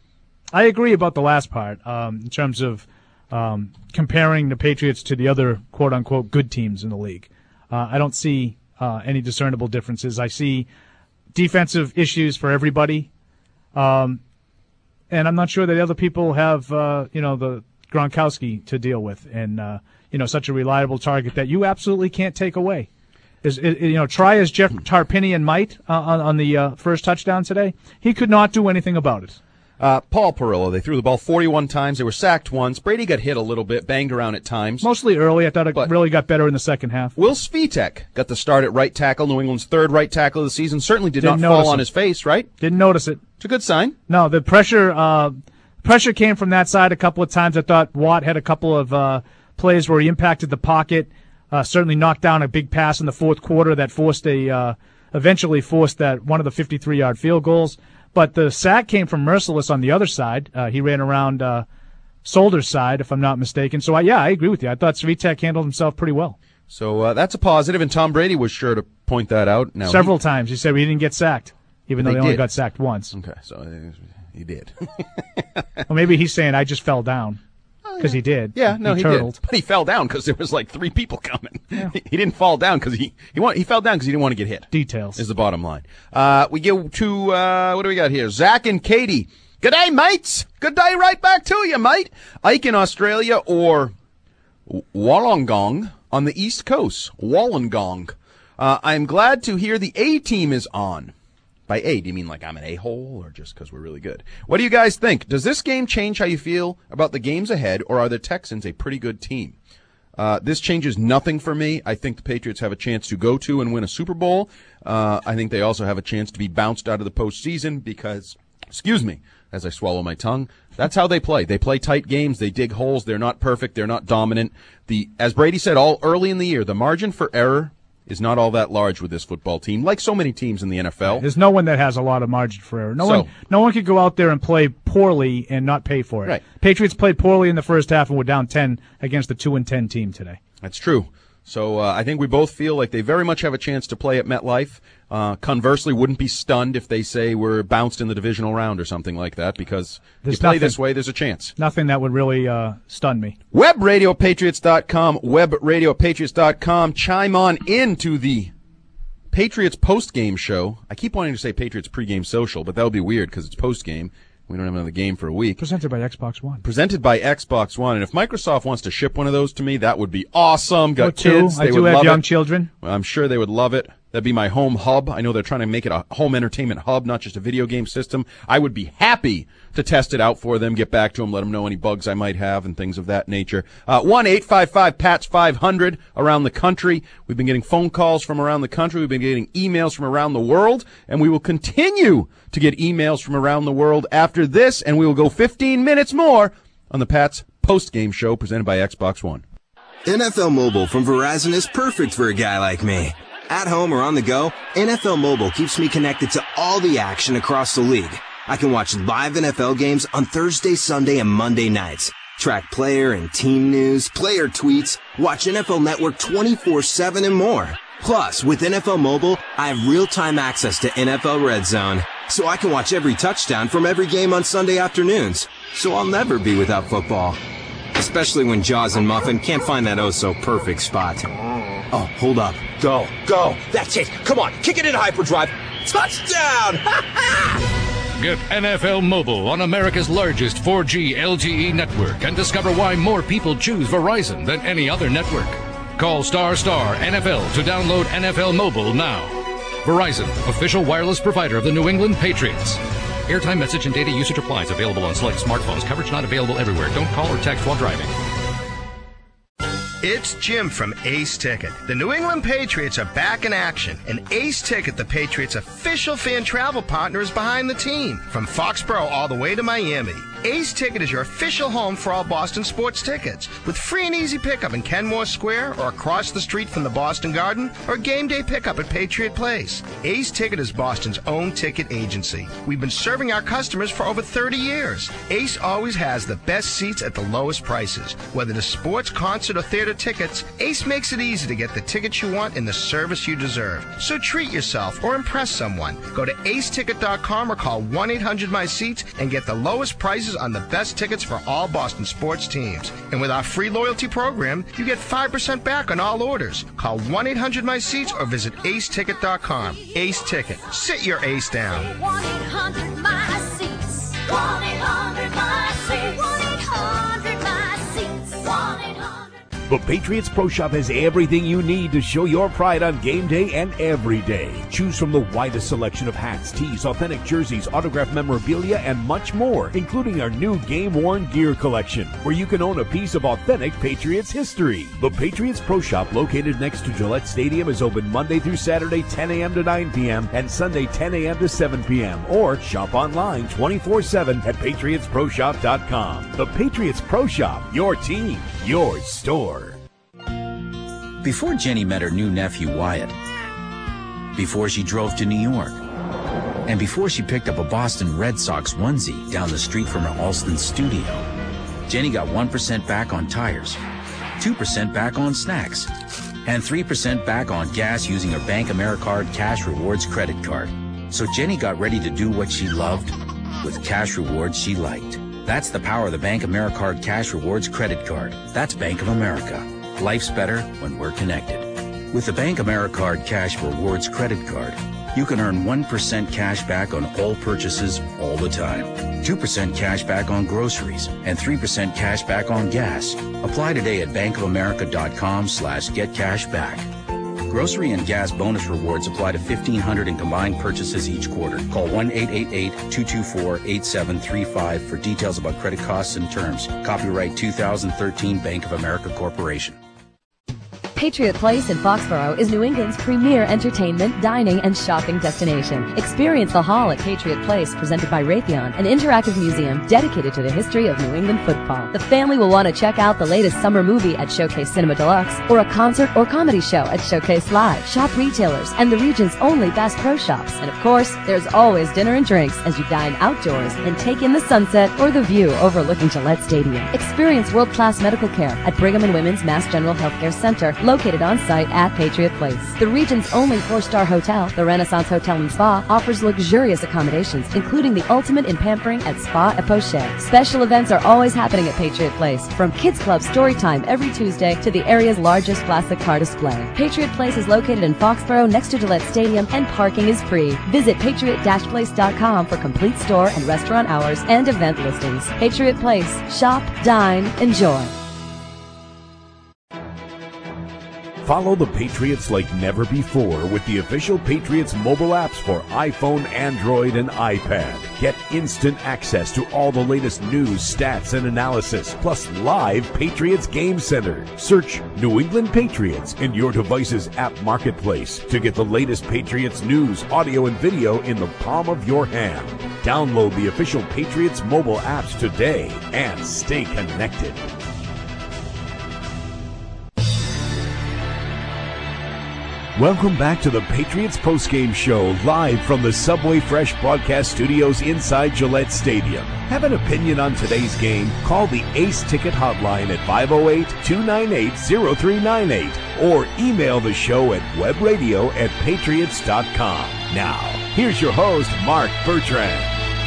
I agree about the last part um, in terms of um, comparing the Patriots to the other quote-unquote good teams in the league. Uh, I don't see uh, any discernible differences. I see defensive issues for everybody. Um, and I'm not sure that the other people have, uh, you know, the Gronkowski to deal with and, uh, you know, such a reliable target that you absolutely can't take away. Is, is you know, try as Jeff Tarpinian might uh, on, on the uh, first touchdown today, he could not do anything about it. Uh, Paul Perillo, they threw the ball forty-one times. They were sacked once. Brady got hit a little bit, banged around at times. Mostly early. I thought it but really got better in the second half. Will Svitek got the start at right tackle, New England's third right tackle of the season. Certainly did Didn't not fall notice on it. his face, right? Didn't notice it. It's a good sign. No, the pressure uh, pressure came from that side a couple of times. I thought Watt had a couple of uh, plays where he impacted the pocket, uh, certainly knocked down a big pass in the fourth quarter that forced a uh, eventually forced that one of the fifty-three-yard field goals. But the sack came from Merciless on the other side. Uh, he ran around uh, Solder's side, if I'm not mistaken. So, I, yeah, I agree with you. I thought Svitek handled himself pretty well. So uh, that's a positive, and Tom Brady was sure to point that out. Now Several he, times. He said we didn't get sacked, even though they they only did. got sacked once. Okay, so uh, he did. Well, maybe he's saying I just fell down. Because he did. Yeah, no, he, turtled. did. But he fell down because there was like three people coming. Yeah. He, he didn't fall down because he he, want, he fell down because he didn't want to get hit. Details is the bottom line. Uh, we go to uh, what do we got here? Zach and Katie. Good day, mates. Good day, right back to you, mate. Ike in Australia or Wollongong on the East Coast. Wollongong. Uh, I'm glad to hear the A team is on. By A, do you mean like I'm an a-hole or just because we're really good? What do you guys think? Does this game change how you feel about the games ahead, or are the Texans a pretty good team? Uh, this changes nothing for me. I think the Patriots have a chance to go to and win a Super Bowl. Uh, I think they also have a chance to be bounced out of the postseason because, excuse me, as I swallow my tongue, that's how they play. They play tight games. They dig holes. They're not perfect. They're not dominant. The, as Brady said all early in the year, the margin for error is not all that large with this football team, like so many teams in the N F L. There's no one that has a lot of margin for error. No So- one, no one could go out there and play poorly and not pay for it. Right. Patriots played poorly in the first half and were down ten against the two and ten team today. That's true. So uh, I think we both feel like they very much have a chance to play at MetLife. Uh, conversely, wouldn't be stunned if they say we're bounced in the divisional round or something like that, because There's you play nothing- this way, there's a chance. Nothing that would really uh, stun me. web radio patriots dot com, web radio patriots dot com. Chime on into the Patriots post-game show. I keep wanting to say Patriots pregame social, but that would be weird because it's post-game. We don't have another game for a week. Presented by Xbox One. Presented by Xbox One. And if Microsoft wants to ship one of those to me, that would be awesome. Got Or two. kids. I They do would have love young it. children. I'm sure they would love it. That'd be my home hub. I know they're trying to make it a home entertainment hub, not just a video game system. I would be happy to test it out for them, get back to them, let them know any bugs I might have and things of that nature. Uh, one eight five five P A T S five hundred around the country. We've been getting phone calls from around the country. We've been getting emails from around the world, and we will continue to get emails from around the world after this, and we will go fifteen minutes more on the Pats post-game show presented by Xbox One. N F L Mobile from Verizon is perfect for a guy like me. At home or on the go, N F L Mobile keeps me connected to all the action across the league. I can watch live N F L games on Thursday, Sunday, and Monday nights. Track player and team news, player tweets, watch N F L Network twenty-four seven and more. Plus, with N F L Mobile, I have real-time access to N F L Red Zone, so I can watch every touchdown from every game on Sunday afternoons. So I'll never be without football. Especially when Jaws and Muffin can't find that oh-so-perfect spot. Oh, hold up. Go. Go. That's it. Come on. Kick it in hyperdrive. Touchdown! Get N F L Mobile on America's largest four G L T E network and discover why more people choose Verizon than any other network. Call star star N F L to download N F L Mobile now. Verizon, official wireless provider of the New England Patriots. Airtime, message, and data usage applies. Available on select smartphones. Coverage not available everywhere. Don't call or text while driving. It's Jim from Ace Ticket. The New England Patriots are back in action, and Ace Ticket, the Patriots' official fan travel partner, is behind the team. From Foxborough all the way to Miami, Ace Ticket is your official home for all Boston sports tickets, with free and easy pickup in Kenmore Square or across the street from the Boston Garden, or game day pickup at Patriot Place. Ace Ticket is Boston's own ticket agency. We've been serving our customers for over thirty years. Ace always has the best seats at the lowest prices. Whether it's sports, concert, or theater tickets, Ace makes it easy to get the tickets you want and the service you deserve. So treat yourself or impress someone. Go to ace ticket dot com or call one eight hundred my seats and get the lowest prices on the best tickets for all Boston sports teams. And with our free loyalty program, you get five percent back on all orders. Call one eight hundred my seats or visit ace ticket dot com. Ace Ticket. Sit your ace down. one eight hundred my seats. one eight hundred my seats. one eight hundred my seats. one eight hundred The Patriots Pro Shop has everything you need to show your pride on game day and every day. Choose from the widest selection of hats, tees, authentic jerseys, autographed memorabilia, and much more, including our new game-worn gear collection, where you can own a piece of authentic Patriots history. The Patriots Pro Shop, located next to Gillette Stadium, is open Monday through Saturday, ten a.m. to nine p.m., and Sunday, ten a.m. to seven p.m., or shop online twenty-four seven at patriots pro shop dot com. The Patriots Pro Shop, your team, your store. Before Jenny met her new nephew Wyatt, before she drove to New York, and before she picked up a Boston Red Sox onesie down the street from her Alston studio, Jenny got one percent back on tires, two percent back on snacks, and three percent back on gas using her Bank AmeriCard Cash Rewards credit card. So Jenny got ready to do what she loved with cash rewards she liked. That's the power of the Bank AmeriCard Cash Rewards credit card. That's Bank of America. Life's better when we're connected. With the Bank AmeriCard Cash Rewards credit card, you can earn one percent cash back on all purchases all the time, two percent cash back on groceries, and three percent cash back on gas. Apply today at bankofamerica.com slash get cash back. Grocery and gas bonus rewards apply to fifteen hundred in combined purchases each quarter. Call one eight eight eight, two two four, eight seven three five for details about credit costs and terms. Copyright two thousand thirteen Bank of America Corporation. Patriot Place in Foxborough is New England's premier entertainment, dining, and shopping destination. Experience the Hall at Patriot Place, presented by Raytheon, an interactive museum dedicated to the history of New England football. The family will want to check out the latest summer movie at Showcase Cinema Deluxe, or a concert or comedy show at Showcase Live. Shop retailers and the region's only Bass Pro Shops. And of course, there's always dinner and drinks as you dine outdoors and take in the sunset or the view overlooking Gillette Stadium. Experience world-class medical care at Brigham and Women's Mass General Healthcare Center, located on site at Patriot Place. The region's only four-star hotel, the Renaissance Hotel and Spa, offers luxurious accommodations, including the ultimate in pampering at Spa et Poche. Special events are always happening at Patriot Place, from Kids Club story time every Tuesday to the area's largest plastic car display. Patriot Place is located in Foxborough next to Gillette Stadium, and parking is free. Visit patriot dash place dot com for complete store and restaurant hours and event listings. Patriot Place. Shop, dine, enjoy. Follow the Patriots like never before with the official Patriots mobile apps for iPhone, Android, and iPad. Get instant access to all the latest news, stats, and analysis, plus live Patriots Game Center. Search New England Patriots in your device's app marketplace to get the latest Patriots news, audio, and video in the palm of your hand. Download the official Patriots mobile apps today and stay connected. Welcome back to the Patriots postgame show, live from the Subway Fresh broadcast studios inside Gillette Stadium. Have an opinion on today's game? Call the Ace Ticket hotline at five oh eight, two nine eight, oh three nine eight or email the show at webradio at patriots dot com. Now, here's your host, Mark Bertrand.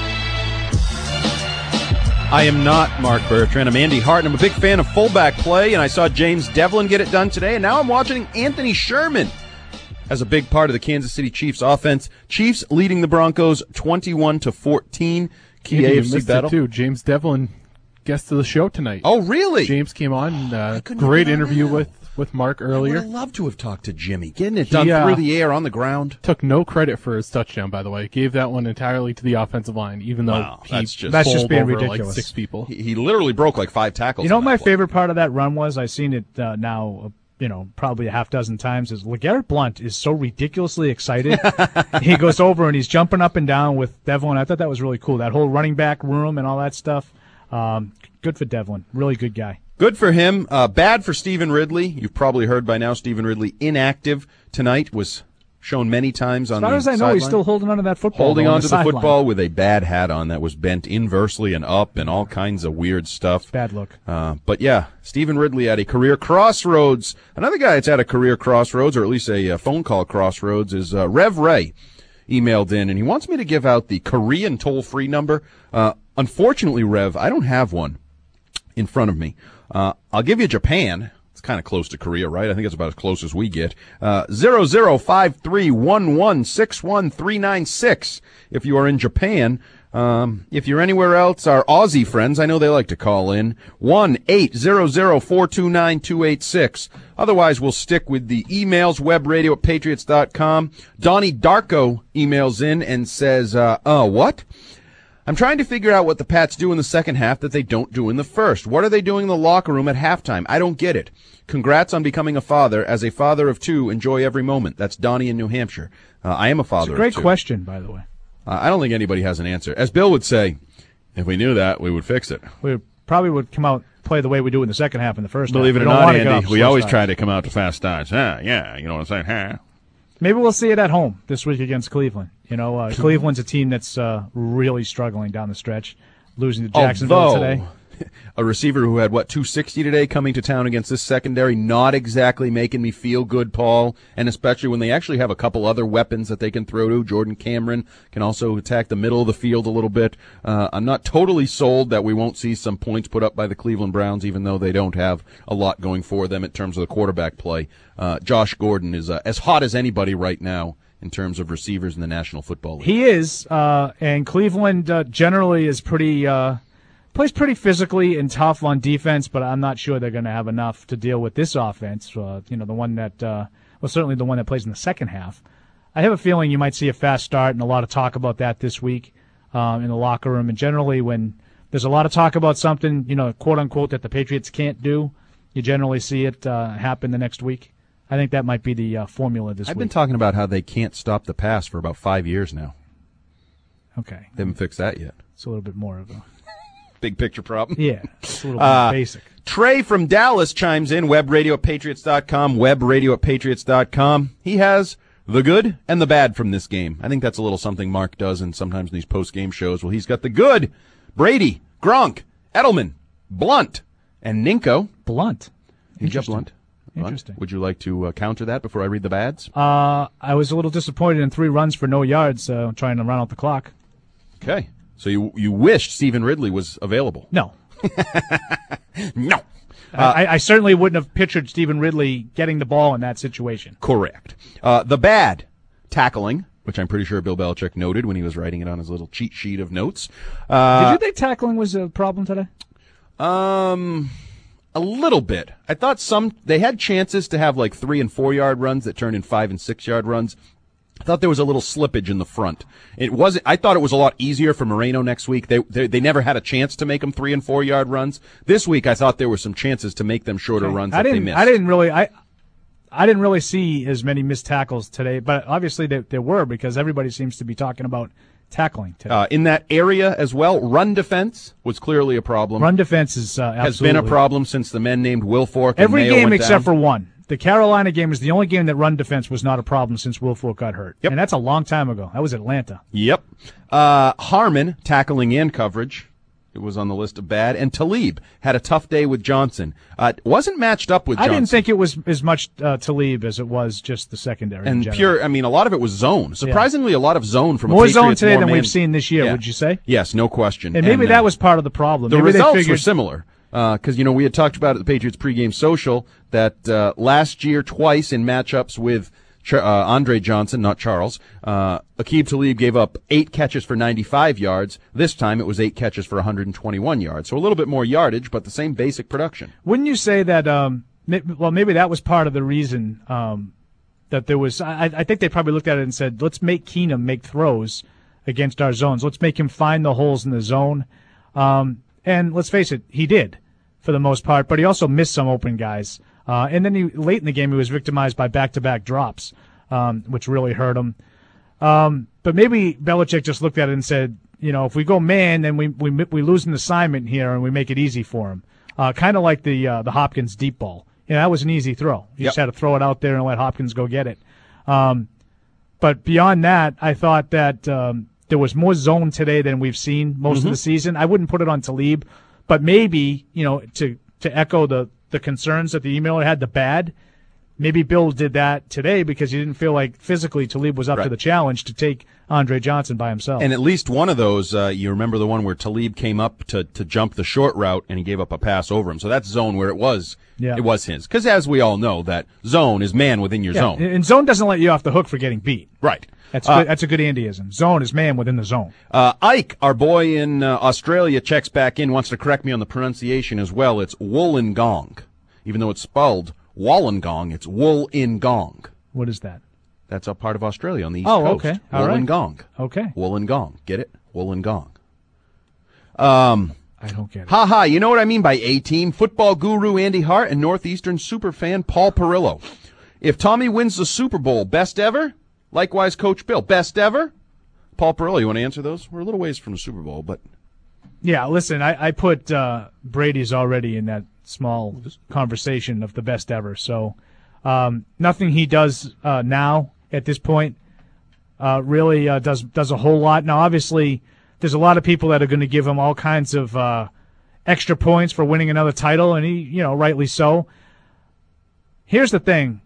I am not Mark Bertrand. I'm Andy Hart, and I'm a big fan of fullback play, and I saw James Devlin get it done today, and now I'm watching Anthony Sherman as a big part of the Kansas City Chiefs offense. Chiefs leading the Broncos twenty-one to fourteen. Key Andy, A F C you missed battle. it too. James Devlin, guest of the show tonight. Oh, really? James came on. Uh, great interview with, with Mark earlier. I would love to have talked to Jimmy. Getting it He, done uh, through the air on the ground. Took no credit for his touchdown, by the way. Gave that one entirely to the offensive line, even though Wow, he that's just- That's just bowled being over ridiculous. like six people. He, he literally broke like five tackles. You know on what that my play. favorite part of that run was? I've seen it uh, now, uh, you know, probably a half dozen times, is LeGarrette Blount is so ridiculously excited. He goes over and he's jumping up and down with Devlin. I thought that was really cool, that whole running back room and all that stuff. Um, good for Devlin. Really good guy. Good for him. Uh, bad for Stephen Ridley. You've probably heard by now Stephen Ridley inactive tonight, was shown many times on As far the as I know, he's sideline. still holding on to that football. Holding though, on on to the the sideline. football with a bad hat on that was bent inversely and up and all kinds of weird stuff. Bad look. Uh, but yeah, Stephen Ridley at a career crossroads. Another guy that's at a career crossroads, or at least a, uh phone call crossroads, is uh, Rev Ray. Emailed in, and he wants me to give out the Korean toll-free number. Uh, unfortunately, Rev, I don't have one in front of me. Uh, I'll give you Japan. It's kind of close to Korea, right? I think it's about as close as we get. Uh, zero zero five three one one six one three nine six if you are in Japan. Um, if you're anywhere else, our Aussie friends, I know they like to call in. one eight zero zero four two nine two eight six. Otherwise, we'll stick with the emails, webradio at patriots dot com. Donnie Darko emails in and says, uh, uh, what? I'm trying to figure out what the Pats do in the second half that they don't do in the first. What are they doing in the locker room at halftime? I don't get it. Congrats on becoming a father. As a father of two, enjoy every moment. That's Donnie in New Hampshire. Uh, I am a father It's a great of two. question, by the way. Uh, I don't think anybody has an answer. As Bill would say, if we knew that, we would fix it. We probably would come out play the way we do in the second half in the first Believe half. it We or don't not, wanna get Andy, off we slow always starts. try to come out to fast starts. Huh, yeah, you know what I'm saying? Huh? Maybe we'll see it at home this week against Cleveland. You know, uh, Cleveland's a team that's uh, really struggling down the stretch, losing to Jacksonville Although, today. a receiver who had, what, two sixty today coming to town against this secondary, not exactly making me feel good, Paul, and especially when they actually have a couple other weapons that they can throw to. Jordan Cameron can also attack the middle of the field a little bit. Uh, I'm not totally sold that we won't see some points put up by the Cleveland Browns, even though they don't have a lot going for them in terms of the quarterback play. Uh, Josh Gordon is uh, as hot as anybody right now in terms of receivers in the National Football League. He is, uh, and Cleveland uh, generally is pretty uh, plays pretty physically and tough on defense, but I'm not sure they're going to have enough to deal with this offense. Uh, you know, the one that, uh, well, certainly the one that plays in the second half. I have a feeling you might see a fast start and a lot of talk about that this week um, in the locker room. And generally, when there's a lot of talk about something, you know, quote unquote, that the Patriots can't do, you generally see it uh, happen the next week. I think that might be the uh, formula this I've week. been talking about how they can't stop the pass for about five years now. Okay. They haven't fixed that yet. It's a little bit more of a big picture problem. Yeah, it's a little more uh, basic. Trey from Dallas chimes in, web radio at patriots dot com, web radio at patriots dot com. He has the good and the bad from this game. I think that's a little something Mark does and sometimes in these post-game shows. Well, he's got the good. Brady, Gronk, Edelman, Blunt, and Ninko. Blunt. You got Blunt? Blunt? Interesting. Would you like to uh, counter that before I read the bads? Uh, I was a little disappointed in three runs for no yards, uh, trying to run out the clock. Okay. So you you wished Stephen Ridley was available? No. no. Uh, I, I certainly wouldn't have pictured Stephen Ridley getting the ball in that situation. Correct. Uh, the bad, tackling, which I'm pretty sure Bill Belichick noted when he was writing it on his little cheat sheet of notes. Uh, Did you think tackling was a problem today? Um... A little bit. I thought some, they had chances to have like three and four yard runs that turned in five and six yard runs. I thought there was a little slippage in the front. It wasn't, I thought it was a lot easier for Moreno next week. They, they, they never had a chance to make them three and four yard runs. This week I thought there were some chances to make them shorter Okay. runs I that they didn't, missed. I didn't really, I, I didn't really see as many missed tackles today, but obviously there, there were because everybody seems to be talking about tackling today. Uh, in that area as well, run defense was clearly a problem. Run defense is uh, absolutely. Has been a problem since the men named Wilfork and Every Mayo game went except down. for one. The Carolina game was the only game that run defense was not a problem since Wilfork got hurt. Yep. And that's a long time ago. That was Atlanta. Yep. Uh, Harmon, tackling and coverage. It was on the list of bad. And Talib had a tough day with Johnson. Uh, wasn't matched up with I Johnson. didn't think it was as much uh, Talib as it was just the secondary. in And general. pure, I mean, a lot of it was zone. Surprisingly, a lot of zone from More a zone Patriots, today more than man- we've seen this year, Yeah. would you say? Yes, no question. And maybe uh, that was part of the problem. The Maybe they results figured- were similar. Because, you know, we had talked about at the Patriots pregame social that uh, last year twice in matchups with Ch- uh, Andre Johnson, not Charles, uh, Aqib Talib gave up eight catches for ninety-five yards. This time it was eight catches for one hundred twenty-one yards. So a little bit more yardage, but the same basic production. Wouldn't you say that, um, may- well, maybe that was part of the reason um, that there was, I, I think they probably looked at it and said, let's make Keenum make throws against our zones. Let's make him find the holes in the zone. Um, and let's face it, he did for the most part, but he also missed some open guys. Uh, and then he, late in the game, he was victimized by back-to-back drops, um, which really hurt him. Um, but maybe Belichick just looked at it and said, you know, if we go man, then we we we lose an assignment here and we make it easy for him. Uh, kind of like the uh, the Hopkins deep ball. You know, that was an easy throw. You just Yep. had to throw it out there and let Hopkins go get it. Um, but beyond that, I thought that um, there was more zone today than we've seen most Mhm. of the season. I wouldn't put it on Talib, but maybe, you know, to to echo the the concerns that the emailer had, the bad. Maybe Bill did that today because he didn't feel like physically Talib was up to Right. the challenge to take Andre Johnson by himself. And at least one of those, uh, you remember the one where Talib came up to, to jump the short route and he gave up a pass over him. So that's zone where it was, Yeah. it was his. Because as we all know, that zone is man within your Yeah, zone. and zone doesn't let you off the hook for getting beat. Right. That's Uh, good, that's a good Andyism. Zone is man within the zone. Uh, Ike, our boy in uh, Australia, checks back in, wants to correct me on the pronunciation as well. It's Wollongong. Even though it's spelled Wollongong, it's Wollongong. What is that? That's a part of Australia on the East Oh, Coast. okay. All right. Wollongong. Okay. Wollongong. Get it? Wollongong. Um, I don't get it. Ha ha, you know what I mean by A-Team? Football guru Andy Hart and Northeastern superfan Paul Perillo. If Tommy wins the Super Bowl, best ever? Likewise, Coach Bill, best ever? Paul Perillo, you want to answer those? We're a little ways from the Super Bowl, but... Yeah, listen, I, I put uh, Brady's already in that small conversation of the best ever. So um, nothing he does uh, now at this point uh, really uh, does does a whole lot. Now, obviously, there's a lot of people that are going to give him all kinds of uh, extra points for winning another title, and he, you know, rightly so. Here's the thing.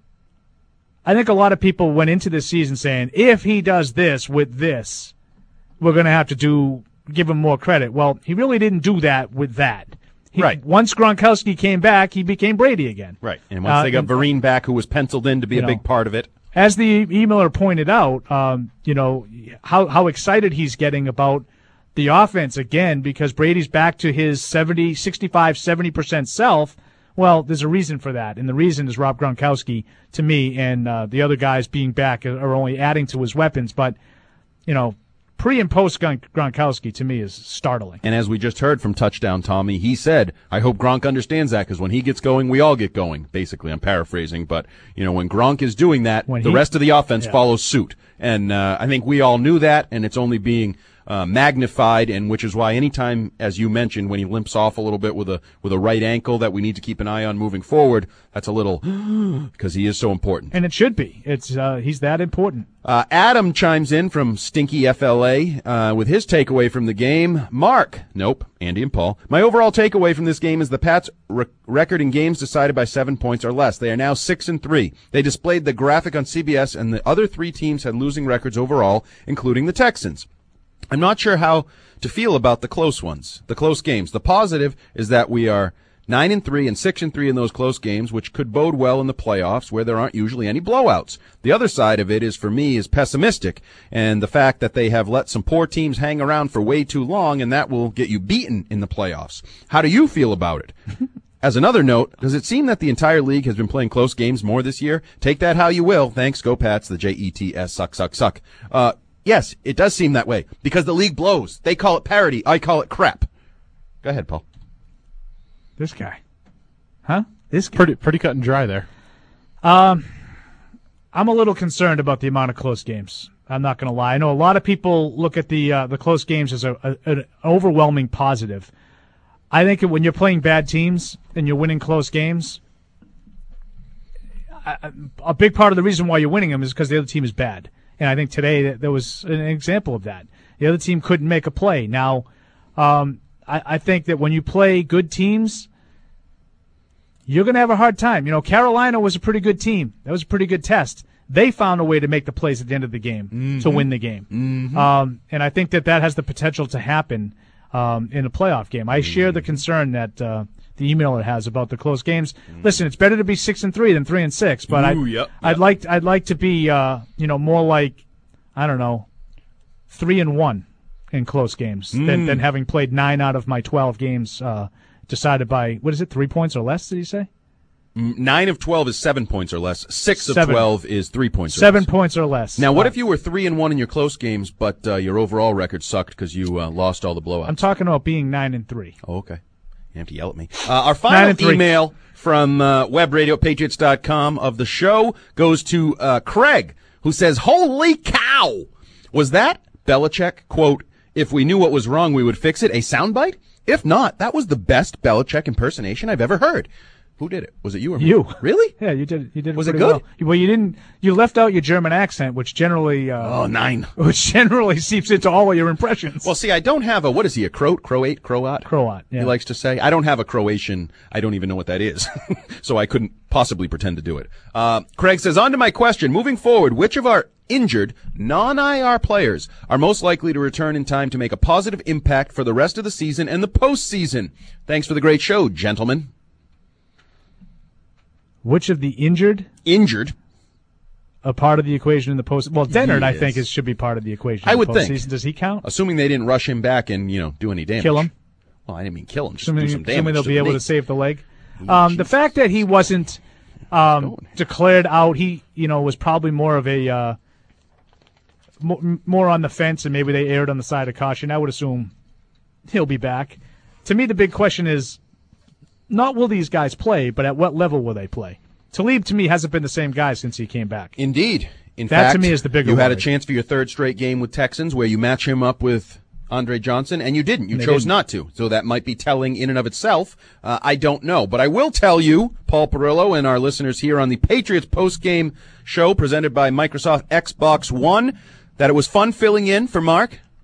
I think a lot of people went into this season saying, if he does this with this, we're going to have to do give him more credit. Well, he really didn't do that with that. He, right. Once Gronkowski came back, he became Brady again. Right. And once Uh, they got and- Vereen back, who was penciled in to be You a know, big part of it. As the emailer pointed out, um, you know, how how excited he's getting about the offense again because Brady's back to his seventy, sixty-five, seventy percent self. Well, there's a reason for that, and the reason is Rob Gronkowski to me, and uh, the other guys being back are only adding to his weapons. But, you know, pre and post Gronk- Gronkowski to me is startling. And as we just heard from Touchdown Tommy, he said, I hope Gronk understands that because when he gets going, we all get going. Basically, I'm paraphrasing. But, you know, when Gronk is doing that, When the he- rest of the offense yeah. follows suit. And uh, I think we all knew that, and it's only being uh, magnified, and which is why anytime, as you mentioned, when he limps off a little bit with a with a right ankle that we need to keep an eye on moving forward, that's a little because he is so important. And it should be. It's uh, he's that important. Uh, Adam chimes in from Stinky F L A uh, with his takeaway from the game. Mark, nope, Andy and Paul. My overall takeaway from this game is the Pats' rec- record in games decided by seven points or less. They are now six and three. They displayed the graphic on C B S, and the other three teams had losing records overall, including the Texans. I'm not sure how to feel about the close ones, the close games. The positive is that we are nine and three and six and three in those close games, which could bode well in the playoffs where there aren't usually any blowouts. The other side of it is, for me, is pessimistic, and the fact that they have let some poor teams hang around for way too long, and that will get you beaten in the playoffs. How do you feel about it? As another note, does it seem that the entire league has been playing close games more this year? Take that how you will. Thanks. Go Pats. The J E T S suck, suck, suck. Uh, yes, it does seem that way because the league blows. They call it parity. I call it crap. Go ahead, Paul. This guy. Huh? This guy. Pretty pretty cut and dry there. Um, I'm a little concerned about the amount of close games. I'm not going to lie. I know a lot of people look at the uh, the close games as a, a, an overwhelming positive. I think when you're playing bad teams and you're winning close games, a, a big part of the reason why you're winning them is because the other team is bad. And I think today there was an example of that. The other team couldn't make a play. Now, um, I, I think that when you play good teams, you're going to have a hard time. You know, Carolina was a pretty good team. That was a pretty good test. They found a way to make the plays at the end of the game Mm-hmm. to win the game. Mhm. Um, and I think that that has the potential to happen um, in a playoff game. I share the concern that uh, the emailer has about the close games. Listen, it's better to be six and three than three and six, but Ooh, I'd, yep, I'd yep. like I'd like to be uh, you know more like I don't know three and one in close games than, Mm. than having played nine out of my twelve games uh, decided by what is it three points or less? Did he say? Mm, Nine of twelve is seven points or less. Six of Seven. twelve is three points or Seven less. points or less. Now, what Uh, if you were three and one in your close games, but uh, your overall record sucked because you uh, lost all the blowouts? I'm talking about being nine and three. Oh, okay. You have to yell at me. Uh, our Nine final and three. email from uh, web radio patriots dot com of the show goes to uh, Craig, who says, holy cow! Was that, Belichick, quote, if we knew what was wrong, we would fix it, a soundbite? If not, that was the best Belichick impersonation I've ever heard. Who did it? Was it you or me? You. Really? Yeah, you did. You did. Was it pretty good? Well. well, you didn't. You left out your German accent, which generally. Uh, Oh, nine. Which generally seeps into all of your impressions. Well, see, I don't have a, what is he, a Croat, Croat, Croat? Croat, yeah. He likes to say. I don't have a Croatian. I don't even know what that is. So I couldn't possibly pretend to do it. Uh, Craig says, on to my question. Moving forward, which of our injured, non-I R players are most likely to return in time to make a positive impact for the rest of the season and the postseason? Thanks for the great show, gentlemen. Which of the injured? Injured. A part of the equation in the post. Well, Dennard, I Yes. think, is should be part of the equation. I in would the think. postseason. Does he count? Assuming they didn't rush him back and, you know, do any damage. Kill him? Well, I didn't mean kill him, just Assuming, do some damage. assuming they'll to be the able knee. to save the leg. Um, the fact that he wasn't um, declared out, he you know was probably more of a uh, mo- more on the fence, and maybe they erred on the side of caution. I would assume he'll be back. To me, the big question is not will these guys play, but at what level will they play? Talib, to me, hasn't been the same guy since he came back. Indeed. In that fact, to me is the bigger you had a worry. chance for your third straight game with Texans where you match him up with Andre Johnson, and you didn't. You They chose didn't. not to. So that might be telling in and of itself. Uh, I don't know. But I will tell you, Paul Perillo and our listeners here on the Patriots post-game show presented by Microsoft Xbox One, that it was fun filling in for Mark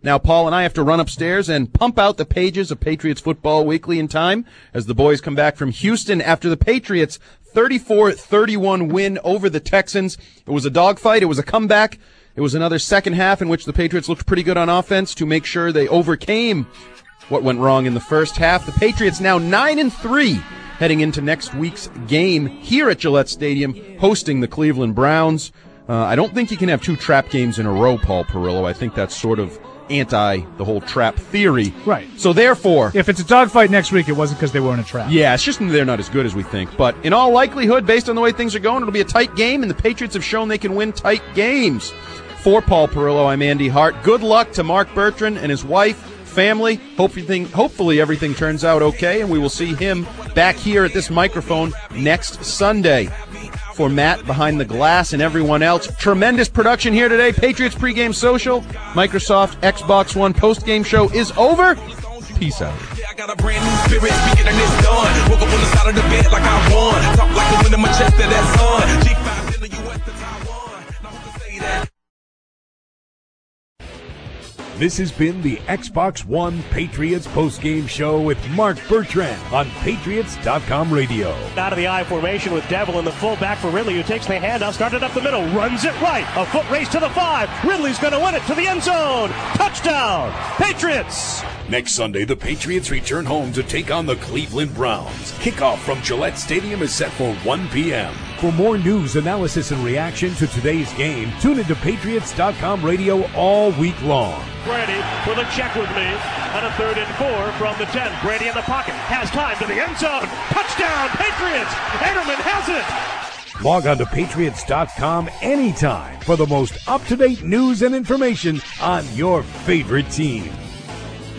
Now, Paul and I have to run upstairs and pump out the pages of Patriots Football Weekly in time as the boys come back from Houston after the Patriots' thirty-four thirty-one win over the Texans. It was a dogfight. It was a comeback. It was another second half in which the Patriots looked pretty good on offense to make sure they overcame what went wrong in the first half. The Patriots now nine and three heading into next week's game here at Gillette Stadium, hosting the Cleveland Browns. Uh, I don't think you can have two trap games in a row, Paul Perillo. I think that's sort of anti the whole trap theory. Right. So therefore, if it's a dogfight next week, it wasn't because they were in a trap. Yeah, it's just they're not as good as we think. But in all likelihood, based on the way things are going, it'll be a tight game, and the Patriots have shown they can win tight games. For Paul Perillo, I'm Andy Hart. Good luck to Mark Bertrand and his wife, family. Hope everything, hopefully everything turns out okay, and we will see him back here at this microphone next Sunday. For Matt behind the glass and everyone else, tremendous production here today. Patriots pregame social, Microsoft Xbox One postgame show is over. Peace out. I got a brand new spirit, we getting this done. Woke up on the side of the bed like I won. Talk like the wind in my chest of that sun. G five in the U S to Taiwan. Not to say that. This has been the Xbox One Patriots postgame show with Mark Bertrand on Patriots dot com radio. Out of the I formation with Devil in the fullback for Ridley, who takes the handoff, started up the middle, runs it right. A foot race to the five. Ridley's going to win it to the end zone. Touchdown, Patriots! Next Sunday, the Patriots return home to take on the Cleveland Browns. Kickoff from Gillette Stadium is set for one p.m. For more news, analysis, and reaction to today's game, tune into Patriots dot com radio all week long. Brady with a check with me on a third and four from the ten. Brady in the pocket, has time to the end zone. Touchdown, Patriots! Edelman has it! Log on to Patriots dot com anytime for the most up-to-date news and information on your favorite team.